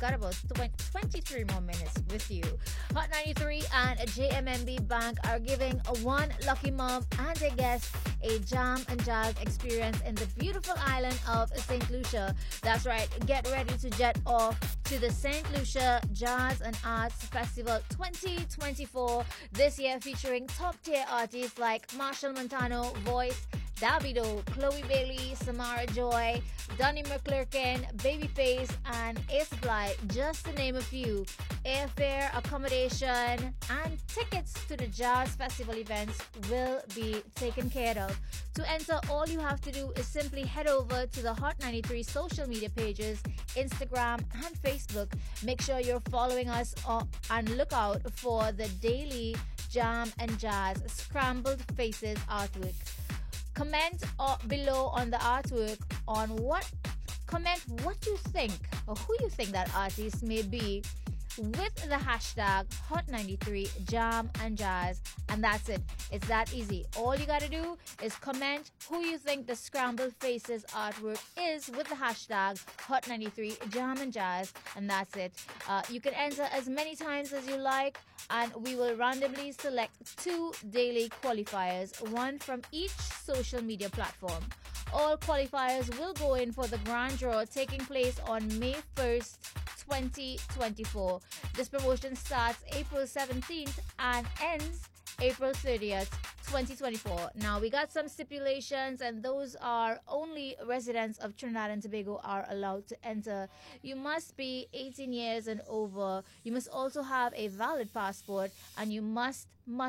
23 more minutes with you. Hot 93 and JMMB Bank are giving one lucky mom and a guest a jam and jazz experience in the beautiful island of St. Lucia. That's right, get ready to jet off to the St. Lucia Jazz and Arts Festival 2024, this year featuring top tier artists like Marshall Montano, Voice, Davido, Chloe Bailey, Samara Joy, Donnie McClurkin, Babyface, and Ace Fly, just to name a few. Airfare, accommodation, and tickets to the Jazz Festival events will be taken care of. To enter, all you have to do is simply head over to the Hot 93 social media pages, Instagram and Facebook. Make sure you're following us and look out for the daily Jam and Jazz Scrambled Faces artwork. Comment below on the artwork comment what you think or who you think that artist may be with the hashtag Hot93JamandJazz, and that's it. It's that easy. All you gotta do is comment who you think the Scrambled Faces artwork is with the hashtag Hot93JamandJazz, and that's it. You can enter as many times as you like, and we will randomly select 2 daily qualifiers, one from each social media platform. All qualifiers will go in for the grand draw taking place on May 1st, 2024. This promotion starts April 17th and ends April 30th, 2024. Now, we got some stipulations, and those are only residents of Trinidad and Tobago are allowed to enter. You must be 18 years and over. You must also have a valid passport, and you must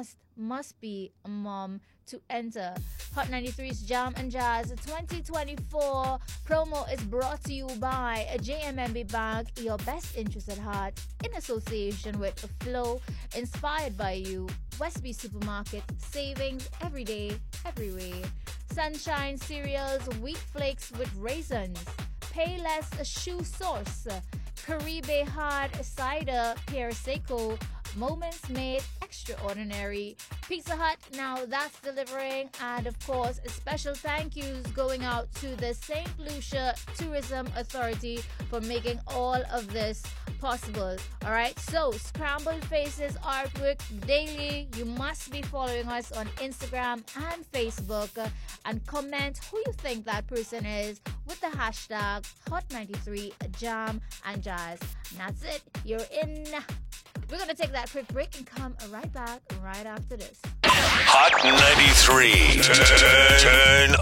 be a mom to enter. Hot 93's Jam and Jazz 2024 promo is brought to you by JMMB Bank, your best interest at heart, in association with Flow, inspired by you, Westby Supermarket, savings every day, every way. Sunshine cereals, wheat flakes with raisins, Payless Shoe Source, Caribe Hard Cider, Pierre Seco, Moments Made Extraordinary, Pizza Hut, now that's delivering, and of course special thank yous going out to the St. Lucia Tourism Authority for making all of this possible. Alright, so Scrambled Faces artwork daily. You must be following us on Instagram and Facebook, and comment who you think that person is with the hashtag Hot93Jam and Jazz. And that's it, you're in. We're going to take that quick break and come right back right after this. Hot 93. Turn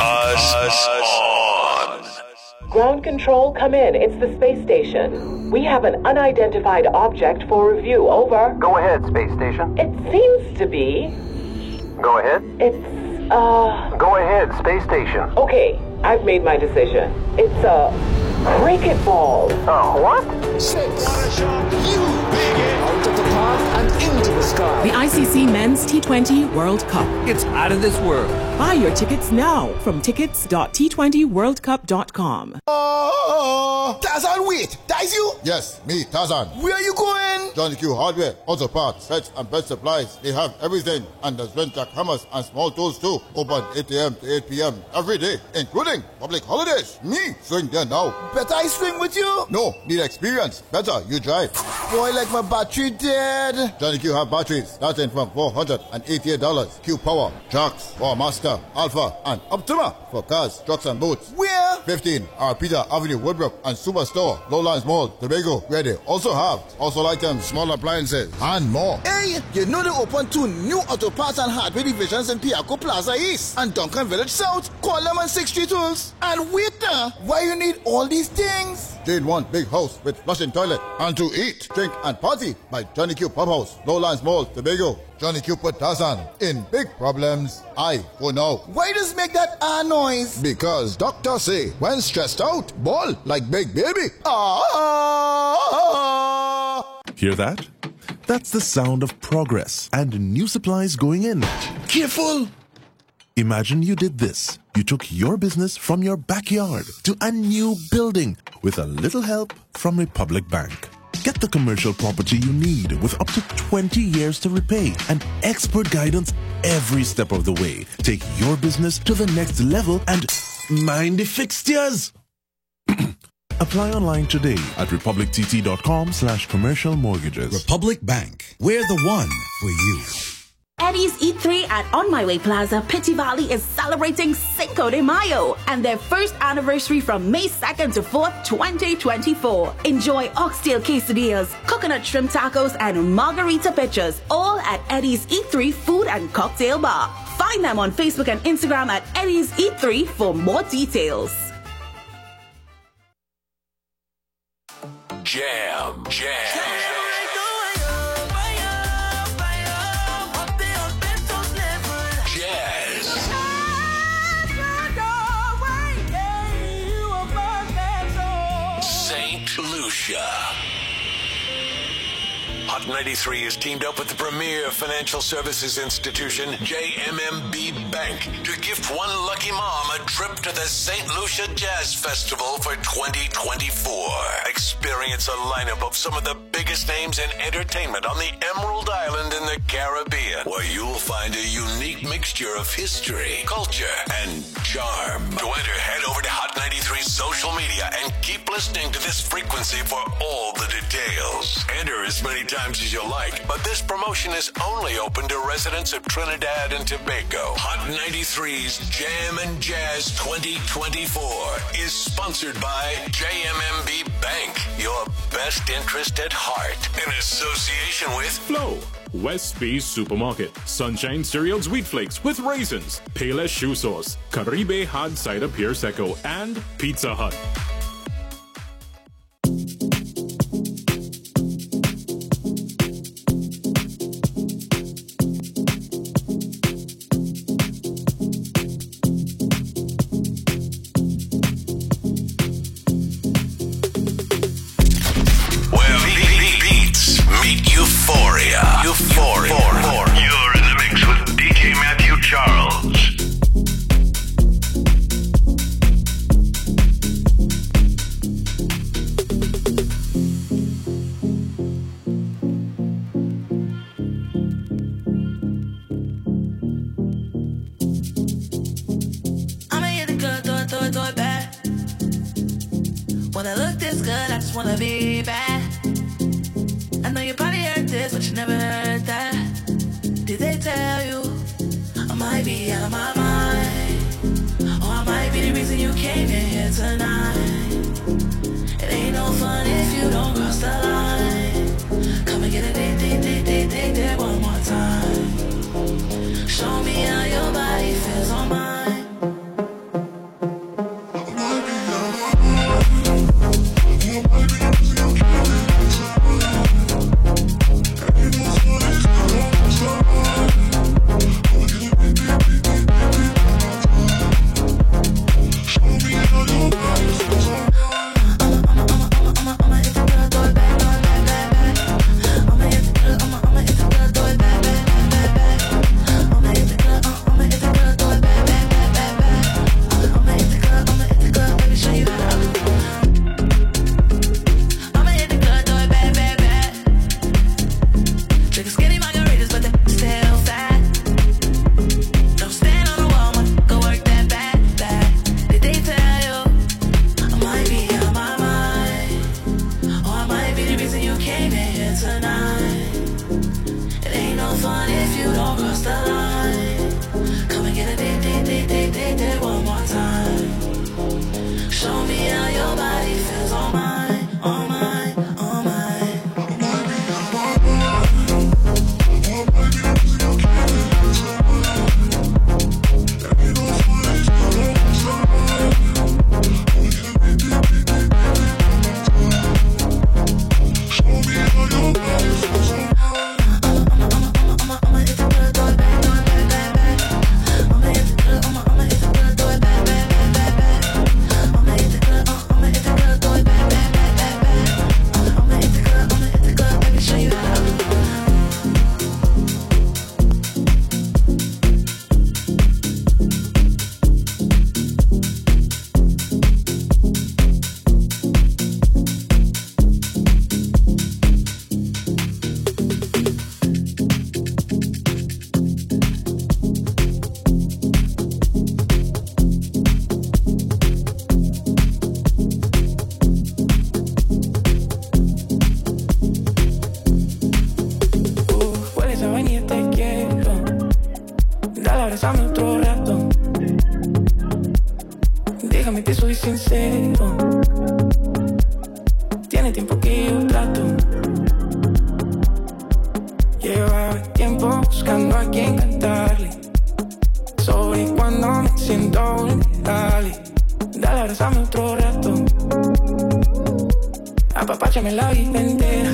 us on. Ground control, come in. It's the space station. We have an unidentified object for review. Over. Go ahead, space station. It seems to be... Go ahead. Go ahead, space station. Okay, I've made my decision. It's a cricket ball. What? 6. Out of the park and into the sky. The ICC Men's T20 World Cup. It's out of this world. Buy your tickets now from tickets.t20worldcup.com. Tarzan, wait! That is you? Yes, me, Tarzan. Where are you going? Johnny Q Hardware, auto parts, sets, and best supplies. They have everything, and there's Ventrac hammers and small tools too. Open 8 a.m. to 8 p.m. every day, including public holidays. Me, swing there now. Better I swing with you? No, need experience. Better, you drive. Boy, like my battery dead. Johnny Q have batteries starting from $488. Q Power, Jacks, Power Master, Alpha, and Optima for cars, trucks, and boats. Where? 15 are Peter Avenue, Woodbrook, and Superstore, Lowlands Mall, Tobago, where they also have household items, small appliances, and more. Hey, you know they open 2 new auto parts and hardware divisions in Piaco Plaza East and Duncan Village South. Call them on 6 Street Tools. And wait now, why you need all these things? Jane one big house with flushing toilet, and to eat, drink, and party by Johnny Q Pub House, Lowlands Mall, Tobago. Johnny Q put Tarzan in big problems. I go now. Why does make that noise? Because doctors say when stressed out, ball like big baby. Hear that? That's the sound of progress and new supplies going in. Careful! Imagine you did this. You took your business from your backyard to a new building with a little help from Republic Bank. Get the commercial property you need with up to 20 years to repay and expert guidance every step of the way. Take your business to the next level and mind the fixtures. Apply online today at republictt.com/commercial mortgages. Republic Bank. We're the one for you. Eddie's Eat 3 at On My Way Plaza, Pitti Valley is celebrating Cinco de Mayo and their first anniversary from May 2nd to 4th, 2024. Enjoy oxtail quesadillas, coconut shrimp tacos, and margarita pitchers, all at Eddie's Eat 3 Food and Cocktail Bar. Find them on Facebook and Instagram at Eddie's Eat 3 for more details. Jam. St. Lucia. Hot 93 is teamed up with the premier financial services institution, JMMB Bank, to gift one lucky mom a trip to the St. Lucia Jazz Festival for 2024. Experience a lineup of some of the biggest names in entertainment on the Emerald Island in the Caribbean, where you'll find a unique mixture of history, culture, and charm. To enter, head over to Hot 93's social media and keep listening to this frequency for all the details. Enter as many times as you like, but this promotion is only open to residents of Trinidad and Tobago. Hot 93's Jam and Jazz 2024 is sponsored by JMMB Bank, your best interest at heart, in association with Flow, Westby's Supermarket, Sunshine Cereals Wheat Flakes with raisins, Payless Shoe Sauce, Caribe Hard Cider Pure Seco, and Pizza Hut. You're in the mix with DJ Matthew Charles. I'ma hit the good, do it bad. When I look this good, I just wanna be bad. I know you probably heard this, but you never heard that. Did they tell you I might be out of my mind? Or I might be the reason you came in here tonight. It ain't no fun if you don't cross the line. Come and get a date one more time. Show me how your body feels on mine. apapáchame la vida entera.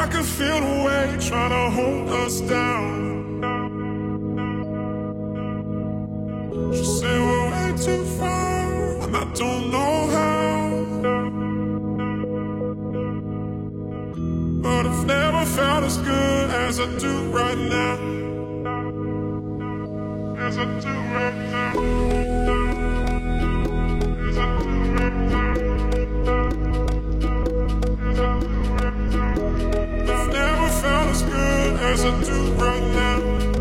I can feel the way trying to hold us down. She said we're way too far, and I don't know how. But I've never felt as good as I do right now. As I do right now. As I do right now. As I do right now. I've never felt as good as I do right now.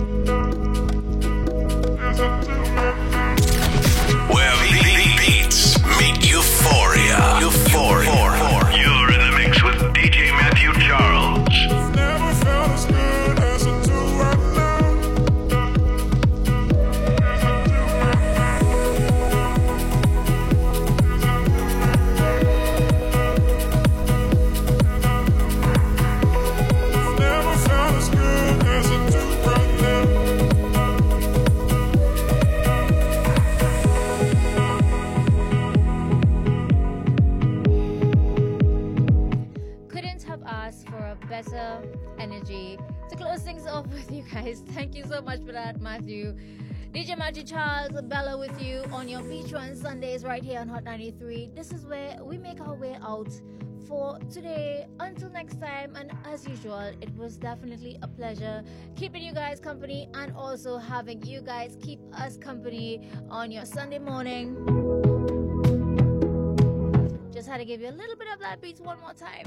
As I do right now. Where beats meet euphoria. Euphoria. You're in the mix with DJ Matthew Charles. Never felt as good as I do right now. As I do right now. Never felt as good as I do right now. Couldn't have asked for a better energy to close things off with you guys. Thank you so much for that, Matthew. DJ Matthew Charles, Bella with you on your Beach Run Sundays right here on Hot 93. This is where we make our way out for today. Until next time, and as usual, it was definitely a pleasure keeping you guys company and also having you guys keep us company on your Sunday morning. Just had to give you a little bit of that beats one more time.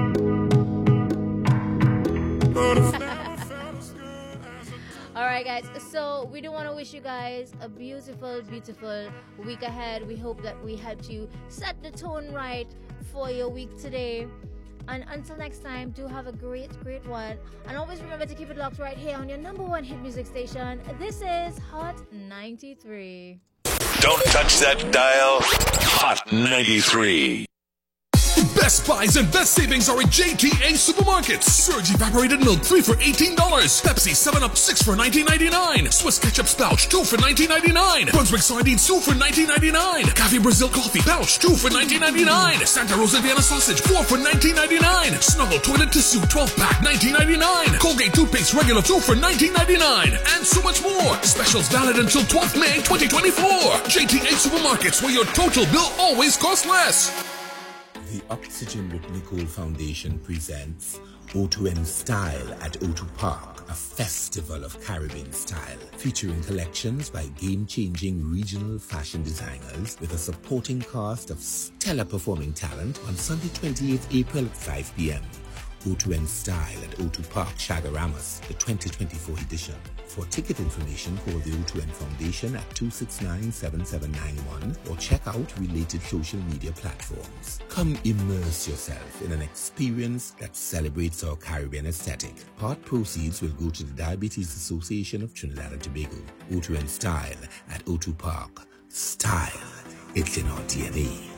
Alright guys, so we do want to wish you guys a beautiful, beautiful week ahead. We hope that we helped you set the tone right for your week today. And until next time, do have a great, great one. And always remember to keep it locked right here on your number one hit music station. This is Hot 93. Don't touch that dial. Hot 93. Best buys and best savings are at JTA Supermarkets. Surge evaporated milk 3 for $18. Pepsi 7-Up 6 for $19.99. Swiss ketchup pouch 2 for $19.99. Brunswick sardines 2 for $19.99. Cafe Brazil coffee pouch 2 for $19.99. Santa Rosa Vienna sausage 4 for $19.99. Snuggle toilet tissue 12-pack $19.99. Colgate toothpaste regular 2 for $19.99. And so much more. Specials valid until 12th May 2024. JTA Supermarkets, where your total bill always costs less. The Oxygen with Nicole Foundation presents O2N Style at O2 Park, a festival of Caribbean style, featuring collections by game-changing regional fashion designers with a supporting cast of stellar performing talent on Sunday 28th April at 5 p.m. O2N Style at O2 Park Chagaramas, the 2024 edition. For ticket information, call the O2N Foundation at 269-7791 or check out related social media platforms. Come immerse yourself in an experience that celebrates our Caribbean aesthetic. Part proceeds will go to the Diabetes Association of Trinidad and Tobago. O2N Style at O2 Park. Style, it's in our DNA.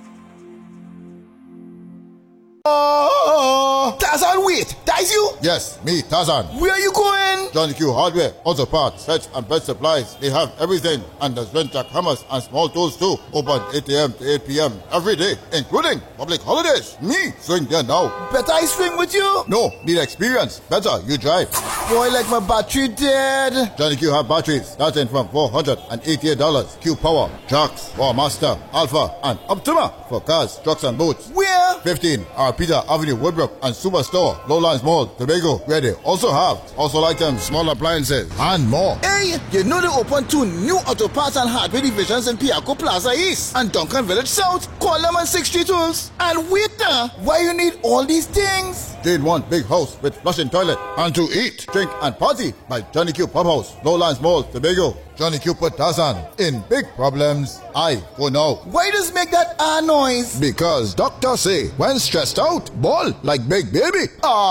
Tarzan, wait! That is you? Yes, me, Tarzan. Where are you going? Johnny Q Hardware, auto parts, sets, and best supplies. They have everything. And there's rent-jack hammers and small tools too. Open 8 a.m. to 8 p.m. every day, including public holidays. Me, swing there now. Better I swing with you? No, need experience. Better you drive. Boy, like my battery dead. Johnny Q have batteries starting from $488. Q Power, Jocks, War Master, Alpha, and Optima for cars, trucks, and boats. Where? 15 Peter Avenue, Woodbrook, and Superstore, Lowlands Mall, Tobago, where they also have household items, small appliances, and more. Hey, you know they opened 2 new auto parts and hardware divisions in Piaco Plaza East and Duncan Village South. Call them on 6 Street Tools. And wait there, why you need all these things? They want big house with flushing toilet and to eat, drink, and party by Johnny Q Pub House, Lowlands Mall, Tobago. Johnny Q put Tarzan in big problems. I go now. Why does make that noise? Because doctors say when stressed out, ball like big baby.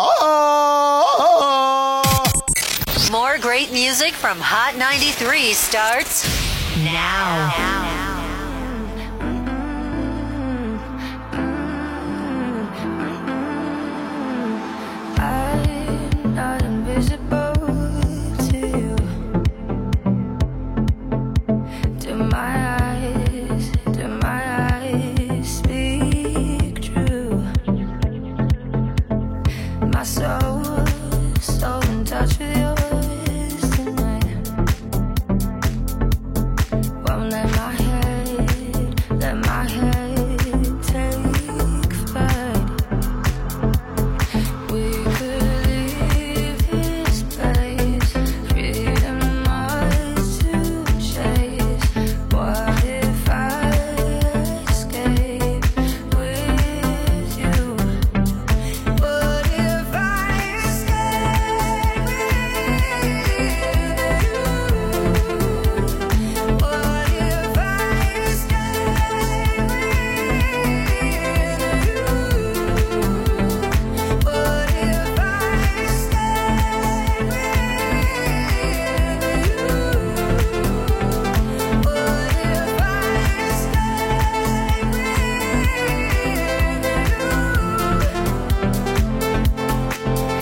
More great music from Hot 93 starts now. I'm not invisible to you. Do my eyes speak true? My soul.